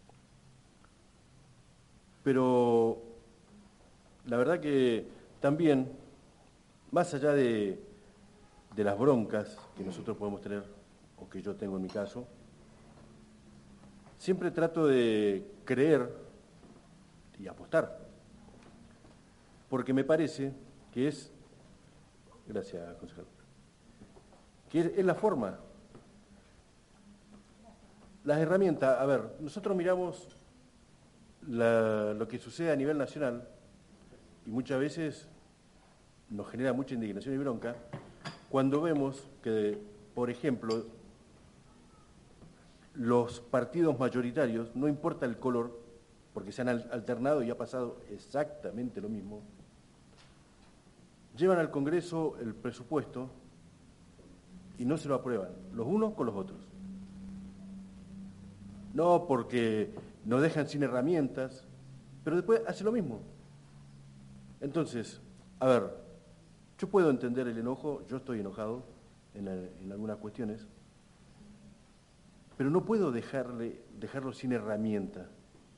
Pero la verdad que también, más allá de, de las broncas que nosotros podemos tener, o que yo tengo en mi caso, siempre trato de creer y apostar, porque me parece que es, gracias, concejal, que es, es la forma. Las herramientas, a ver, nosotros miramos la, lo que sucede a nivel nacional y muchas veces nos genera mucha indignación y bronca cuando vemos que, por ejemplo, los partidos mayoritarios, no importa el color, porque se han alternado y ha pasado exactamente lo mismo, llevan al Congreso el presupuesto y no se lo aprueban, los unos con los otros. No porque nos dejan sin herramientas, pero después hace lo mismo. Entonces, a ver, yo puedo entender el enojo, yo estoy enojado en, la, en algunas cuestiones, pero no puedo dejarle, dejarlo sin herramienta.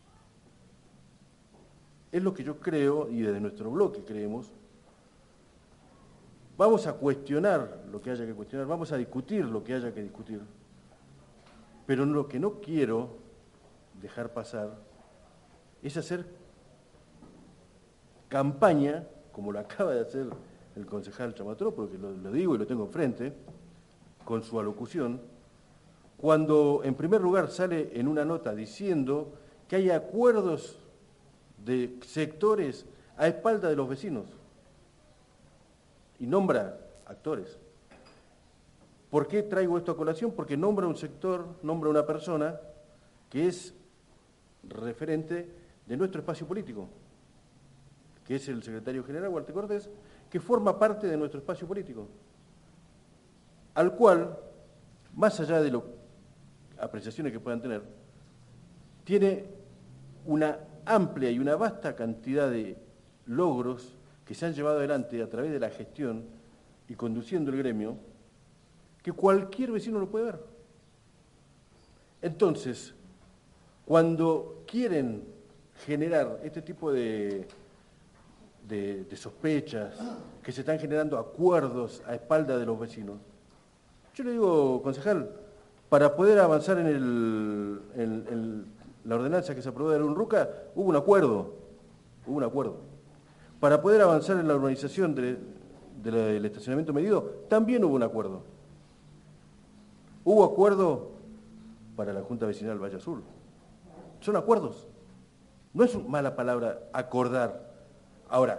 Es lo que yo creo, y desde nuestro bloque creemos, vamos a cuestionar lo que haya que cuestionar, vamos a discutir lo que haya que discutir, pero lo que no quiero dejar pasar es hacer campaña, como lo acaba de hacer el concejal Chamatrópolos, porque lo, lo digo y lo tengo enfrente, con su alocución, cuando en primer lugar sale en una nota diciendo que hay acuerdos de sectores a espalda de los vecinos y nombra actores. ¿Por qué traigo esto a colación? Porque nombra un sector, nombra una persona que es referente de nuestro espacio político, que es el secretario general Walter Cortés, que forma parte de nuestro espacio político, al cual, más allá de las apreciaciones que puedan tener, tiene una amplia y una vasta cantidad de logros que se han llevado adelante a través de la gestión y conduciendo el gremio, que cualquier vecino lo puede ver. Entonces, cuando quieren generar este tipo de, de, de sospechas, que se están generando acuerdos a espalda de los vecinos, yo le digo, concejal, para poder avanzar en, el, en, en la ordenanza que se aprobó de la UNRUCA, hubo un acuerdo, hubo un acuerdo. Para poder avanzar en la urbanización de, de la, del estacionamiento medido, también hubo un acuerdo. Hubo acuerdo para la Junta Vecinal Valle Azul. Son acuerdos. No es mala palabra acordar. Ahora,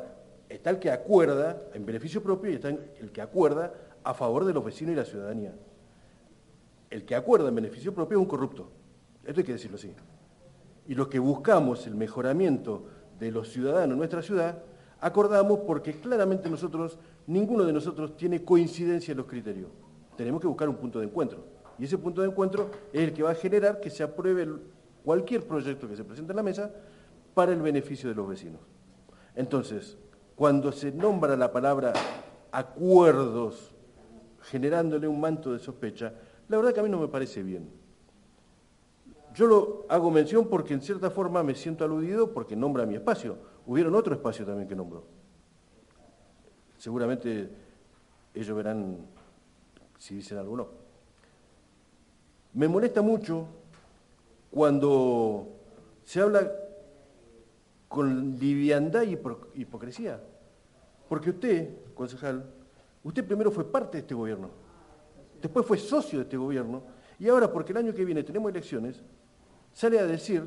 está el que acuerda en beneficio propio y está el que acuerda a favor de los vecinos y la ciudadanía. El que acuerda en beneficio propio es un corrupto. Esto hay que decirlo así. Y los que buscamos el mejoramiento de los ciudadanos en nuestra ciudad, acordamos porque claramente nosotros, ninguno de nosotros tiene coincidencia en los criterios. Tenemos que buscar un punto de encuentro. Y ese punto de encuentro es el que va a generar que se apruebe cualquier proyecto que se presente en la mesa para el beneficio de los vecinos. Entonces, cuando se nombra la palabra acuerdos, generándole un manto de sospecha, la verdad que a mí no me parece bien. Yo lo hago mención porque en cierta forma me siento aludido porque nombra mi espacio. Hubieron otro espacio también que nombró. Seguramente ellos verán si dicen algo o no. Me molesta mucho cuando se habla con liviandad y hipocresía. Porque usted, concejal, usted primero fue parte de este gobierno, después fue socio de este gobierno, y ahora, porque el año que viene tenemos elecciones, sale a decir...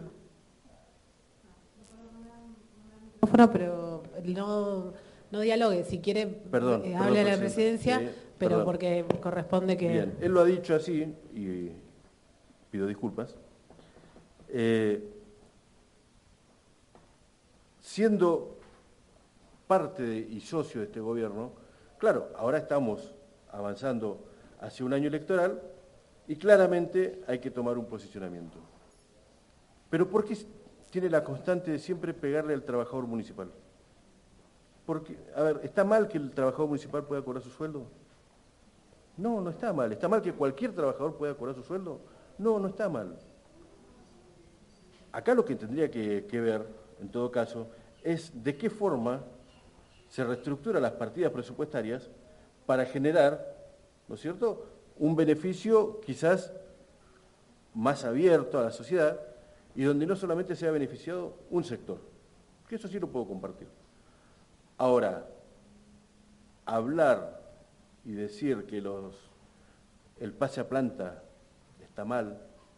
Pero no, no dialogue, si quiere, perdón, eh, perdón, hable a la presidencia, eh, pero perdón. porque corresponde que... Bien, él lo ha dicho así, y pido disculpas. Eh, siendo parte de, y socio de este gobierno, claro, ahora estamos avanzando hacia un año electoral y claramente hay que tomar un posicionamiento. Pero ¿por qué tiene la constante de siempre pegarle al trabajador municipal? Porque, a ver, ¿está mal que el trabajador municipal pueda cobrar su sueldo? No, no está mal. ¿Está mal que cualquier trabajador pueda cobrar su sueldo? No, no está mal. Acá lo que tendría que, que ver, en todo caso, es de qué forma se reestructuran las partidas presupuestarias para generar, ¿no es cierto?, un beneficio quizás más abierto a la sociedad y donde no solamente sea beneficiado un sector, que eso sí lo puedo compartir. Ahora, hablar y decir que los, el pase a planta está mal,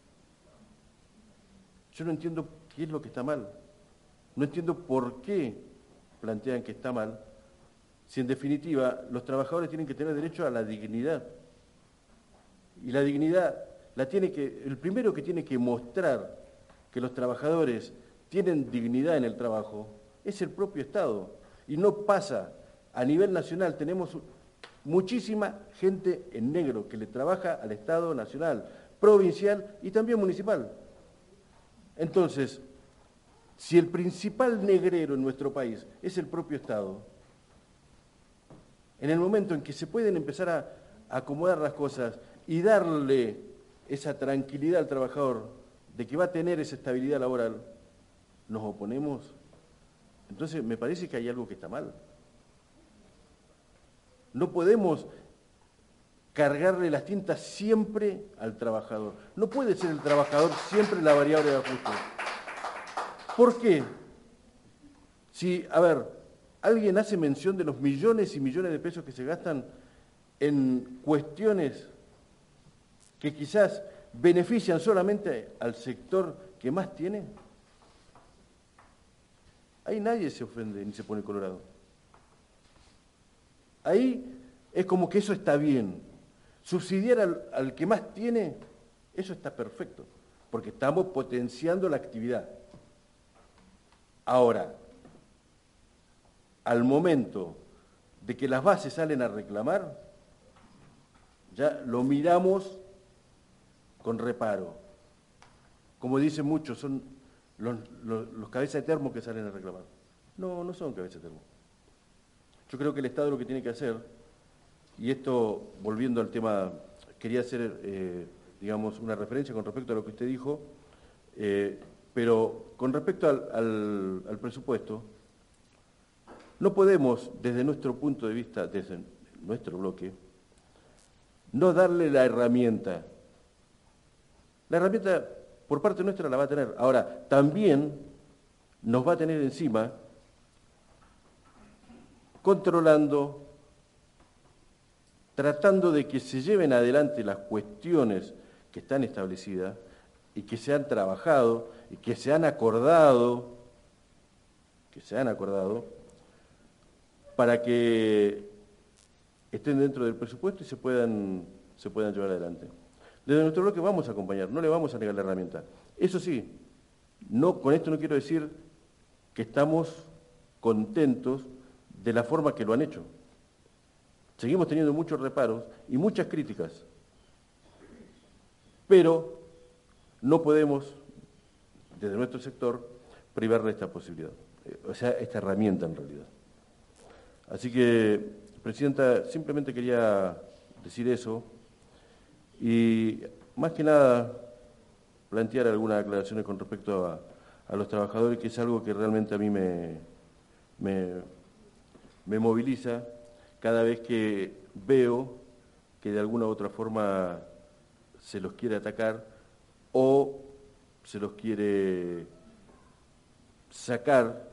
yo no entiendo qué es lo que está mal, no entiendo por qué plantean que está mal, si en definitiva los trabajadores tienen que tener derecho a la dignidad. Y la dignidad la tiene que, el primero que tiene que mostrar que los trabajadores tienen dignidad en el trabajo es el propio Estado. Y no pasa, a nivel nacional tenemos muchísima gente en negro que le trabaja al Estado nacional, provincial y también municipal. Entonces, si el principal negrero en nuestro país es el propio Estado, en el momento en que se pueden empezar a acomodar las cosas y darle esa tranquilidad al trabajador de que va a tener esa estabilidad laboral, ¿nos oponemos? Entonces me parece que hay algo que está mal. No podemos cargarle las tintas siempre al trabajador. No puede ser el trabajador siempre la variable de ajuste. ¿Por qué? Si, a ver, alguien hace mención de los millones y millones de pesos que se gastan en cuestiones que quizás benefician solamente al sector que más tiene, ahí nadie se ofende ni se pone colorado. Ahí es como que eso está bien. Subsidiar al, al que más tiene, eso está perfecto, porque estamos potenciando la actividad. Ahora, al momento de que las bases salen a reclamar, ya lo miramos con reparo. Como dicen muchos, son los, los, los cabezas de termo que salen a reclamar. No, no son cabezas de termo. Yo creo que el Estado lo que tiene que hacer, y esto, volviendo al tema, quería hacer, eh, digamos, una referencia con respecto a lo que usted dijo, eh, pero con respecto al, al, al presupuesto, no podemos, desde nuestro punto de vista, desde nuestro bloque, no darle la herramienta. La herramienta, por parte nuestra, la va a tener. Ahora, también nos va a tener encima, controlando, tratando de que se lleven adelante las cuestiones que están establecidas y que se han trabajado y que se han acordado, que se han acordado, para que estén dentro del presupuesto y se puedan, se puedan llevar adelante. Desde nuestro bloque vamos a acompañar, no le vamos a negar la herramienta. Eso sí, no, con esto no quiero decir que estamos contentos de la forma que lo han hecho. Seguimos teniendo muchos reparos y muchas críticas, pero no podemos, desde nuestro sector, privarle esta posibilidad, o sea, esta herramienta en realidad. Así que, Presidenta, simplemente quería decir eso y, más que nada, plantear algunas aclaraciones con respecto a, a los trabajadores, que es algo que realmente a mí me, me, me moviliza cada vez que veo que de alguna u otra forma se los quiere atacar o se los quiere sacar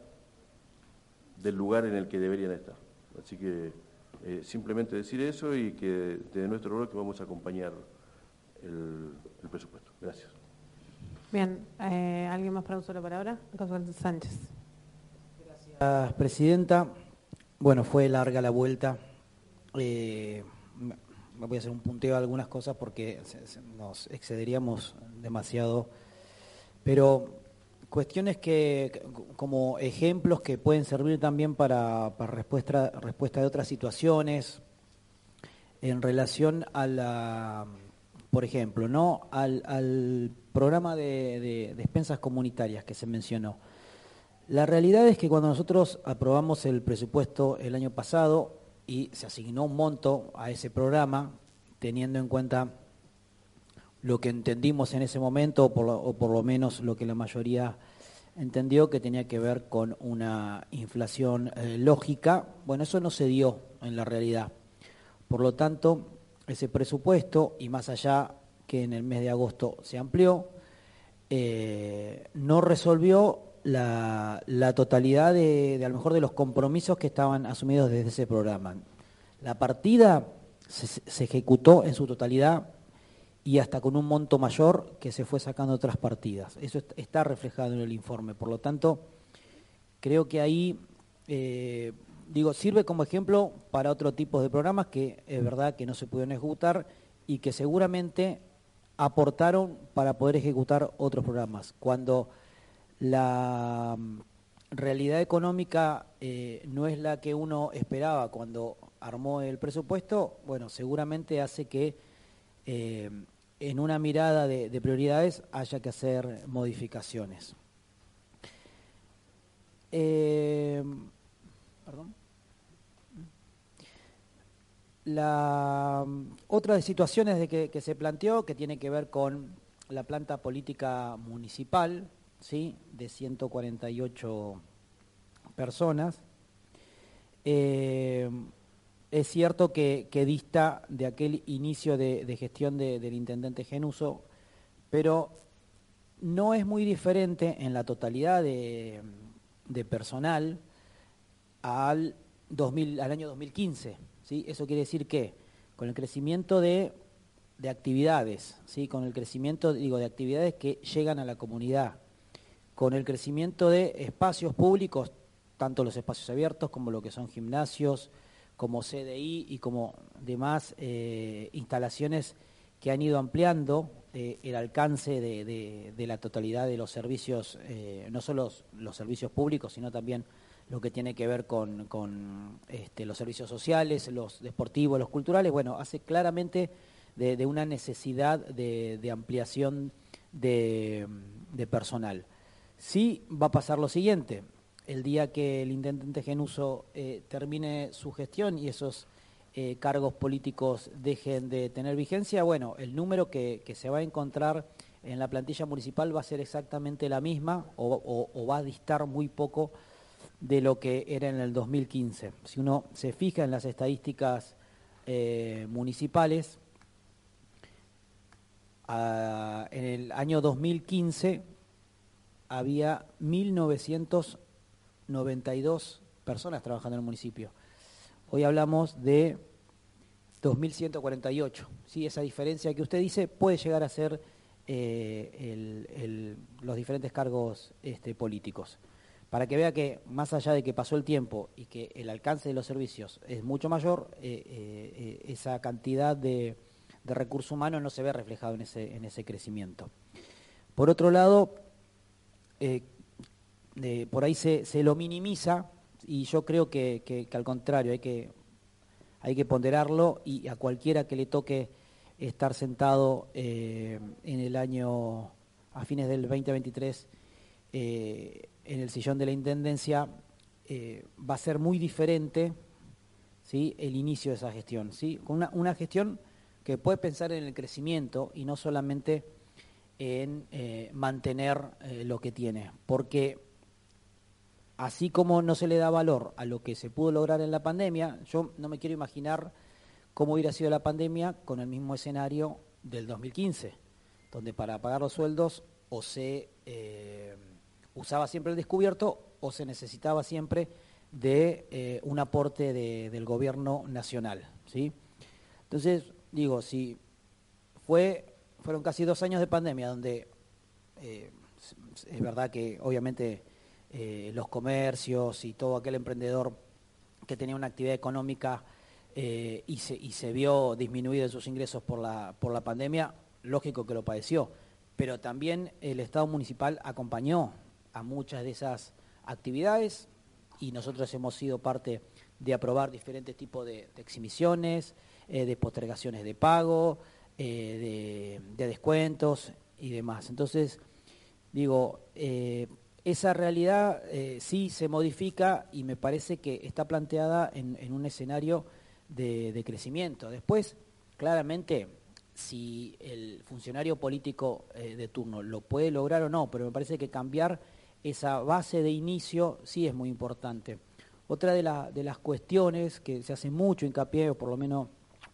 del lugar en el que deberían estar. Así que eh, simplemente decir eso y que desde nuestro bloque vamos a acompañar el, el presupuesto. Gracias. Bien, eh, ¿alguien más para uso de la palabra? Concejal Sánchez. Gracias, Presidenta. Bueno, fue larga la vuelta. Eh, voy a hacer un punteo de algunas cosas porque se, se, nos excederíamos demasiado, pero cuestiones que, como ejemplos que pueden servir también para, para respuesta, respuesta de otras situaciones en relación a la, por ejemplo, ¿no? al, al programa de, de despensas comunitarias que se mencionó. La realidad es que cuando nosotros aprobamos el presupuesto el año pasado y se asignó un monto a ese programa, teniendo en cuenta lo que entendimos en ese momento, o por lo, o por lo menos lo que la mayoría entendió, que tenía que ver con una inflación eh, lógica, bueno, eso no se dio en la realidad. Por lo tanto, ese presupuesto, y más allá que en el mes de agosto se amplió, eh, no resolvió La, la totalidad de, de a lo mejor de los compromisos que estaban asumidos desde ese programa. La partida se, se ejecutó en su totalidad y hasta con un monto mayor que se fue sacando otras partidas. Eso está reflejado en el informe. Por lo tanto, creo que ahí, eh, digo, sirve como ejemplo para otro tipo de programas que es verdad que no se pudieron ejecutar y que seguramente aportaron para poder ejecutar otros programas. Cuando la realidad económica eh, no es la que uno esperaba cuando armó el presupuesto, bueno, seguramente hace que eh, en una mirada de, de prioridades haya que hacer modificaciones. Eh, perdón. La otra de situaciones de que, que se planteó, que tiene que ver con la planta política municipal, ¿sí? De ciento cuarenta y ocho personas. Eh, es cierto que, que dista de aquel inicio de, de gestión de, del intendente Genuso, pero no es muy diferente en la totalidad de, de personal al, dos mil, al año dos mil quince. ¿Sí? Eso quiere decir que con el crecimiento de, de actividades, ¿sí? Con el crecimiento digo, de actividades que llegan a la comunidad, con el crecimiento de espacios públicos, tanto los espacios abiertos como lo que son gimnasios, como C D I y como demás eh, instalaciones que han ido ampliando eh, el alcance de, de, de la totalidad de los servicios, eh, no solo los, los servicios públicos, sino también lo que tiene que ver con, con este, los servicios sociales, los deportivos, los culturales. Bueno, hace claramente de, de una necesidad de, de ampliación de, de personal. Sí va a pasar lo siguiente, el día que el intendente Genuso eh, termine su gestión y esos eh, cargos políticos dejen de tener vigencia, bueno, el número que, que se va a encontrar en la plantilla municipal va a ser exactamente la misma o, o, o va a distar muy poco de lo que era en el dos mil quince. Si uno se fija en las estadísticas eh, municipales, a, en el año dos mil quince había mil novecientas noventa y dos personas trabajando en el municipio. Hoy hablamos de dos mil ciento cuarenta y ocho. ¿Sí? Esa diferencia que usted dice puede llegar a ser eh, el, el, los diferentes cargos este, políticos. para que vea que más allá de que pasó el tiempo y que el alcance de los servicios es mucho mayor, eh, eh, esa cantidad de, de recursos humanos no se ve reflejado en ese, en ese crecimiento. Por otro lado, eh, eh, por ahí se, se lo minimiza y yo creo que, que, que al contrario hay que, hay que ponderarlo y a cualquiera que le toque estar sentado eh, en el año, a fines del veinte veintitrés, eh, en el sillón de la Intendencia, eh, va a ser muy diferente, ¿sí?, el inicio de esa gestión, ¿sí? Con una, una gestión que puede pensar en el crecimiento y no solamente en eh, mantener eh, lo que tiene, porque así como no se le da valor a lo que se pudo lograr en la pandemia, yo no me quiero imaginar cómo hubiera sido la pandemia con el mismo escenario del dos mil quince, donde para pagar los sueldos o se eh, usaba siempre el descubierto o se necesitaba siempre de eh, un aporte de, del gobierno nacional, ¿sí? Entonces, digo, si fue, fueron casi dos años de pandemia donde eh, es verdad que obviamente eh, los comercios y todo aquel emprendedor que tenía una actividad económica eh, y, se, y se vio disminuido en sus ingresos por la, por la pandemia, lógico que lo padeció, pero también el Estado municipal acompañó a muchas de esas actividades y nosotros hemos sido parte de aprobar diferentes tipos de, de exhibiciones, eh, de postergaciones de pago, eh, de, de descuentos y demás. Entonces, digo, eh, esa realidad eh, sí se modifica y me parece que está planteada en, en un escenario de, de crecimiento. Después, claramente, si el funcionario político eh, de turno lo puede lograr o no, pero me parece que cambiar esa base de inicio sí es muy importante. Otra de, la, de las cuestiones que se hace mucho hincapié, o por lo menos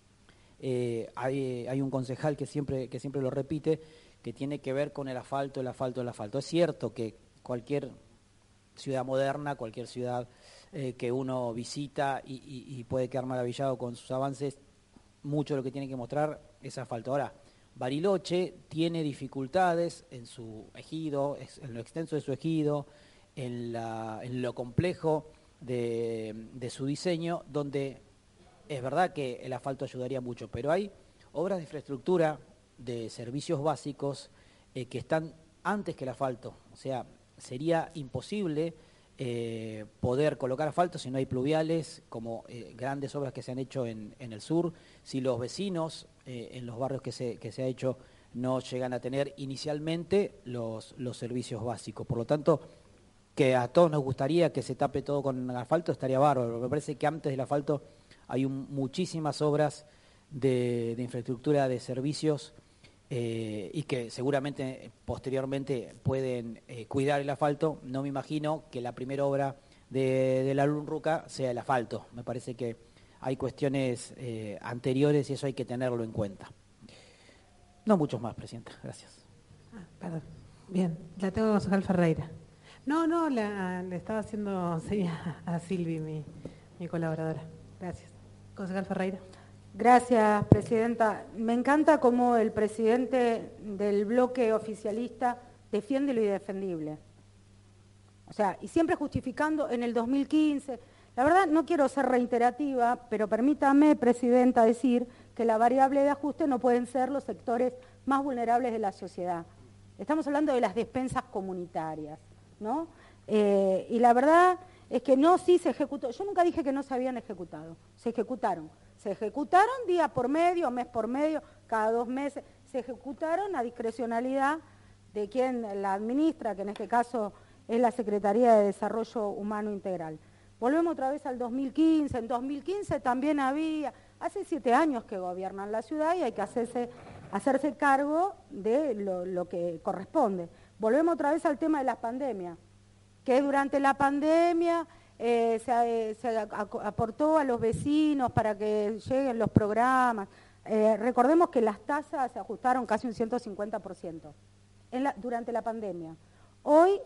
eh, hay, hay un concejal que siempre, que siempre lo repite, que tiene que ver con el asfalto, el asfalto, el asfalto. Es cierto que cualquier ciudad moderna, cualquier ciudad eh, que uno visita y, y, y puede quedar maravillado con sus avances, mucho de lo que tiene que mostrar es asfalto. Ahora, Bariloche tiene dificultades en su ejido, en lo extenso de su ejido, en, la, en lo complejo de, de su diseño, donde es verdad que el asfalto ayudaría mucho, pero hay obras de infraestructura, de servicios básicos, eh, que están antes que el asfalto. O sea, sería imposible eh, poder colocar asfalto si no hay pluviales, como eh, grandes obras que se han hecho en, en el sur, si los vecinos eh, en los barrios que se, que se ha hecho no llegan a tener inicialmente los, los servicios básicos. Por lo tanto, que a todos nos gustaría que se tape todo con asfalto, estaría bárbaro. Me parece que antes del asfalto hay un, muchísimas obras de, de infraestructura, de servicios, Eh, y que seguramente posteriormente pueden eh, cuidar el asfalto. No me imagino que la primera obra de, de la Lunruca sea el asfalto. Me parece que hay cuestiones eh, anteriores y eso hay que tenerlo en cuenta. No muchos más, Presidenta. Gracias. Ah, perdón. Bien, la tengo concejal Ferreira. No, no, la, le estaba haciendo señas a Silvi, mi, mi colaboradora. Gracias. Concejal Ferreira. Gracias, Presidenta. Me encanta cómo el presidente del bloque oficialista defiende lo indefendible. O sea, y siempre justificando en el dos mil quince. La verdad, no quiero ser reiterativa, pero permítame, Presidenta, decir que la variable de ajuste no pueden ser los sectores más vulnerables de la sociedad. Estamos hablando de las despensas comunitarias, ¿no? Eh, y la verdad es que no, sí se ejecutó. Yo nunca dije que no se habían ejecutado, se ejecutaron. Se ejecutaron día por medio, mes por medio, cada dos meses. Se ejecutaron a discrecionalidad de quien la administra, que en este caso es la Secretaría de Desarrollo Humano Integral. Volvemos otra vez al dos mil quince. En dos mil quince también había, hace siete años que gobiernan la ciudad y hay que hacerse, hacerse cargo de lo, lo que corresponde. Volvemos otra vez al tema de las pandemias, que durante la pandemia Eh, se, eh, se aportó a los vecinos para que lleguen los programas. Eh, recordemos que las tasas se ajustaron casi un ciento cincuenta por ciento en la, durante la pandemia. Hoy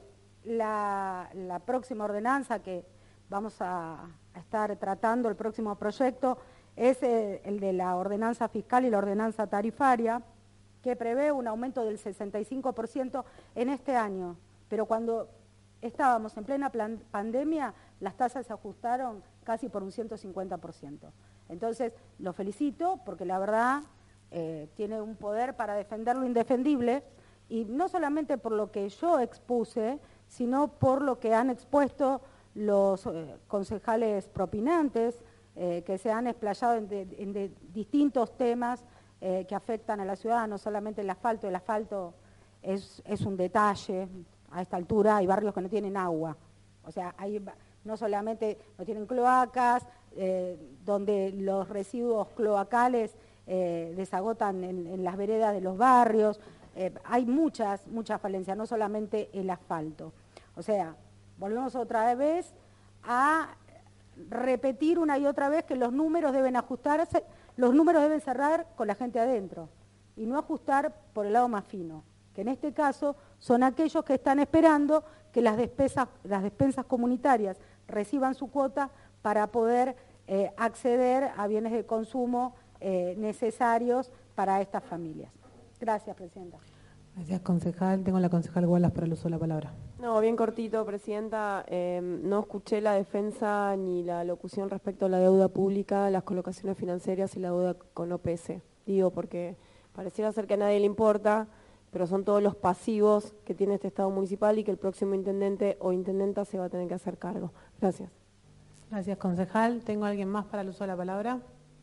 la, la próxima ordenanza que vamos a, a estar tratando, el próximo proyecto, es el, el de la ordenanza fiscal y la ordenanza tarifaria, que prevé un aumento del sesenta y cinco por ciento en este año. Pero cuando estábamos en plena plan, pandemia, las tasas se ajustaron casi por un ciento cincuenta por ciento. Entonces, lo felicito porque la verdad eh, tiene un poder para defender lo indefendible, y no solamente por lo que yo expuse, sino por lo que han expuesto los eh, concejales propinantes, eh, que se han explayado en, de, en de distintos temas eh, que afectan a la ciudad, no solamente el asfalto. El asfalto es, es un detalle. A esta altura hay barrios que no tienen agua. O sea, hay, no solamente no tienen cloacas, eh, donde los residuos cloacales eh, desagotan en, en las veredas de los barrios. Eh, hay muchas, muchas falencias, no solamente el asfalto. O sea, volvemos otra vez a repetir una y otra vez que los números deben ajustarse, los números deben cerrar con la gente adentro y no ajustar por el lado más fino, que en este caso son aquellos que están esperando que las despensas, las despensas comunitarias reciban su cuota para poder eh, acceder a bienes de consumo eh, necesarios para estas familias. Gracias, Presidenta. Gracias, concejal. Tengo a la concejal Wallace para el uso de la palabra. No, bien cortito, Presidenta. Eh, no escuché la defensa ni la locución respecto a la deuda pública, las colocaciones financieras y la deuda con O P S. Digo, porque pareciera ser que a nadie le importa, pero son todos los pasivos que tiene este Estado municipal y que el próximo intendente o intendenta se va a tener que hacer cargo. Gracias. Gracias, concejal. ¿Tengo a alguien más para el uso de la palabra?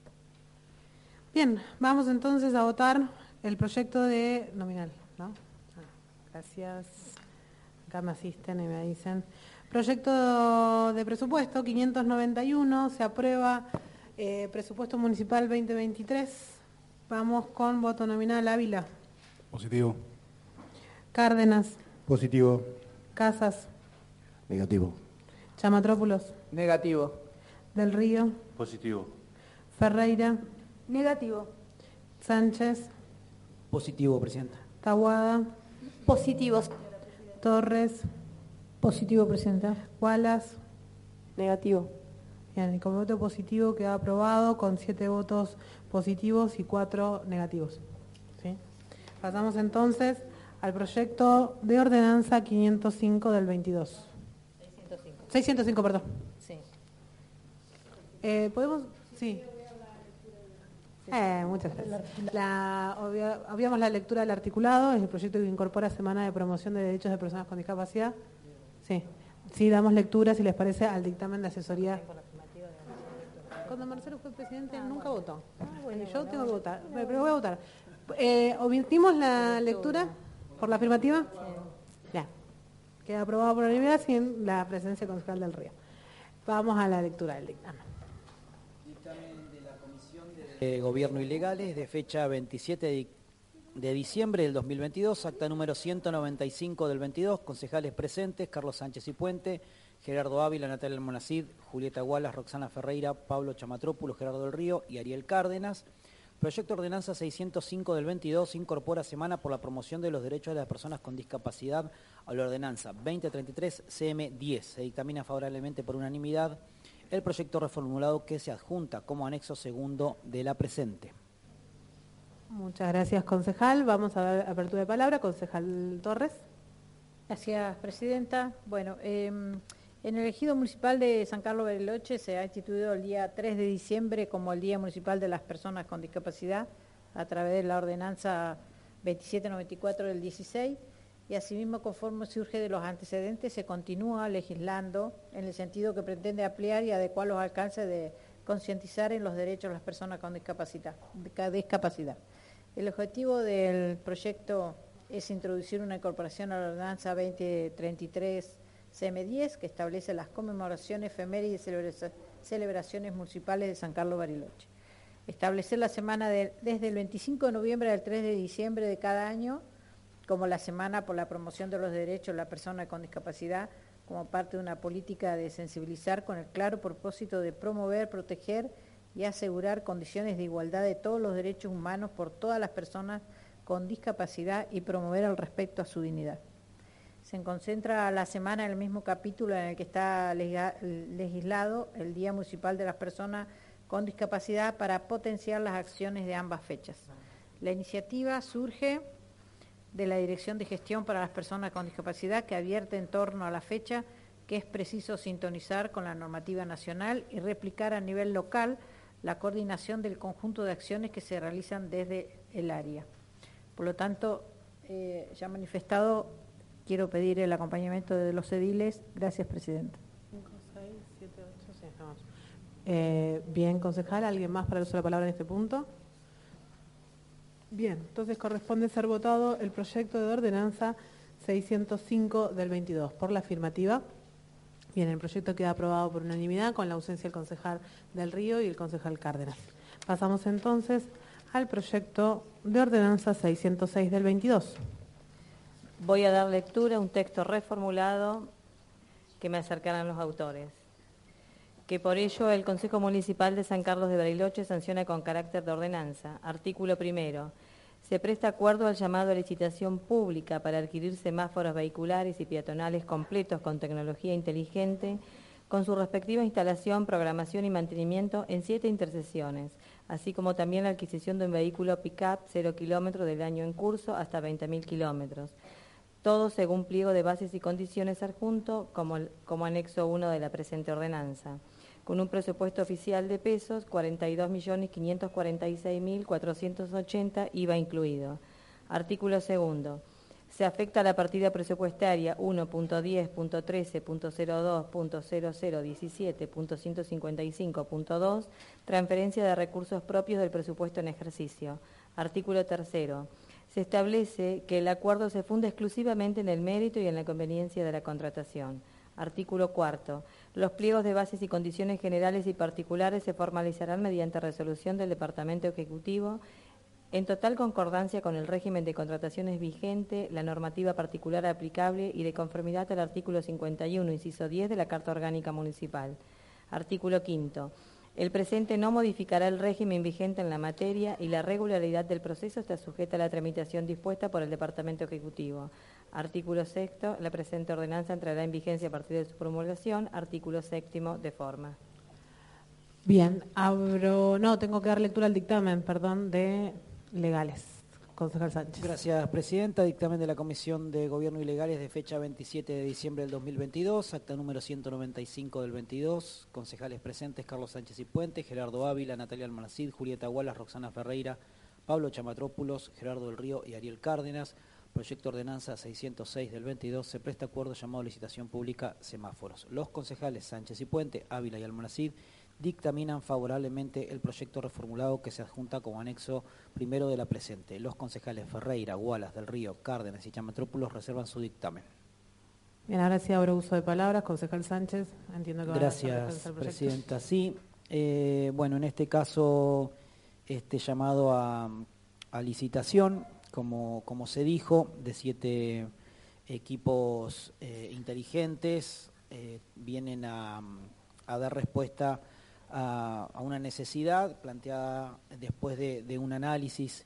Bien, vamos entonces a votar el proyecto de nominal, ¿no? Ah, gracias. Acá me asisten y me dicen. Proyecto de presupuesto quinientos noventa y uno, se aprueba eh, presupuesto municipal veinte veintitrés. Vamos con voto nominal. Ávila. Positivo. Cárdenas. Positivo. Casas. Negativo. Chamatrópulos. Negativo. Del Río. Positivo. Ferreira. Negativo. Sánchez. Positivo, Presidenta. Tahuada. Positivos. Torres. Positivo, Presidenta. Wallace. Negativo. Bien, y como voto positivo queda aprobado con siete votos positivos y cuatro negativos. ¿Sí? Pasamos entonces al proyecto de ordenanza quinientos cinco del veintidós. seiscientos cinco. seiscientos cinco, perdón. Sí. Eh, ¿Podemos? Sí. Eh, muchas gracias. La, obvia, obviamos la lectura del articulado, es el proyecto que incorpora Semana de Promoción de Derechos de Personas con Discapacidad. Sí, sí, damos lectura, si les parece, al dictamen de asesoría. Cuando Marcelo fue presidente nunca votó. Yo tengo que votar, pero voy a votar. Eh, ¿Omitimos la lectura por la afirmativa? Ya. Queda aprobado por unanimidad sin la presencia concejal del Río. Vamos a la lectura del dictamen. Eh, Gobierno y Legales, de fecha veintisiete de, de diciembre del dos mil veintidós, acta número ciento noventa y cinco del veintidós, concejales presentes, Carlos Sánchez y Puente, Gerardo Ávila, Natalia Almonacid, Julieta Wallace, Roxana Ferreira, Pablo Chamatrópulos, Gerardo del Río y Ariel Cárdenas. Proyecto de Ordenanza seiscientos cinco del veintidós incorpora Semana por la Promoción de los Derechos de las Personas con Discapacidad a la Ordenanza veinte treinta y tres C M diez. Se dictamina favorablemente por unanimidad el proyecto reformulado que se adjunta como anexo segundo de la presente. Muchas gracias, concejal. Vamos a dar apertura de palabra. Concejal Torres. Gracias, Presidenta. Bueno, eh, en el ejido municipal de San Carlos Bariloche se ha instituido el día tres de diciembre como el Día Municipal de las Personas con Discapacidad a través de la ordenanza veintisiete noventa y cuatro del dieciséis. Y asimismo, conforme surge de los antecedentes, se continúa legislando en el sentido que pretende ampliar y adecuar los alcances de concientizar en los derechos de las personas con discapacidad. discapacidad. El objetivo del proyecto es introducir una incorporación a la ordenanza veinte treinta y tres C M diez, que establece las conmemoraciones, efemérides y celebraciones municipales de San Carlos Bariloche. Establecer la semana de, desde el veinticinco de noviembre al tres de diciembre de cada año como la Semana por la Promoción de los Derechos de la Persona con Discapacidad, como parte de una política de sensibilizar con el claro propósito de promover, proteger y asegurar condiciones de igualdad de todos los derechos humanos por todas las personas con discapacidad y promover el respeto a su dignidad. Se concentra la semana en el mismo capítulo en el que está legislado el Día Municipal de las Personas con Discapacidad para potenciar las acciones de ambas fechas. La iniciativa surge de la Dirección de Gestión para las Personas con Discapacidad, que advierte en torno a la fecha que es preciso sintonizar con la normativa nacional y replicar a nivel local la coordinación del conjunto de acciones que se realizan desde el área. Por lo tanto, eh, ya manifestado, quiero pedir el acompañamiento de los ediles. Gracias, Presidenta. cinco, seis, siete, ocho, sí, estamos. Eh, bien, concejal, ¿alguien más para el uso de la palabra en este punto? Bien, entonces corresponde ser votado el proyecto de ordenanza seiscientos cinco del veintidós. Por la afirmativa. Bien, el proyecto queda aprobado por unanimidad con la ausencia del concejal del Río y el concejal Cárdenas. Pasamos entonces al proyecto de ordenanza seiscientos seis del veintidós. Voy a dar lectura a un texto reformulado que me acercarán los autores. Que por ello el Consejo Municipal de San Carlos de Bariloche sanciona con carácter de ordenanza. Artículo primero. Se presta acuerdo al llamado a licitación pública para adquirir semáforos vehiculares y peatonales completos con tecnología inteligente, con su respectiva instalación, programación y mantenimiento en siete intersecciones, así como también la adquisición de un vehículo pick-up cero kilómetros del año en curso hasta veinte mil kilómetros. Todo según pliego de bases y condiciones adjunto como, como anexo uno de la presente ordenanza, con un presupuesto oficial de pesos cuarenta y dos millones quinientos cuarenta y seis mil cuatrocientos ochenta, I V A incluido. Artículo segundo. Se afecta a la partida presupuestaria uno punto diez punto trece punto cero dos punto cero cero diecisiete punto ciento cincuenta y cinco punto dos, transferencia de recursos propios del presupuesto en ejercicio. Artículo tercero. Se establece que el acuerdo se funda exclusivamente en el mérito y en la conveniencia de la contratación. Artículo cuarto. Los pliegos de bases y condiciones generales y particulares se formalizarán mediante resolución del Departamento Ejecutivo en total concordancia con el régimen de contrataciones vigente, la normativa particular aplicable y de conformidad al artículo cincuenta y uno, inciso diez de la Carta Orgánica Municipal. Artículo quinto. El presente no modificará el régimen vigente en la materia y la regularidad del proceso está sujeta a la tramitación dispuesta por el Departamento Ejecutivo. Artículo sexto. La presente ordenanza entrará en vigencia a partir de su promulgación. Artículo séptimo. De forma. Bien, abro... No, tengo que dar lectura al dictamen, perdón, de legales. Concejal Sánchez. Gracias, Presidenta. Dictamen de la Comisión de Gobierno y Legales de fecha veintisiete de diciembre del dos mil veintidós, acta número ciento noventa y cinco del veintidós. Concejales presentes: Carlos Sánchez y Puente, Gerardo Ávila, Natalia Almanacid, Julieta Gualas, Roxana Ferreira, Pablo Chamatrópulos, Gerardo del Río y Ariel Cárdenas. Proyecto ordenanza seiscientos seis del veintidós. Se presta acuerdo llamado a licitación pública semáforos. Los concejales Sánchez y Puente, Ávila y Almanacid dictaminan favorablemente el proyecto reformulado que se adjunta como anexo primero de la presente. Los concejales Ferreira, Gualas, del Río, Cárdenas y Chamatrópulos reservan su dictamen. Bien, ahora sí abro uso de palabras. Concejal Sánchez, entiendo que va a Gracias, presentar el proyecto. Presidenta. Sí, eh, bueno, en este caso, este llamado a, a licitación, como, como se dijo, de siete equipos eh, inteligentes, eh, vienen a, a dar respuesta A, a una necesidad planteada después de, de un análisis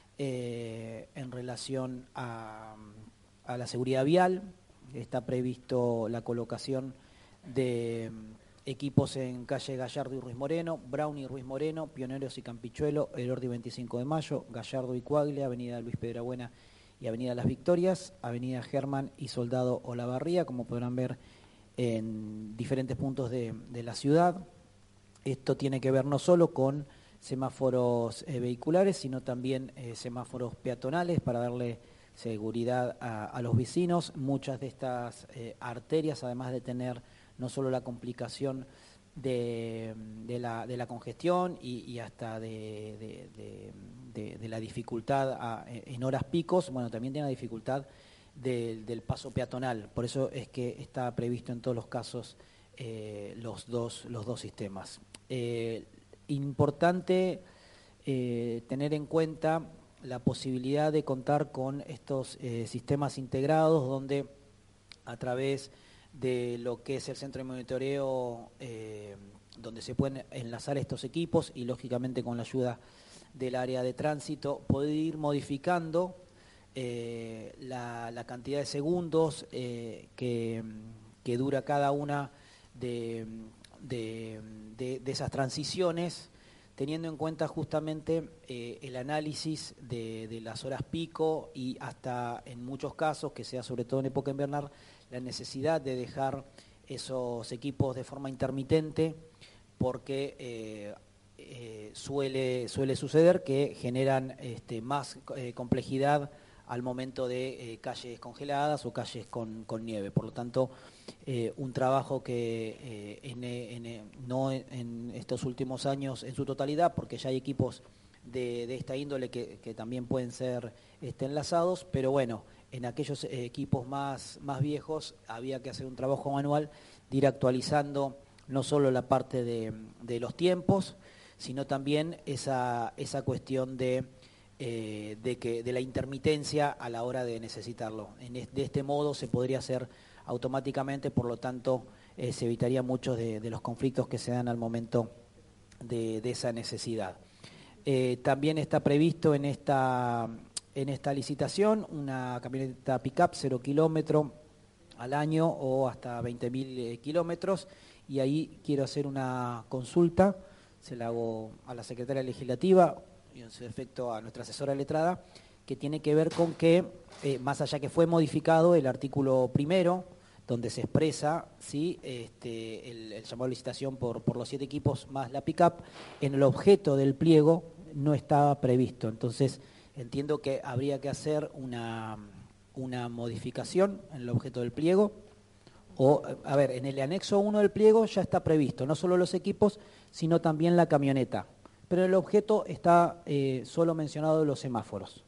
eh, en relación a, a la seguridad vial. Está previsto la colocación de equipos en calle Gallardo y Ruiz Moreno, Brown y Ruiz Moreno, Pioneros y Campichuelo, Elordi veinticinco de Mayo, Gallardo y Coagle, Avenida Luis Pedrabuena y Avenida Las Victorias, Avenida Germán y Soldado Olavarría, como podrán ver en diferentes puntos de, de la ciudad. Esto tiene que ver no solo con semáforos eh, vehiculares, sino también eh, semáforos peatonales para darle seguridad a, a los vecinos. Muchas de estas eh, arterias, además de tener no solo la complicación de, de, la, de la congestión y, y hasta de, de, de, de, de la dificultad a, en horas picos, bueno, también tiene la dificultad de, del paso peatonal. Por eso es que está previsto en todos los casos eh, los, dos, los dos sistemas. Eh, importante eh, tener en cuenta la posibilidad de contar con estos eh, sistemas integrados donde a través de lo que es el centro de monitoreo eh, donde se pueden enlazar estos equipos y lógicamente con la ayuda del área de tránsito poder ir modificando eh, la, la cantidad de segundos eh, que, que dura cada una de De, de, de esas transiciones teniendo en cuenta justamente eh, el análisis de, de las horas pico y hasta en muchos casos, que sea sobre todo en época invernal, la necesidad de dejar esos equipos de forma intermitente porque eh, eh, suele, suele suceder que generan este, más eh, complejidad al momento de eh, calles congeladas o calles con, con nieve. Por lo tanto, eh, un trabajo que eh, en, en, no en estos últimos años en su totalidad, porque ya hay equipos de, de esta índole que, que también pueden ser este, enlazados, pero bueno, en aquellos eh, equipos más, más viejos había que hacer un trabajo manual de ir actualizando no solo la parte de, de los tiempos, sino también esa, esa cuestión de... Eh, de, que, de la intermitencia a la hora de necesitarlo. En es, de este modo se podría hacer automáticamente, por lo tanto eh, se evitaría muchos de, de los conflictos que se dan al momento de, de esa necesidad. Eh, también está previsto en esta, en esta licitación una camioneta pick-up cero kilómetro al año o hasta veinte mil eh, kilómetros, y ahí quiero hacer una consulta, se la hago a la secretaria legislativa y en su efecto a nuestra asesora letrada, que tiene que ver con que, eh, más allá que fue modificado el artículo primero, donde se expresa ¿sí? este, el, el llamado a licitación por, por los siete equipos más la pick-up, en el objeto del pliego no estaba previsto. Entonces, entiendo que habría que hacer una, una modificación en el objeto del pliego, o, a ver, en el anexo uno del pliego ya está previsto, no solo los equipos, sino también la camioneta. Pero el objeto está eh, solo mencionado los semáforos.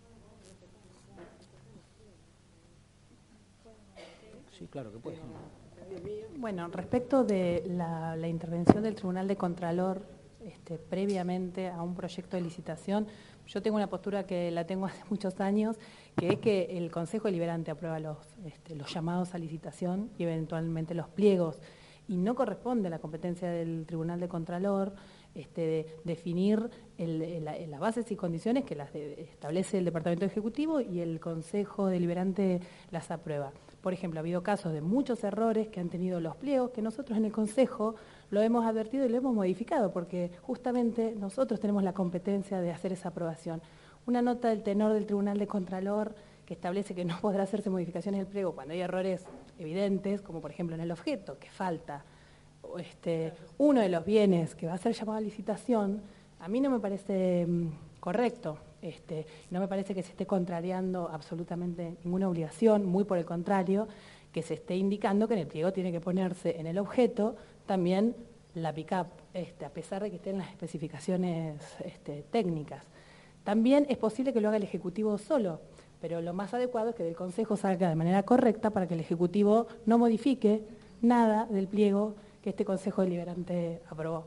Sí, claro que puede. Bueno, respecto de la, la intervención del Tribunal de Contralor este, previamente a un proyecto de licitación, yo tengo una postura que la tengo hace muchos años, que es que el Consejo Deliberante aprueba los, este, los llamados a licitación y eventualmente los pliegos, y no corresponde a la competencia del Tribunal de Contralor Este, de definir el, el, las bases y condiciones que las de, establece el Departamento Ejecutivo y el Consejo Deliberante las aprueba. Por ejemplo, ha habido casos de muchos errores que han tenido los pliegos que nosotros en el Consejo lo hemos advertido y lo hemos modificado, porque justamente nosotros tenemos la competencia de hacer esa aprobación. Una nota del tenor del Tribunal de Contralor que establece que no podrá hacerse modificaciones del pliego cuando hay errores evidentes, como por ejemplo en el objeto, que falta Este, uno de los bienes que va a ser llamado a licitación, a mí no me parece um, correcto, este, no me parece que se esté contrariando absolutamente ninguna obligación, muy por el contrario, que se esté indicando que en el pliego tiene que ponerse en el objeto también la pick-up, este, a pesar de que estén las especificaciones este, técnicas. También es posible que lo haga el Ejecutivo solo, pero lo más adecuado es que del Consejo salga de manera correcta para que el Ejecutivo no modifique nada del pliego que este Consejo Deliberante aprobó.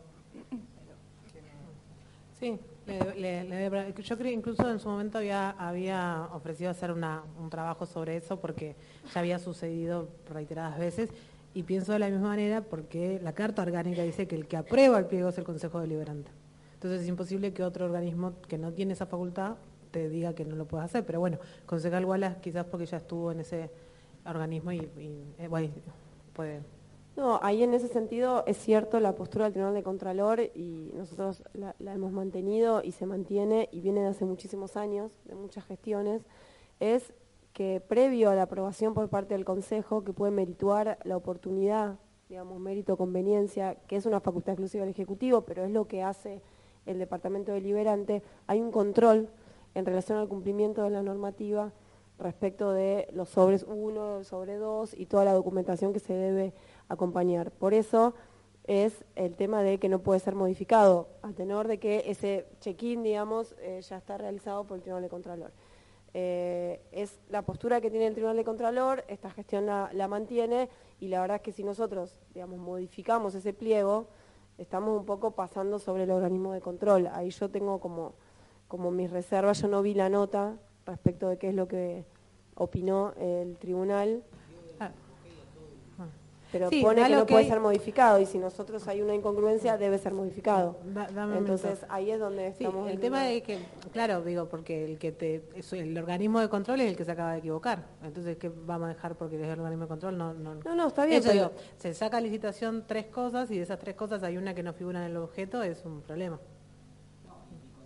Sí, le, le, le, yo creo que incluso en su momento había, había ofrecido hacer una, un trabajo sobre eso porque ya había sucedido reiteradas veces, y pienso de la misma manera porque la Carta Orgánica dice que el que aprueba el pliego es el Consejo Deliberante. Entonces es imposible que otro organismo que no tiene esa facultad te diga que no lo puedes hacer. Pero bueno, concejal Wallace quizás porque ya estuvo en ese organismo y, y eh, bueno, puede... No, ahí en ese sentido es cierto la postura del Tribunal de Contralor, y nosotros la, la hemos mantenido y se mantiene y viene de hace muchísimos años, de muchas gestiones, es que previo a la aprobación por parte del Consejo, que puede merituar la oportunidad, digamos, mérito, conveniencia, que es una facultad exclusiva del Ejecutivo, pero es lo que hace el Departamento Deliberante, hay un control en relación al cumplimiento de la normativa respecto de los sobres uno, el sobre dos y toda la documentación que se debe acompañar. Por eso es el tema de que no puede ser modificado, a tenor de que ese check-in, digamos, eh, ya está realizado por el Tribunal de Contralor. Eh, es la postura que tiene el Tribunal de Contralor, esta gestión la, la mantiene, y la verdad es que si nosotros, digamos, modificamos ese pliego, estamos un poco pasando sobre el organismo de control. Ahí yo tengo como, como mis reservas, yo no vi la nota respecto de qué es lo que opinó el tribunal, pero sí, pone que no que puede hay... ser modificado, y si nosotros hay una incongruencia debe ser modificado. Da, Entonces ahí es donde sí, estamos. El tema de que, claro, digo, porque el que te, es el organismo de control es el que se acaba de equivocar. Entonces, ¿qué vamos a dejar porque es el organismo de control? No, no, no, no está bien. Eso, pero... digo, se saca a licitación tres cosas y de esas tres cosas hay una que no figura en el objeto, es un problema.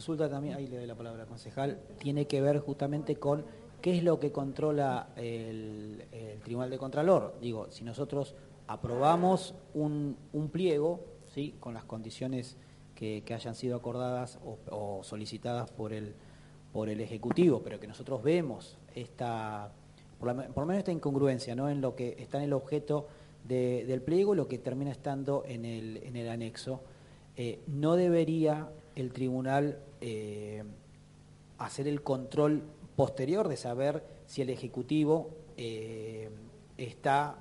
consulta también, ahí le doy la palabra, concejal, tiene que ver justamente con qué es lo que controla el, el Tribunal de Contralor. Digo, si nosotros aprobamos un, un pliego, ¿sí?, con las condiciones que, que hayan sido acordadas o, o solicitadas por el, por el Ejecutivo, pero que nosotros vemos esta, por, la, por lo menos esta incongruencia, ¿no?, en lo que está en el objeto de, del pliego y lo que termina estando en el, en el anexo, eh, ¿no debería el tribunal eh, hacer el control posterior de saber si el Ejecutivo eh, está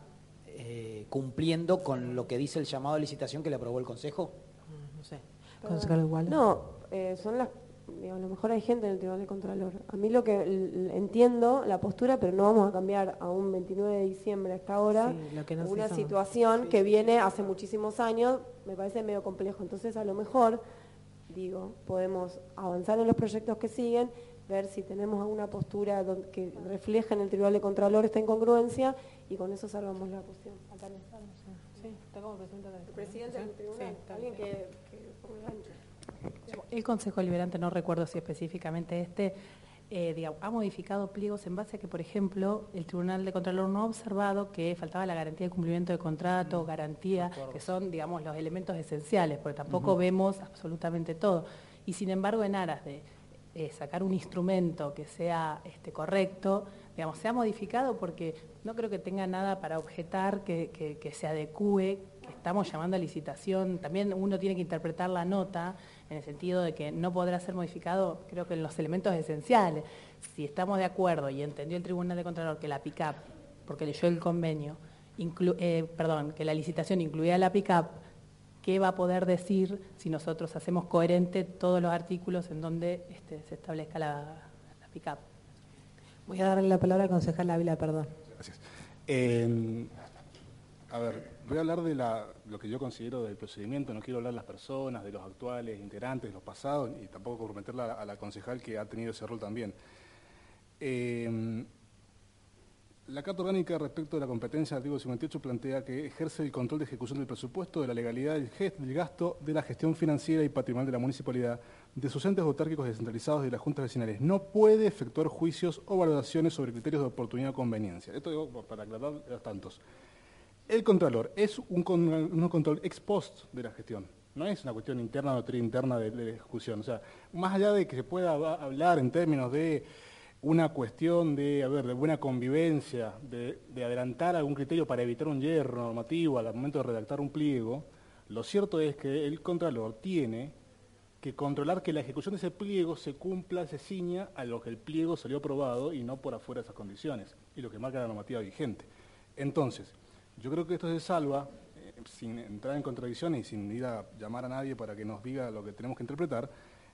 eh, cumpliendo con lo que dice el llamado a licitación que le aprobó el Consejo? No sé. Concejal Iguala. No, eh, son las, digamos, a lo mejor hay gente en el Tribunal de Contralor. A mí lo que l- entiendo, la postura, pero no vamos a cambiar a un veintinueve de diciembre a esta hora, Sí, lo que nos una hizo- situación sí, que sí, viene hace muchísimos años, me parece medio complejo. Entonces, a lo mejor, digo, podemos avanzar en los proyectos que siguen, ver si tenemos alguna postura donde, que refleje en el Tribunal de Contralor esta incongruencia y con eso salvamos la cuestión. Acá no está, no sé. Sí, está como presidente del El presidente del tribunal, Sí, está alguien bien. que, que ponga el gancho. El Consejo Deliberante, no recuerdo si específicamente este, eh, digamos, ha modificado pliegos en base a que, por ejemplo, el Tribunal de Contralor no ha observado que faltaba la garantía de cumplimiento de contrato, garantía, que son, digamos, los elementos esenciales, porque tampoco Ujú. vemos absolutamente todo. Y sin embargo, en aras de eh, sacar un instrumento que sea este, correcto, digamos, se ha modificado porque no creo que tenga nada para objetar que, que, que se adecúe, que estamos llamando a licitación. También uno tiene que interpretar la nota en el sentido de que no podrá ser modificado, creo que en los elementos esenciales. Si estamos de acuerdo y entendió el Tribunal de Contralor que la pick-up, porque leyó el convenio, inclu- eh, perdón, que la licitación incluía la pick-up, ¿qué va a poder decir si nosotros hacemos coherente todos los artículos en donde este, se establezca la, la pick-up? Voy a darle la palabra al concejal Ávila, perdón. Gracias. Eh, a ver, voy a hablar de la, lo que yo considero del procedimiento, no quiero hablar de las personas, de los actuales integrantes, de los pasados, y tampoco comprometerla a la, a la concejal que ha tenido ese rol también. Eh, la Carta Orgánica respecto de la competencia del artículo cincuenta y ocho plantea que ejerce el control de ejecución del presupuesto, de la legalidad del, gest, del gasto, de la gestión financiera y patrimonial de la municipalidad, de sus entes autárquicos descentralizados y de las juntas vecinales. No puede efectuar juicios o valoraciones sobre criterios de oportunidad o conveniencia. Esto digo para aclarar a tantos. El Contralor es un, con, un control ex post de la gestión. No es una cuestión interna o auditoría interna de, de ejecución. O sea, más allá de que se pueda hablar en términos de una cuestión de, a ver, de buena convivencia, de, de adelantar algún criterio para evitar un hierro normativo al momento de redactar un pliego, lo cierto es que el Contralor tiene que controlar que la ejecución de ese pliego se cumpla, se ciña a lo que el pliego salió aprobado y no por afuera de esas condiciones, y lo que marca la normativa vigente. Entonces, yo creo que esto se salva, eh, sin entrar en contradicciones y sin ir a llamar a nadie para que nos diga lo que tenemos que interpretar,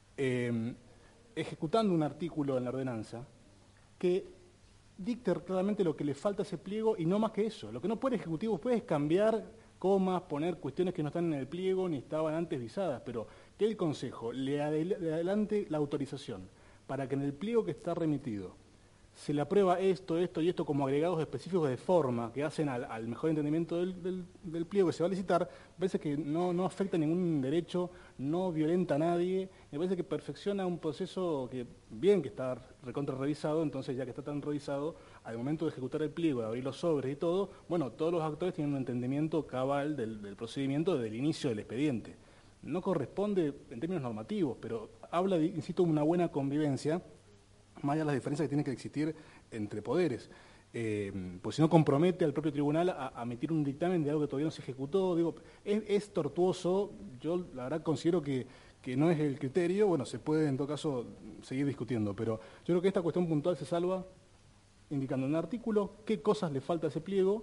eh, ejecutando un artículo en la ordenanza que dicte claramente lo que le falta a ese pliego y no más que eso. Lo que no puede el Ejecutivo puede es cambiar comas, poner cuestiones que no están en el pliego ni estaban antes visadas, pero que el Consejo le adelante la autorización para que en el pliego que está remitido se le aprueba esto, esto y esto como agregados específicos de forma que hacen al, al mejor entendimiento del, del, del pliego que se va a licitar, parece que no, no afecta ningún derecho, no violenta a nadie, me parece que perfecciona un proceso que, bien que está recontra revisado, entonces ya que está tan revisado, al momento de ejecutar el pliego, de abrir los sobres y todo, bueno, todos los actores tienen un entendimiento cabal del, del procedimiento desde el inicio del expediente. No corresponde en términos normativos, pero habla, de, insisto, de una buena convivencia, más allá de las diferencias que tienen que existir entre poderes. Eh, pues si no compromete al propio tribunal a, a emitir un dictamen de algo que todavía no se ejecutó, digo, es, es tortuoso, yo la verdad considero que, que no es el criterio, bueno, se puede en todo caso seguir discutiendo, pero yo creo que esta cuestión puntual se salva indicando en un artículo qué cosas le falta a ese pliego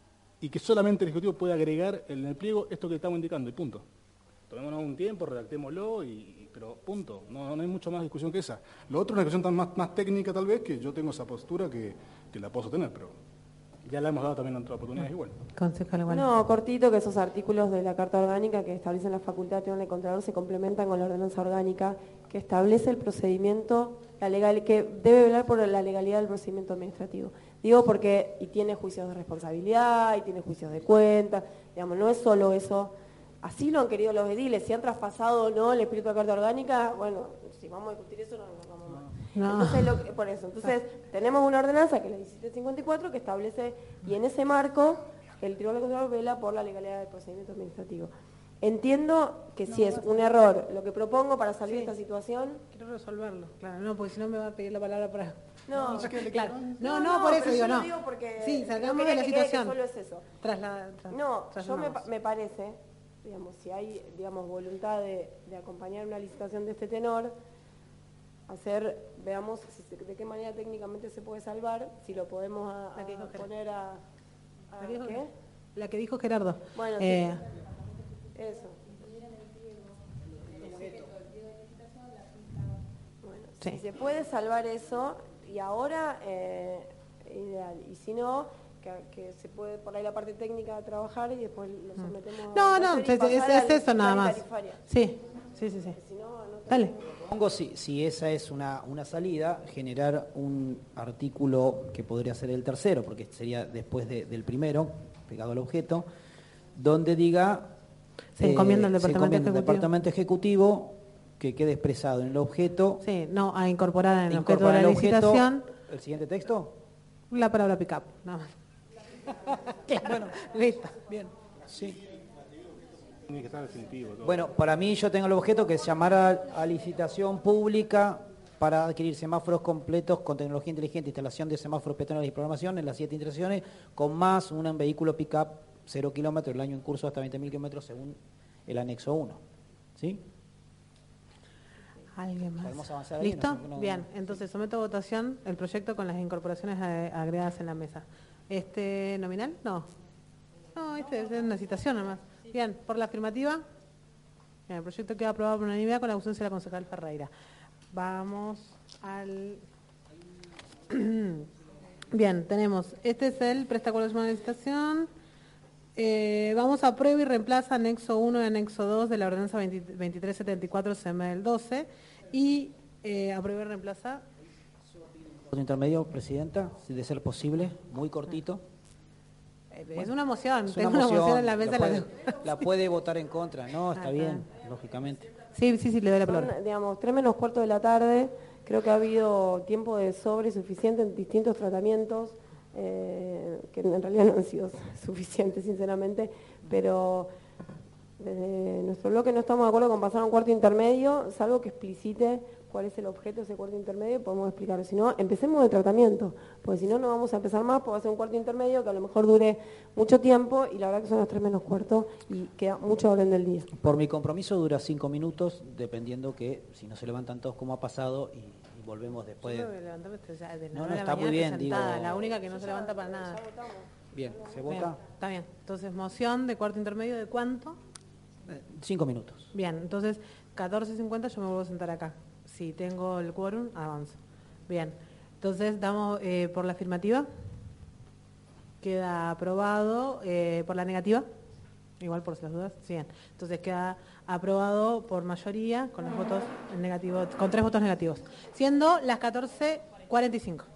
y que solamente el Ejecutivo puede agregar en el pliego esto que estamos indicando y punto. Tomémonos un tiempo, redactémoslo, y, pero punto. No, no hay mucho más discusión que esa. Lo otro es una discusión tan más, más técnica tal vez, que yo tengo esa postura que, que la puedo tener, pero ya la hemos dado también en otras oportunidades igual. Concejal Iguala. No, cortito, que esos artículos de la Carta Orgánica que establecen la facultad de Tribunal de Contralor se complementan con la ordenanza orgánica que establece el procedimiento, la legal, que debe velar por la legalidad del procedimiento administrativo. Digo porque, y tiene juicios de responsabilidad, y tiene juicios de cuenta, digamos, no es solo eso. así lo han querido los ediles, si han traspasado o no el espíritu de la Carta Orgánica, bueno, si vamos a discutir eso no nos vamos más. No. Entonces, lo que- por eso, entonces tenemos una ordenanza que es la diecisiete cincuenta y cuatro que establece, y en ese marco el Tribunal de Control vela por la legalidad del procedimiento administrativo. Entiendo que si es un error lo que propongo para salir Sí. de esta situación. Quiero resolverlo, claro, no, porque si no me va a pedir la palabra para... No, No, claro. no, No, no, por eso pero digo, yo lo no. digo porque Sí, no salgamos quería de la que quede que situación. solo es eso. Trasla- tra- No, yo me, trasladamos. pa- me parece, digamos, si hay, digamos, voluntad de, de acompañar una licitación de este tenor, hacer, veamos si se- de qué manera técnicamente se puede salvar, si lo podemos a- La que dijo a Gerardo. poner a, a- La que dijo- ¿qué? La que dijo Gerardo. Bueno, Eh, sí, eso. Bueno, Sí. si se puede salvar eso, y ahora, eh, ideal. Y si no, que, que se puede por ahí la parte técnica trabajar y después lo sometemos no, a no, votación y es, es- pasar es al eso nada plan más. tarifaria. Sí, sí, sí, sí. Si no, no Dale. Pongo si, si esa es una, una salida, generar un artículo que podría ser el tercero, porque sería después de- del primero, pegado al objeto, donde diga... Se encomienda al se Departamento encomienda al Ejecutivo. Departamento Ejecutivo que quede expresado en el objeto. Sí, no, a incorporar en el objeto de incorporar la el objeto- licitación ¿El siguiente texto? la palabra pick up, nada más. Bueno, listo, bien. Sí. Tiene que estar definitivo todo. Bueno, para mí yo tengo el objeto que es llamar a, a licitación pública para adquirir semáforos completos con tecnología inteligente, instalación de semáforos peatonales y programación en las siete instalaciones, con más un vehículo pick-up cero kilómetros, el año en curso hasta veinte mil kilómetros según el anexo uno. ¿Sí? ¿Alguien más? ¿Podemos avanzar ahí? ¿Listo? No sé, no- Bien, entonces someto a votación el proyecto con las incorporaciones eh, agregadas en la mesa. ¿Este nominal? No. No, este es una citación nomás. Bien, por la afirmativa. Bien, el proyecto queda aprobado por unanimidad con la ausencia de la concejal Ferreira. Vamos al... Bien, tenemos, este es el préstamo de licitación. Eh, vamos a prueba y reemplaza anexo uno y anexo dos de la ordenanza veinte veintitrés setenta y cuatro C M del doce y eh, aprueba y reemplaza. Voto intermedio, Presidenta, si de ser posible, muy cortito. eh, es una moción, Es tengo una una moción, moción, en la mesa. la la puede, tengo. la puede votar en contra. No, está Ah, bien, lógicamente. Sí, sí, sí, le doy la palabra. Son, digamos, tres menos cuarto de la tarde. Creo que ha habido tiempo de sobre suficiente en distintos tratamientos, eh, que en realidad no han sido suficientes, sinceramente, pero desde nuestro bloque no estamos de acuerdo con pasar a un cuarto intermedio, salvo que explicite cuál es el objeto de ese cuarto intermedio, podemos explicarlo. Si no, empecemos el tratamiento, porque si no, no vamos a empezar más, porque va a ser un cuarto intermedio que a lo mejor dure mucho tiempo, y la verdad que son las tres menos cuarto, y queda mucho orden del día. Por mi compromiso dura cinco minutos, dependiendo que si no se levantan todos como ha pasado y, y volvemos después. Yo me levanté, pues, ya de No, nueve no, de la está muy mañana bien, estoy sentada, digo- la única que no se levanta para nada. Bien, ¿se Bien, vota? está bien. Entonces, moción de cuarto intermedio, ¿de cuánto? Eh, Cinco minutos. Bien, entonces, catorce cincuenta yo me vuelvo a sentar acá. Si tengo el quórum, avanzo. Bien, entonces, damos eh, por la afirmativa. Queda aprobado. Eh, por la negativa. Igual por si las dudas. Sí, bien. Entonces, queda aprobado por mayoría con los votos negativos, con tres votos negativos. Siendo las catorce cuarenta y cinco.